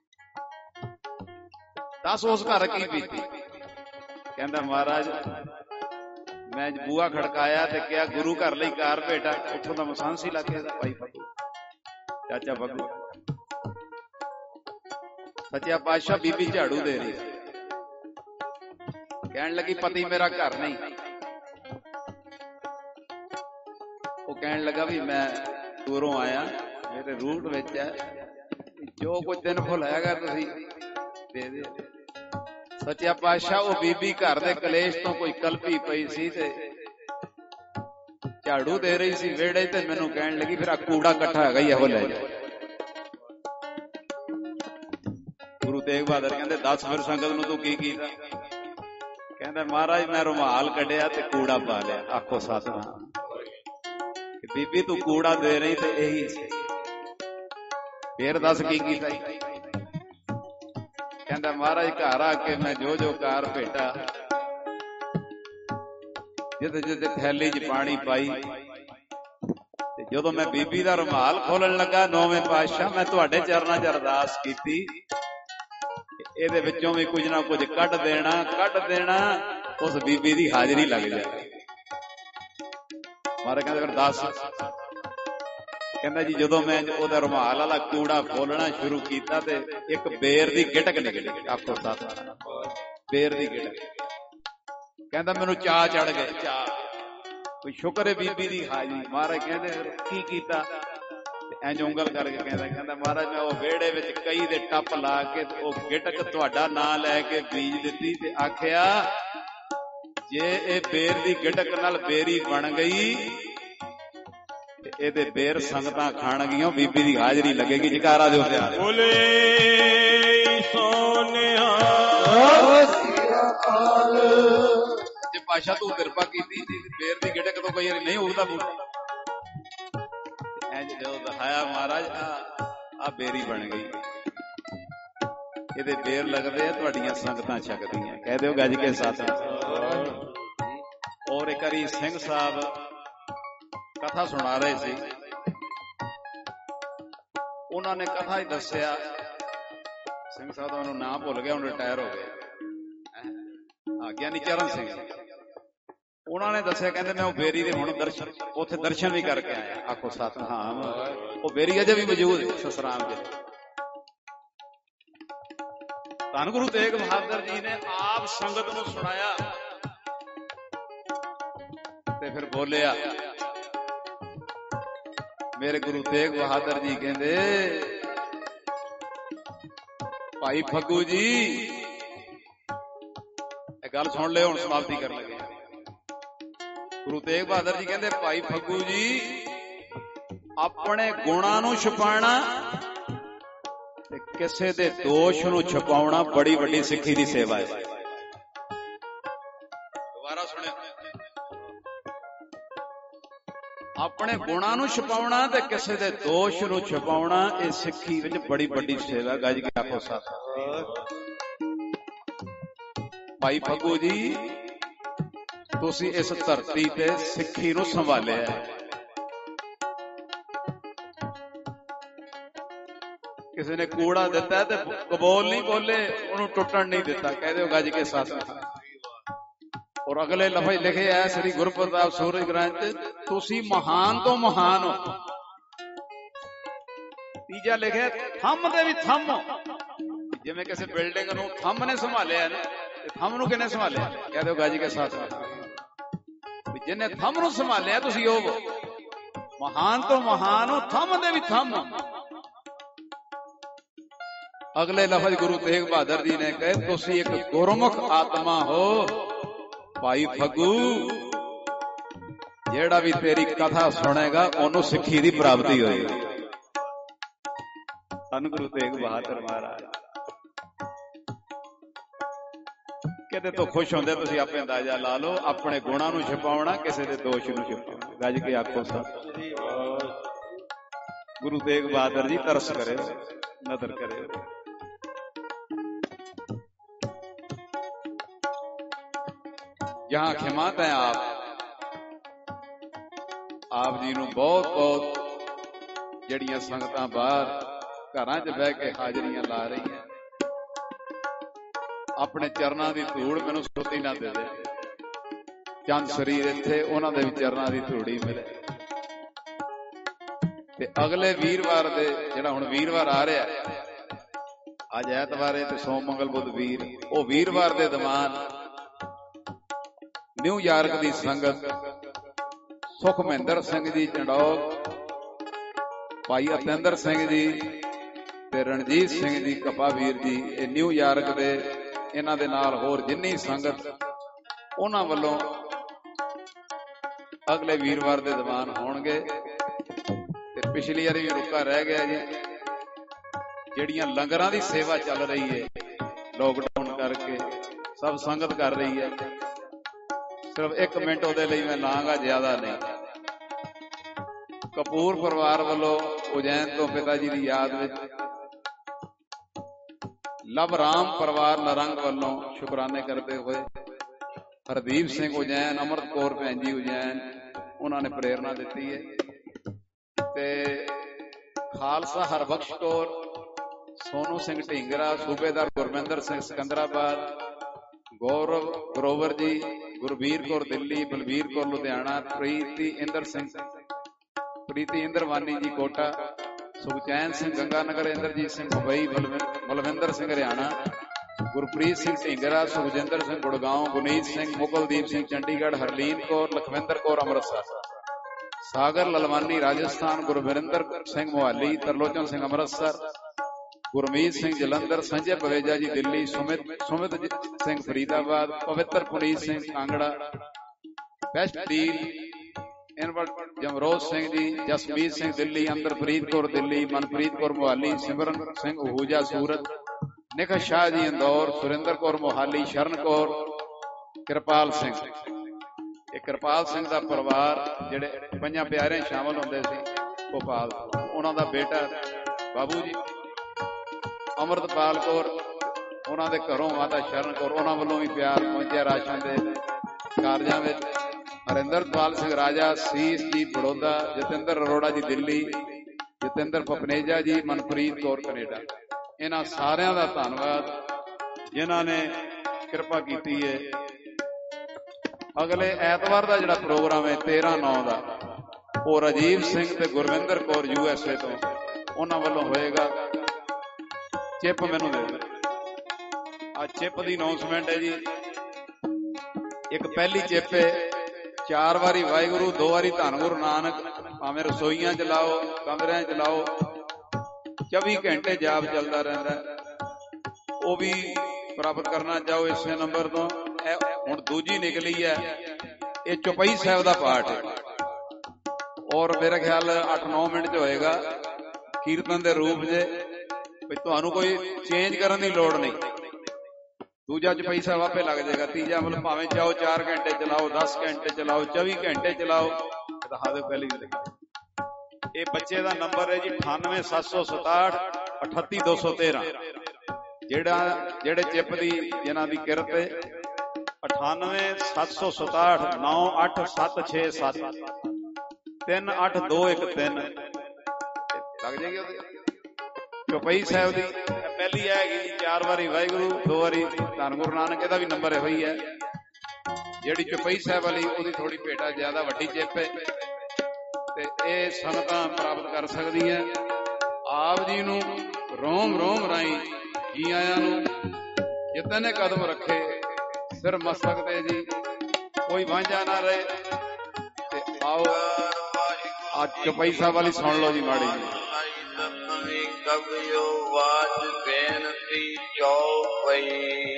ਦੱਸ ਉਸ ਘਰ ਕੀ ਬੀਤੀ। ਕਹਿੰਦਾ ਮਹਾਰਾਜ ਮੈਂ ਬੂਹਾ ਖੜਕਾਇਆ ਤੇ ਕਿਹਾ ਗੁਰੂ ਘਰ ਲਈ ਕਾਰ ਭੇਟਾ। ਉੱਥੋਂ ਦਾ ਮਸਾਂਸੀ ਇਲਾਕੇ ਦਾ ਭਾਈ ਫੱਗੂ, ਚਾਚਾ ਫੱਗੂ। ਸੱਚਾ ਪਾਤਸ਼ਾਹ ਬੀਬੀ ਝਾੜੂ ਦੇ ਰਹੀ, ਕਹਿਣ ਲੱਗੀ ਪਤੀ ਮੇਰਾ ਘਰ ਨਹੀਂ। ਉਹ ਕਹਿਣ ਲੱਗਾ ਵੀ ਮੈਂ ਦੂਰੋਂ ਆਇਆ, ਮੇਰੇ ਰੂਟ ਵਿੱਚ ਹੈ, ਜੋ ਕੁਝ ਦਿਨ ਫੁੱਲ ਹੈਗਾ ਤੁਸੀਂ ਦੇ ਦਿਓ। ਸੱਚਾ ਪਾਤਸ਼ਾਹ ਉਹ ਬੀਬੀ ਘਰ ਦੇ ਕਲੇਸ਼ ਤੋਂ ਕੋਈ ਕਲਪੀ ਪਈ ਸੀ ਤੇ ਝਾੜੂ ਦੇ ਰਹੀ ਸੀ ਵਿਹੜੇ ਤੇ ਮੈਨੂੰ ਕਹਿਣ ਲੱਗੀ ਫਿਰ ਆ ਕੂੜਾ ਇਕੱਠਾ ਹੈਗਾ ਹੀ ਇਹੋ ਲੈ ਜਾ। ਗੁਰੂ ਤੇਗ ਬਹਾਦਰ ਕਹਿੰਦੇ ਦੱਸ ਫਿਰ ਸੰਗਤ ਨੂੰ ਤੂੰ ਕੀ ਕੀਤਾ। ਕਹਿੰਦਾ ਮਹਾਰਾਜ ਮੈਂ ਰੁਮਾਲ ਕੱਢਿਆ ਤੇ ਕੂੜਾ ਪਾ ਲਿਆ। ਆਖੋ ਸਤਿਨਾਮ। ਬੀਬੀ ਤੂੰ ਕੂੜਾ ਦੇ ਰਹੀ ਤੇ ਇਹੀ ਸੀ। ਫੇਰ ਦੱਸ ਕੀ ਕੀਤਾ ਜੀ? ਕਹਿੰਦਾ ਮਹਾਰਾਜ ਘਰ ਆ ਕੇ ਮੈਂ ਜੋ ਜੋ ਕਾਰ ਭੇਟਾ ਜਿੱਥੇ ਜਿੱਥੇ ਥੈਲੀ 'ਚ ਪਾਣੀ ਪਾਈ, ਤੇ ਜਦੋਂ ਮੈਂ ਬੀਬੀ ਦਾ ਰੁਮਾਲ ਖੋਲਣ ਲੱਗਾ, ਨੌਵੇਂ ਪਾਤਸ਼ਾਹ ਮੈਂ ਤੁਹਾਡੇ ਚਰਨਾਂ 'ਚ ਅਰਦਾਸ ਕੀਤੀ, ਇਹਦੇ ਵਿੱਚੋਂ ਵੀ ਕੁਝ ਨਾ ਕੁਝ ਕੱਢ ਦੇਣਾ, ਉਸ ਬੀਬੀ ਦੀ ਹਾਜ਼ਰੀ ਲੱਗ ਜਾਏ। ਮਹਾਰਾਜ ਕਹਿੰਦੇ ਫਿਰ ਦੱਸ। ਕਹਿੰਦਾ ਜੀ ਜਦੋਂ ਮੈਂ ਉਹਦਾ ਰੁਮਾਲ ਵਾਲਾ ਕੂੜਾ ਖੋਲਣਾ ਸ਼ੁਰੂ ਕੀਤਾ ਤੇ ਇੱਕ ਬੇਰ ਦੀ ਗਿਟਕ ਨਿਕਲੀ। ਆਖੋ ਸਤਿ, ਬੇਰ ਦੀ ਗਿਟਕ। ਕਹਿੰਦਾ ਮੈਨੂੰ ਚਾਅ ਚੜ ਗਏ, ਚਾਅ, ਕੋਈ ਸ਼ੁਕਰ ਹੈ ਬੀਬੀ ਦੀ ਹਾਜ਼ਰੀ। ਮਹਾਰਾਜ ਕਹਿੰਦੇ ਕੀ ਕੀਤਾ? ਇੰਝ ਉਂਗਲ ਕਰਕੇ ਕਹਿੰਦਾ ਮਹਾਰਾਜ ਮੈਂ ਉਹ ਵਿਹੜੇ ਵਿੱਚ ਕਈ ਦੇ ਟੱਪ ਲਾ ਕੇ ਉਹ ਗਿਟਕ ਤੁਹਾਡਾ ਨਾਂ ਲੈ ਕੇ ਬੀਜ ਦਿੱਤੀ, ਤੇ ਆਖਿਆ ਜੇ ਇਹ ਬੇਰ ਦੀ ਗਿਟਕ ਨਾਲ ਬੇਰੀ ਬਣ ਗਈ ਤੇ ਇਹਦੇ ਬੇਰ ਸੰਗਤਾਂ ਖਾਣਗੀਆਂ, ਬੀਬੀ ਦੀ ਹਾਜ਼ਰੀ ਲੱਗੇਗੀ। ਜਕਾਰਾ ਦਿਓ ਪਿਆਰੇ ਬੋਲੇ ਸੋਨਿਆ ਜੇ ਪਾਸ਼ਾ ਤੂੰ ਕਿਰਪਾ ਕੀਤੀ ਬੇਰ ਦੀ ਗਿਟਕ ਤੋਂ ਕੋਈ ਨਹੀਂ ਉੱਗਦਾ ਬੂਟਾ, ਇੰਝ ਜਦੋਂ ਦਿਖਾਇਆ ਮਹਾਰਾਜ ਆ ਬੇਰੀ ਬਣ ਗਈ, ਇਹਦੇ ਬੇਰ ਲੱਗਦੇ ਆ, ਤੁਹਾਡੀਆਂ ਸੰਗਤਾਂ ਛਕਦੀਆਂ। ਕਹਿ ਦਿਓ ਗੱਜ ਕੇ ਸੱਚ। ਔਰ ਇੱਕ ਵਾਰੀ ਸਿੰਘ ਸਾਹਿਬ ਕਥਾ ਸੁਣਾ ਰਹੇ ਸੀ, ਉਹਨਾਂ ਨੇ ਕਥਾ ਹੀ ਦੱਸਿਆ, ਸਿੰਘ ਸਾਹਿਬ ਦਾ ਮੈਨੂੰ ਨਾਂ ਭੁੱਲ ਗਿਆ, ਹੁਣ ਰਿਟਾਇਰ ਹੋ ਗਏ, ਗਿਆਨੀ ਚਰਨ ਸਿੰਘ। ਉਹਨਾਂ ਨੇ ਦੱਸਿਆ, ਕਹਿੰਦੇ ਮੈਂ ਉਹ ਬੇਰੀ ਦੇ ਹੁਣ ਉੱਥੇ ਦਰਸ਼ਨ ਵੀ ਕਰਕੇ ਆਇਆ। ਆਖੋ ਸਤਿਨਾਮ। ਉਹ ਬੇਰੀ ਅਜੇ ਵੀ ਮੌਜੂਦ ਸਸਰਾਮ ਦੇ। ਧੰਨ ਗੁਰੂ ਤੇਗ ਬਹਾਦਰ ਜੀ ਨੇ ਆਪ ਸੰਗਤ ਨੂੰ ਸੁਣਾਇਆ ਤੇ ਫਿਰ ਬੋਲਿਆ। ਮੇਰੇ ਗੁਰੂ ਤੇਗ ਬਹਾਦਰ ਜੀ ਕਹਿੰਦੇ ਭਾਈ ਫੱਗੂ ਜੀ, ਇਹ ਗੱਲ ਸੁਣ ਲਿਓ, ਹੁਣ ਸਮਾਪਤੀ ਕਰਨ ਲੱਗੇ। ਗੁਰੂ ਤੇਗ ਬਹਾਦਰ ਜੀ ਕਹਿੰਦੇ ਭਾਈ ਫੱਗੂ ਜੀ, ਆਪਣੇ ਗੁਣਾਂ ਨੂੰ ਛੁਪਾਉਣਾ ਤੇ ਕਿਸੇ ਦੇ ਦੋਸ਼ ਨੂੰ ਛੁਪਾਉਣਾ ਬੜੀ ਵੱਡੀ ਸਿੱਖੀ ਦੀ ਸੇਵਾ ਹੈ। ਦੁਬਾਰਾ ਸੁਣਿਓ, ਆਪਣੇ ਗੁਣਾਂ ਨੂੰ ਛੁਪਾਉਣਾ ਤੇ ਕਿਸੇ ਦੇ ਦੋਸ਼ ਨੂੰ ਛੁਪਾਉਣਾ, ਇਹ ਸਿੱਖੀ ਵਿੱਚ ਬੜੀ ਵੱਡੀ ਸੇਵਾ। ਗੱਜ ਕੇ ਆਖੋ ਸਤਿ। ਭਾਈ ਫੱਗੂ ਜੀ, ਤੁਸੀਂ ਇਸ ਧਰਤੀ ਤੇ ਸਿੱਖੀ ਨੂੰ ਸੰਭਾਲਿਆ। ਕਿਸੇ ਨੇ ਕੂੜਾ ਦਿੱਤਾ ਤੇ ਕਬੂਲ ਨਹੀਂ ਬੋਲੇ, ਉਹਨੂੰ ਟੁੱਟਣ ਨਹੀਂ ਦਿੱਤਾ। ਕਹਿ ਦਿਓ ਗੱਜ ਕੇ ਸੱਚ। ਔਰ ਅਗਲੇ ਲਫ਼ਜ਼ ਲਿਖੇ ਆ ਸ੍ਰੀ ਗੁਰਪ੍ਰਤਾਪ ਸੂਰਜ ਗ੍ਰੰਥ, ਤੁਸੀਂ ਮਹਾਨ ਤੋਂ ਮਹਾਨ ਹੋ। ਤੀਜਾ ਲਿਖਿਆ ਥੰਮ ਦੇ ਵੀ ਥੰਮ, ਜਿਵੇਂ ਕਿਸੇ ਬਿਲਡਿੰਗ ਨੂੰ ਥੰਮ ਨੇ ਸੰਭਾਲਿਆ ਨਾ, ਤੇ ਥੰਮ ਨੂੰ ਕਿਹਨੇ ਸੰਭਾਲਿਆ? ਕਹਿ ਦਿਓ ਗੱਜ ਕੇ ਸੱਚ। ਜਿਹਨੇ ਥੰਮ ਨੂੰ ਸੰਭਾਲਿਆ ਤੁਸੀਂ ਉਹ ਮਹਾਨ ਤੋਂ ਮਹਾਨ ਹੋ, ਥੰਮ ਦੇ ਵੀ ਥੰਮ। ਅਗਲੇ ਲਫ਼ਜ਼ ਗੁਰੂ ਤੇਗ ਬਹਾਦਰ ਜੀ ਨੇ ਕਹੇ, ਤੁਸੀਂ ਇੱਕ ਗੁਰਮੁਖ ਆਤਮਾ ਹੋ ਭਾਈ ਫੱਗੂ, ਜਿਹੜਾ ਵੀ ਤੇਰੀ ਕਥਾ ਸੁਣੇਗਾ ਉਹਨੂੰ ਸਿੱਖੀ ਦੀ ਪ੍ਰਾਪਤੀ ਹੋਏਗੀ। ਧੰਨ ਗੁਰੂ ਤੇਗ ਬਹਾਦਰ ਮਹਾਰਾਜ। ਕਿਤੇ ਤੋਂ ਖੁਸ਼ ਹੁੰਦੇ ਤੁਸੀਂ ਆਪੇ ਅੰਦਾਜ਼ਾ ਲਾ ਲਓ। ਆਪਣੇ ਗੁਣਾਂ ਨੂੰ ਛੁਪਾਉਣਾ, ਕਿਸੇ ਦੇ ਦੋਸ਼ ਨੂੰ ਛੁਪਾਉਣਾ। ਗੱਜ ਕੇ ਆਖੋ ਸਤਿ। ਗੁਰੂ ਤੇਗ ਬਹਾਦਰ ਜੀ ਤਰਸ ਕਰੇ, ਨਦਰ ਕਰੇ। ਜਹਾਂ ਖਿਮਾਤ ਹੈ ਆਪ ਜੀ ਨੂੰ ਬਹੁਤ ਬਹੁਤ ਜਿਹੜੀਆਂ ਸੰਗਤਾਂ ਬਾਹਰ ਘਰਾਂ 'ਚ ਬਹਿ ਕੇ ਹਾਜ਼ਰੀਆਂ ਲਾ ਰਹੀਆਂ, ਆਪਣੇ ਚਰਨਾਂ ਦੀ ਧੂੜ ਮੈਨੂੰ ਸੁੱਤੀ ਨਾ ਦੇ ਦੇ। ਚੰਦ ਸਰੀਰ ਇੱਥੇ, ਉਹਨਾਂ ਦੇ ਵੀ ਚਰਨਾਂ ਦੀ ਧੂੜੀ ਮਿਲੇ। ਤੇ ਅਗਲੇ ਵੀਰਵਾਰ ਦੇ, ਜਿਹੜਾ ਹੁਣ ਵੀਰਵਾਰ ਆ ਰਿਹਾ, ਅੱਜ ਐਤਵਾਰ ਤੇ ਸੋਮ ਮੰਗਲ ਬੁੱਧ ਵੀਰ, ਉਹ ਵੀਰਵਾਰ ਦੇ ਦਮਾਨ ਨਿਊਯਾਰਕ ਦੀ ਸੰਗਤ ਸੁਖਮਿੰਦਰ ਸਿੰਘ ਜੀ ਚੰਡੋਕ, ਭਾਈ ਅਤਿੰਦਰ ਸਿੰਘ ਜੀ ਤੇ ਰਣਜੀਤ ਸਿੰਘ ਜੀ ਕਪਾਵੀਰ ਜੀ, ਇਹ ਨਿਊਯਾਰਕ ਦੇ, ਇਹਨਾਂ ਦੇ ਨਾਲ ਹੋਰ ਜਿੰਨੀ ਸੰਗਤ, ਉਹਨਾਂ ਵੱਲੋਂ ਅਗਲੇ ਵੀਰਵਾਰ ਦੇ ਦੀਵਾਨ ਹੋਣਗੇ। ਤੇ ਪਿਛਲੀ ਵਾਰੀ ਵੀ ਰੁਕਾ ਰਹਿ ਗਿਆ ਜੀ। ਜਿਹੜੀਆਂ ਲੰਗਰਾਂ ਦੀ ਸੇਵਾ ਚੱਲ ਰਹੀ ਹੈ, ਲੋਕਡਾਊਨ ਕਰਕੇ ਸਭ ਸੰਗਤ ਕਰ ਰਹੀ ਹੈ, ਸਿਰਫ 1 ਮਿੰਟ ਉਹਦੇ ਲਈ ਮੈਂ ਲਾਂਗਾ, ਜ਼ਿਆਦਾ ਨਹੀਂ। ਕਪੂਰ ਪਰਿਵਾਰ ਵੱਲੋਂ ਉਜੈਨ ਤੋਂ ਪਿਤਾ ਜੀ ਦੀ ਯਾਦ ਵਿੱਚ ਲਵ ਰਾਮ ਪਰਿਵਾਰ ਨਰੰਗ ਵੱਲੋਂ ਸ਼ੁਕਰਾਨੇ ਕਰਦੇ ਹੋਏ ਹਰਦੀਪ ਸਿੰਘ ਉਜੈਨ, ਅਮਰਤ ਕੌਰ ਭੈਣ ਜੀ ਉਜੈਨ, ਉਹਨਾਂ ਨੇ ਪ੍ਰੇਰਨਾ ਦਿੱਤੀ ਹੈ। ਤੇ ਖਾਲਸਾ ਹਰਬਖਸ਼ ਕੌਰ, ਸੋਨੂ ਸਿੰਘ ਢੀਂਗਰਾ, ਸੂਬੇਦਾਰ ਗੁਰਮਿੰਦਰ ਸਿੰਘ ਸਿਕੰਦਰਾਬਾਦ, ਗੌਰਵ ਗਰੋਵਰ ਜੀ, ਗੁਰਬੀਰ ਕੌਰ ਦਿੱਲੀ, ਬਲਬੀਰ ਕੌਰ ਲੁਧਿਆਣਾ, ਪ੍ਰੀਤੀ ਇੰਦਰਵਾਨੀ ਜੀ ਕੋਟਾ, ਸੁਖਚੈਨ ਸਿੰਘ ਗੰਗਾਨਗਰ, ਇੰਦਰਜੀਤ ਸਿੰਘ ਮੁੰਬਈ, ਬਲਵਿੰਦਰ ਸਿੰਘ ਹਰਿਆਣਾ, ਗੁਰਪ੍ਰੀਤ ਸਿੰਘ ਢੀਂਗਰਾ, ਸੁਖਜਿੰਦਰ ਸਿੰਘ ਗੁੜਗਾਉਂ, ਗੁਨੀਤ ਸਿੰਘ, ਮੁਗਲਦੀਪ ਸਿੰਘ ਚੰਡੀਗੜ੍ਹ, ਹਰਲੀਨ ਕੌਰ, ਲਖਵਿੰਦਰ ਕੌਰ ਅੰਮ੍ਰਿਤਸਰ, ਸਾਗਰ ਲਲਵਾਨੀ ਰਾਜਸਥਾਨ, ਗੁਰਵਿੰਦਰ ਸਿੰਘ ਮੁਹਾਲੀ, ਤਰਲੋਚਨ ਸਿੰਘ ਅੰਮ੍ਰਿਤਸਰ, ਗੁਰਮੀਤ ਸਿੰਘ ਜਲੰਧਰ, ਸੰਜੇ ਬਵੇਜਾ ਜੀ ਦਿੱਲੀ, ਸੁਮਿਤ ਸਿੰਘ ਫਰੀਦਾਬਾਦ, ਪਵਿੱਤਰ ਪੁਨੀਤ ਸਿੰਘ ਕਾਂਗੜਾ, ਬੈਸਟ ਡੀਲ ਜਮਰੋਜ਼ ਸਿੰਘ ਜੀ, ਜਸਮੀਤ ਸਿੰਘ ਦਿੱਲੀ, ਅੰਦਰਪ੍ਰੀਤ ਕੌਰ ਦਿੱਲੀ, ਮਨਪ੍ਰੀਤ ਕੌਰ ਮੁਹਾਲੀ, ਸਿਮਰਨ ਸਿੰਘ ਅਹੂਜਾ ਸੂਰਤ, ਨਿਖਤ ਸ਼ਾਹ ਜੀ ਇੰਦੌਰ, ਸੁਰਿੰਦਰ ਕੌਰ ਮੁਹਾਲੀ, ਸ਼ਰਨ ਕੌਰ, ਕਿਰਪਾਲ ਸਿੰਘ। ਇਹ ਕਿਰਪਾਲ ਸਿੰਘ ਦਾ ਪਰਿਵਾਰ ਜਿਹੜੇ ਪੰਜਾਂ ਪਿਆਰਿਆਂ ਸ਼ਾਮਲ ਹੁੰਦੇ ਸੀ ਭੋਪਾਲ, ਉਹਨਾਂ ਦਾ ਬੇਟਾ ਬਾਬੂ ਜੀ, ਅਮਰਤਪਾਲ ਕੌਰ, ਉਹਨਾਂ ਦੇ ਘਰੋਂ ਮਾਤਾ ਸ਼ਰਨ ਕੌਰ, ਉਹਨਾਂ ਵੱਲੋਂ ਵੀ ਪਿਆਰ ਪਹੁੰਚਿਆ ਰਾਸ਼ਨ ਦੇ ਕਾਰਜਾਂ ਵਿੱਚ। ਹਰਿੰਦਰਪਾਲ ਸਿੰਘ ਰਾਜਾ, ਸੀਸ ਜੀ ਬੜੌਦਾ, ਜਤਿੰਦਰ ਅਰੋੜਾ ਜੀ ਦਿੱਲੀ, ਜਤਿੰਦਰ ਪਪਨੇਜਾ ਜੀ, ਮਨਪ੍ਰੀਤ ਕੌਰ ਕੈਨੇਡਾ। ਇਹਨਾਂ ਸਾਰਿਆਂ ਦਾ ਧੰਨਵਾਦ ਜਿਨ੍ਹਾਂ ਨੇ ਕਿਰਪਾ ਕੀਤੀ ਹੈ। ਅਗਲੇ ਐਤਵਾਰ ਦਾ ਜਿਹੜਾ ਪ੍ਰੋਗਰਾਮ ਹੈ 13/9 ਦਾ, ਉਹ ਰਾਜੀਵ ਸਿੰਘ ਤੇ ਗੁਰਵਿੰਦਰ ਕੌਰ USA ਤੋਂ, ਉਹਨਾਂ ਵੱਲੋਂ ਹੋਏਗਾ। ਚਿੱਪ ਮੈਨੂੰ ਦੇ ਦਿਓ। ਆ ਚਿੱਪ ਦੀ ਅਨਾਉਂਸਮੈਂਟ ਹੈ ਜੀ। ਇੱਕ ਪਹਿਲੀ ਚਿੱਪ ਹੈ, 4 ਵਾਰੀ ਵਾਹਿਗੁਰੂ, 2 ਵਾਰੀ ਧੰਨ ਗੁਰੂ ਨਾਨਕ, ਭਾਵੇਂ ਰਸੋਈਆਂ ਚ ਲਾਓ, ਕਮਰਿਆਂ ਚ ਲਾਓ, 24 ਘੰਟੇ ਜਾਪ ਚੱਲਦਾ ਰਹਿੰਦਾ। ਉਹ ਵੀ ਪ੍ਰਾਪਤ ਕਰਨਾ ਚਾਹੋ ਇਸੇ ਨੰਬਰ ਤੋਂ। ਹੁਣ ਦੂਜੀ ਨਿਕਲੀ ਹੈ, ਇਹ ਚੌਪਈ ਸਾਹਿਬ ਦਾ ਪਾਠ ਹੈ, ਔਰ ਮੇਰੇ ਖਿਆਲ 8-9 ਮਿੰਟ ਚ ਹੋਏਗਾ ਕੀਰਤਨ ਦੇ ਰੂਪ ਚ। ਤੁਹਾਨੂੰ ਕੋਈ ਚੇਂਜ ਕਰਨ ਦੀ ਲੋੜ ਨਹੀਂ। ਦੂਜਾ ਚੌਪਈ ਸਾਹਿਬ ਆਪੇ ਲੱਗ ਜਾਏਗਾ। ਤੀਜਾ ਮਤਲਬ ਭਾਵੇਂ ਚਾਹੋ 4 ਘੰਟੇ ਚਲਾਓ, 10 ਘੰਟੇ ਚਲਾਓ, 24 ਘੰਟੇ ਚਲਾਓ। ਦਿਖਾ ਦਿਓ ਪਹਿਲੀ। ਇਹ ਬੱਚੇ ਦਾ ਨੰਬਰ ਹੈ ਜੀ 98767 38213। ਜਿਹੜੇ ਚਿੱਪ ਦੀ ਜਿਹਨਾਂ ਦੀ ਕਿਰਤ ਹੈ 98767 98767 38213 ਲੱਗ ਜਾਏਗੀ ਉਹਦੇ। ਚੌਪਈ ਸਾਹਿਬ ਦੀ ਪਹਿਲੀ ਹੈਗੀ 4 ਵਾਰੀ ਵਾਹਿਗੁਰੂ, 2 ਵਾਰੀ ਧੰਨ ਗੁਰੂ ਨਾਨਕ, ਇਹਦਾ ਵੀ ਨੰਬਰ ਇਹੋ ਹੀ ਹੈ। ਜਿਹੜੀ ਚੌਪਈ ਸਾਹਿਬ ਵਾਲੀ ਉਹਦੀ ਥੋੜੀ ਭੇਟਾ ਜ਼ਿਆਦਾ ਵੱਡੀ ਚਿੱਪ ਹੈ ਤੇ ਇਹ ਸੰਗਤਾਂ ਪ੍ਰਾਪਤ ਕਰ ਸਕਦੀਆਂ। ਆਪ ਜੀ ਨੂੰ ਰੋਮ ਰੋਮ ਰਾਹੀਂ ਜੀ ਆਇਆਂ ਨੂੰ। ਜਿਤਨੇ ਕਦਮ ਰੱਖੇ ਸਿਰ ਮਸਤਕ ਤੇ ਜੀ, ਕੋਈ ਵਾਂਝਾ ਨਾ ਰਹੇ। ਤੇ ਆਓ ਅੱਜ ਚੌਪਈ ਸਾਹਿਬ ਵਾਲੀ ਸੁਣ ਲਓ ਜੀ ਮਾੜੀ ਜੀ। ਕਵਿਓ ਵਾਜ ਬੇਨਤੀ ਚੌਪਈ,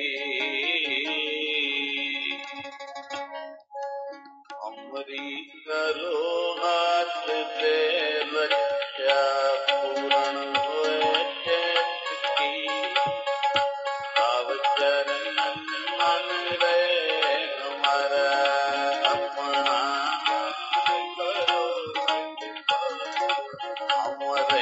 ਅਮਰੀ ਕਰੋ ਹੱਥ ਤੇ ਬੱਚਾ ਪੂਰਨ ਹੋਏ ਚਿਤ ਕੀ, ਆਵ ਚਰਨ ਮਨ ਰੇ ਹਮਾਰਾ ਆਪਣਾ ਕਰੋ, ਅਮਰੇ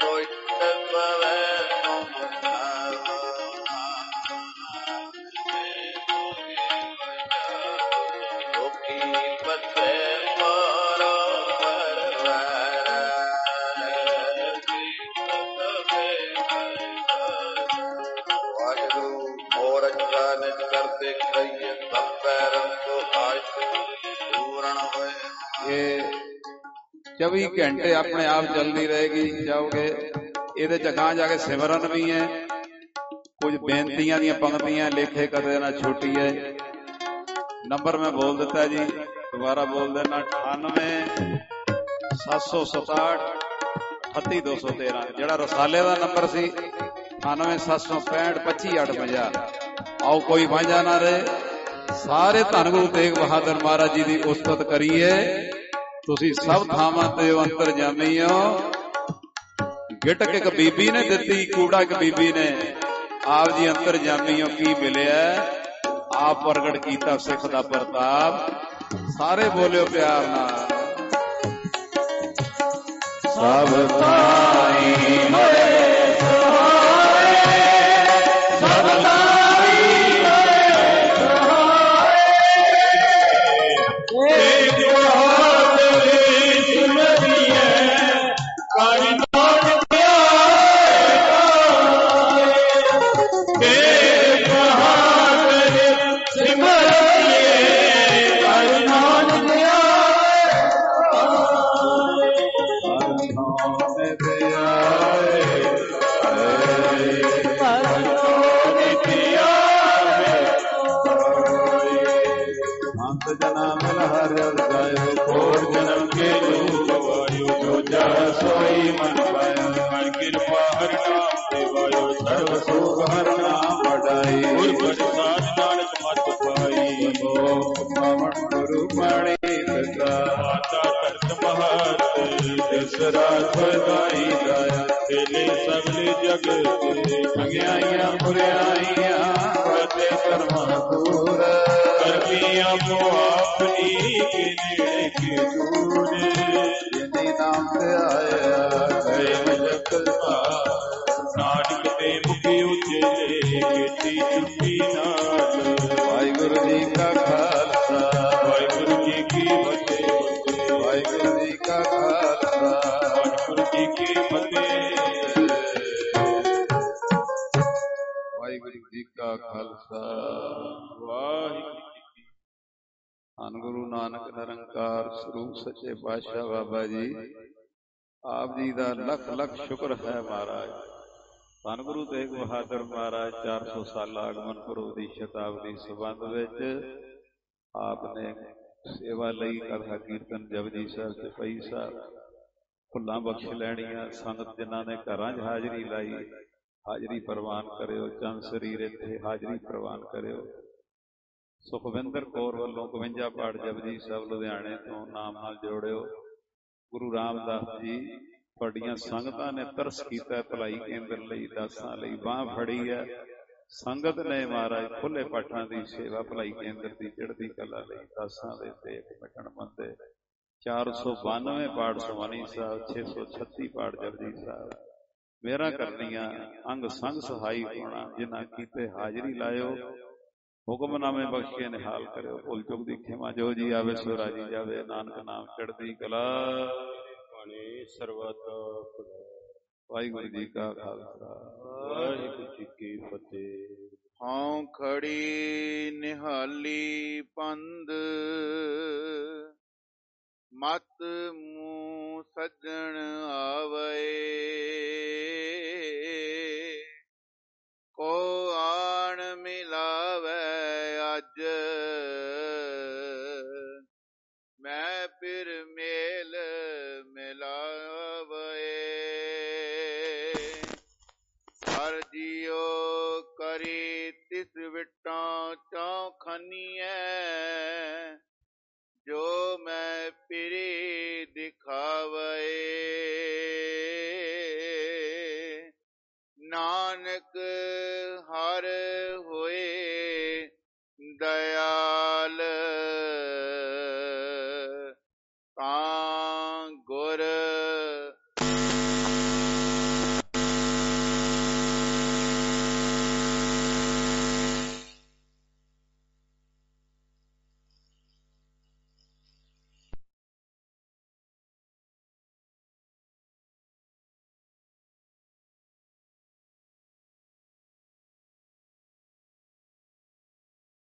ਇਹ 24 ਘੰਟੇ ਆਪਣੇ ਆਪ ਚੱਲਦੀ ਰਹੇਗੀ ਜਾਓਗੇ। ਇਹਦੇ ਚ ਅਗਾਂਹ ਜਾ ਕੇ ਸਿਮਰਨ ਵੀ ਹੈ, ਕੁਝ ਬੇਨਤੀਆਂ ਦੀਆਂ ਪੰਕਤੀਆਂ, ਲੇਖੇ ਕਦੇ ਨਾ ਛੋਟੀ ਹੈ। ਨੰਬਰ ਮੈਂ ਬੋਲ ਦਿੱਤਾ ਜੀ, ਦੁਬਾਰਾ ਬੋਲ ਦੇਣਾ 98767 38213। ਜਿਹੜਾ ਰਸਾਲੇ ਦਾ ਨੰਬਰ ਸੀ 98765 25850। ਆਓ ਕੋਈ ਵਾਂਝਾ ਨਾ ਰਹੇ। ਸਾਰੇ ਧੰਨ ਗੁਰੂ ਤੇਗ ਬਹਾਦਰ ਮਹਾਰਾਜ ਜੀ ਦੀ ਉਸਤਤ ਕਰੀਏ। ਤੁਸੀਂ ਸਭ ਥਾਵਾਂ ਤੇ ਅੰਤਰਜਾਮੀ ਹੋ। ਗਿਟਕ ਇੱਕ ਬੀਬੀ ਨੇ ਦਿੱਤੀ, ਕੂੜਾ ਇੱਕ ਬੀਬੀ ਨੇ। ਆਪ ਜੀ ਅੰਤਰਜਾਮੀ ਹੋ। ਕੀ ਮਿਲਿਆ? ਆਪ ਪ੍ਰਗਟ ਕੀਤਾ ਸਿੱਖ ਦਾ ਪ੍ਰਤਾਪ। ਸਾਰੇ ਬੋਲਿਓ ਪਿਆਰ ਨਾਲ। ਸਭ ਥਾਈ ਹੋਏ ਸਹਾਏ, ਸਭ ਥਾਈ ਹੋਏ ਸਹਾਏ। ਤੇਗ ਬਹਾਦਰ ਸਿਮਰਿਐ ਕਰ ਨਾਨਕ ਤੇਗ ਬਹਾਦਰ ਸਿਮਰਿਐ ਕਰ ਨਾਨਕ जना मिल हर जायो, खोड़ जन्म के जो गवायो, जो चाह सोई मन पायो। हर कृपा हर नाम देवायो, सर्व सुख हर नाम बढ़ाई। गुर प्रसाद नानक मत पाई, पावन गुरु पाणी पिता माता तरत महत। तिसरा फरदाई दाया, तेले सगले जगत ठगियाइयां बुराइयां करते कर्मा दूर। करनी आपो अपनी के नेड़े के दूर, जिन्ही नाम से आया गए मजक नानक ते मुखी उचेले केती चुपी नाथ। वाहिगुरु जी का खालसा वाहिगुरु जी की फतेह। वाहिगुरु जी का खालसा वाहिगुरु जी की फतेह। वाहिगुरु जी का खालसा वाहिगुरु। ਧੰਨ ਗੁਰੂ ਨਾਨਕ ਨਿਰੰਕਾਰ ਸਰੂਪ ਸੱਚੇ ਪਾਤਸ਼ਾਹ ਬਾਬਾ ਜੀ ਆਪ ਜੀ ਦਾ ਲੱਖ ਲੱਖ ਸ਼ੁਕਰ ਹੈ ਮਹਾਰਾਜ। ਧੰਨ ਗੁਰੂ ਤੇਗ ਬਹਾਦਰ ਮਹਾਰਾਜ 400 ਸਾਲਾ ਆਗਮਨ ਪੁਰਬ ਦੀ ਸ਼ਤਾਬਦੀ ਸੰਬੰਧ ਵਿੱਚ ਆਪ ਨੇ ਸੇਵਾ ਲਈ ਕਥਾ ਕੀਰਤਨ ਜਪਜੀ ਸਾਹਿਬ ਚੌਪਈ ਸਾਹਿਬ ਫੁੱਲਾਂ ਬਖਸ਼ ਲੈਣੀਆਂ। ਸੰਗਤ ਜਿਨ੍ਹਾਂ ਨੇ ਘਰਾਂ 'ਚ ਹਾਜ਼ਰੀ ਲਾਈ ਹਾਜ਼ਰੀ ਪ੍ਰਵਾਨ ਕਰਿਓ। ਚੰਦ ਸਰੀਰ ਇੱਥੇ ਹਾਜ਼ਰੀ ਪ੍ਰਵਾਨ ਕਰਿਓ। ਸੁਖਵਿੰਦਰ ਕੌਰ ਵੱਲੋਂ 52 ਪਾਠ ਜਪਜੀ ਸਾਹਿਬ ਲੁਧਿਆਣੇ ਤੋਂ ਨਾਮ ਨਾਲ ਜੋੜਿਓ। ਗੁਰੂ ਰਾਮਦਾਸ ਜੀ ਤੁਹਾਡੀਆਂ ਸੰਗਤਾਂ ਨੇ ਤਰਸ ਕੀਤਾ ਭਲਾਈ ਕੇਂਦਰ ਲਈ, ਦਾਸਾਂ ਲਈ ਬਾਂਹ ਫੜੀ ਹੈ। ਸੰਗਤ ਨੇ ਮਹਾਰਾਜ ਖੁੱਲੇ ਪਾਠਾਂ ਦੀ ਸੇਵਾ ਭਲਾਈ ਕੇਂਦਰ ਦੀ ਚੜ੍ਹਦੀ ਕਲਾ ਲਈ ਦਾਸਾਂ ਦੇ ਟੇਕ ਮਿਟਣ ਬੰਦੇ। 492 ਪਾਠ ਸੁਖਮਨੀ ਸਾਹਿਬ, 636 ਪਾਠ ਜਪਜੀ ਸਾਹਿਬ। ਮੇਰਾ ਕਰਨੀਆਂ ਅੰਗ ਸੰਗ ਸਹਾਈ ਹੋਣਾ, ਜਿਨ੍ਹਾਂ ਕੀਤੇ ਹਾਜ਼ਰੀ ਲਾਇਓ। ਹੁਕਮਨਾਮੇ ਬਖਸ਼ੀਏ ਨਿਹਾਲ ਕਰਿਓ। ਭੁੱਲ ਚੁੱਕ ਦੀ ਖਿਮਾ ਜੋ ਜੀ ਆਵੇ ਸੋ ਰਾਜੀ ਜਾਵੇ। ਨਾਨਕ ਨਾਮ ਚੜ੍ਹਦੀ ਕਲਾ ਪਾਣੀ ਸਰਬਤ। ਵਾਹਿਗੁਰੂ ਜੀ ਕਾ ਖਾਲਸਾ ਵਾਹਿਗੁਰੂ ਜੀ ਕੀ ਫਤਿਹ। ਹਉ ਖੜੀ ਨਿਹਾਲੀ ਪੰਦ, ਮਤ ਮੂੰਹ ਸੱਜਣ ਆਵੇ।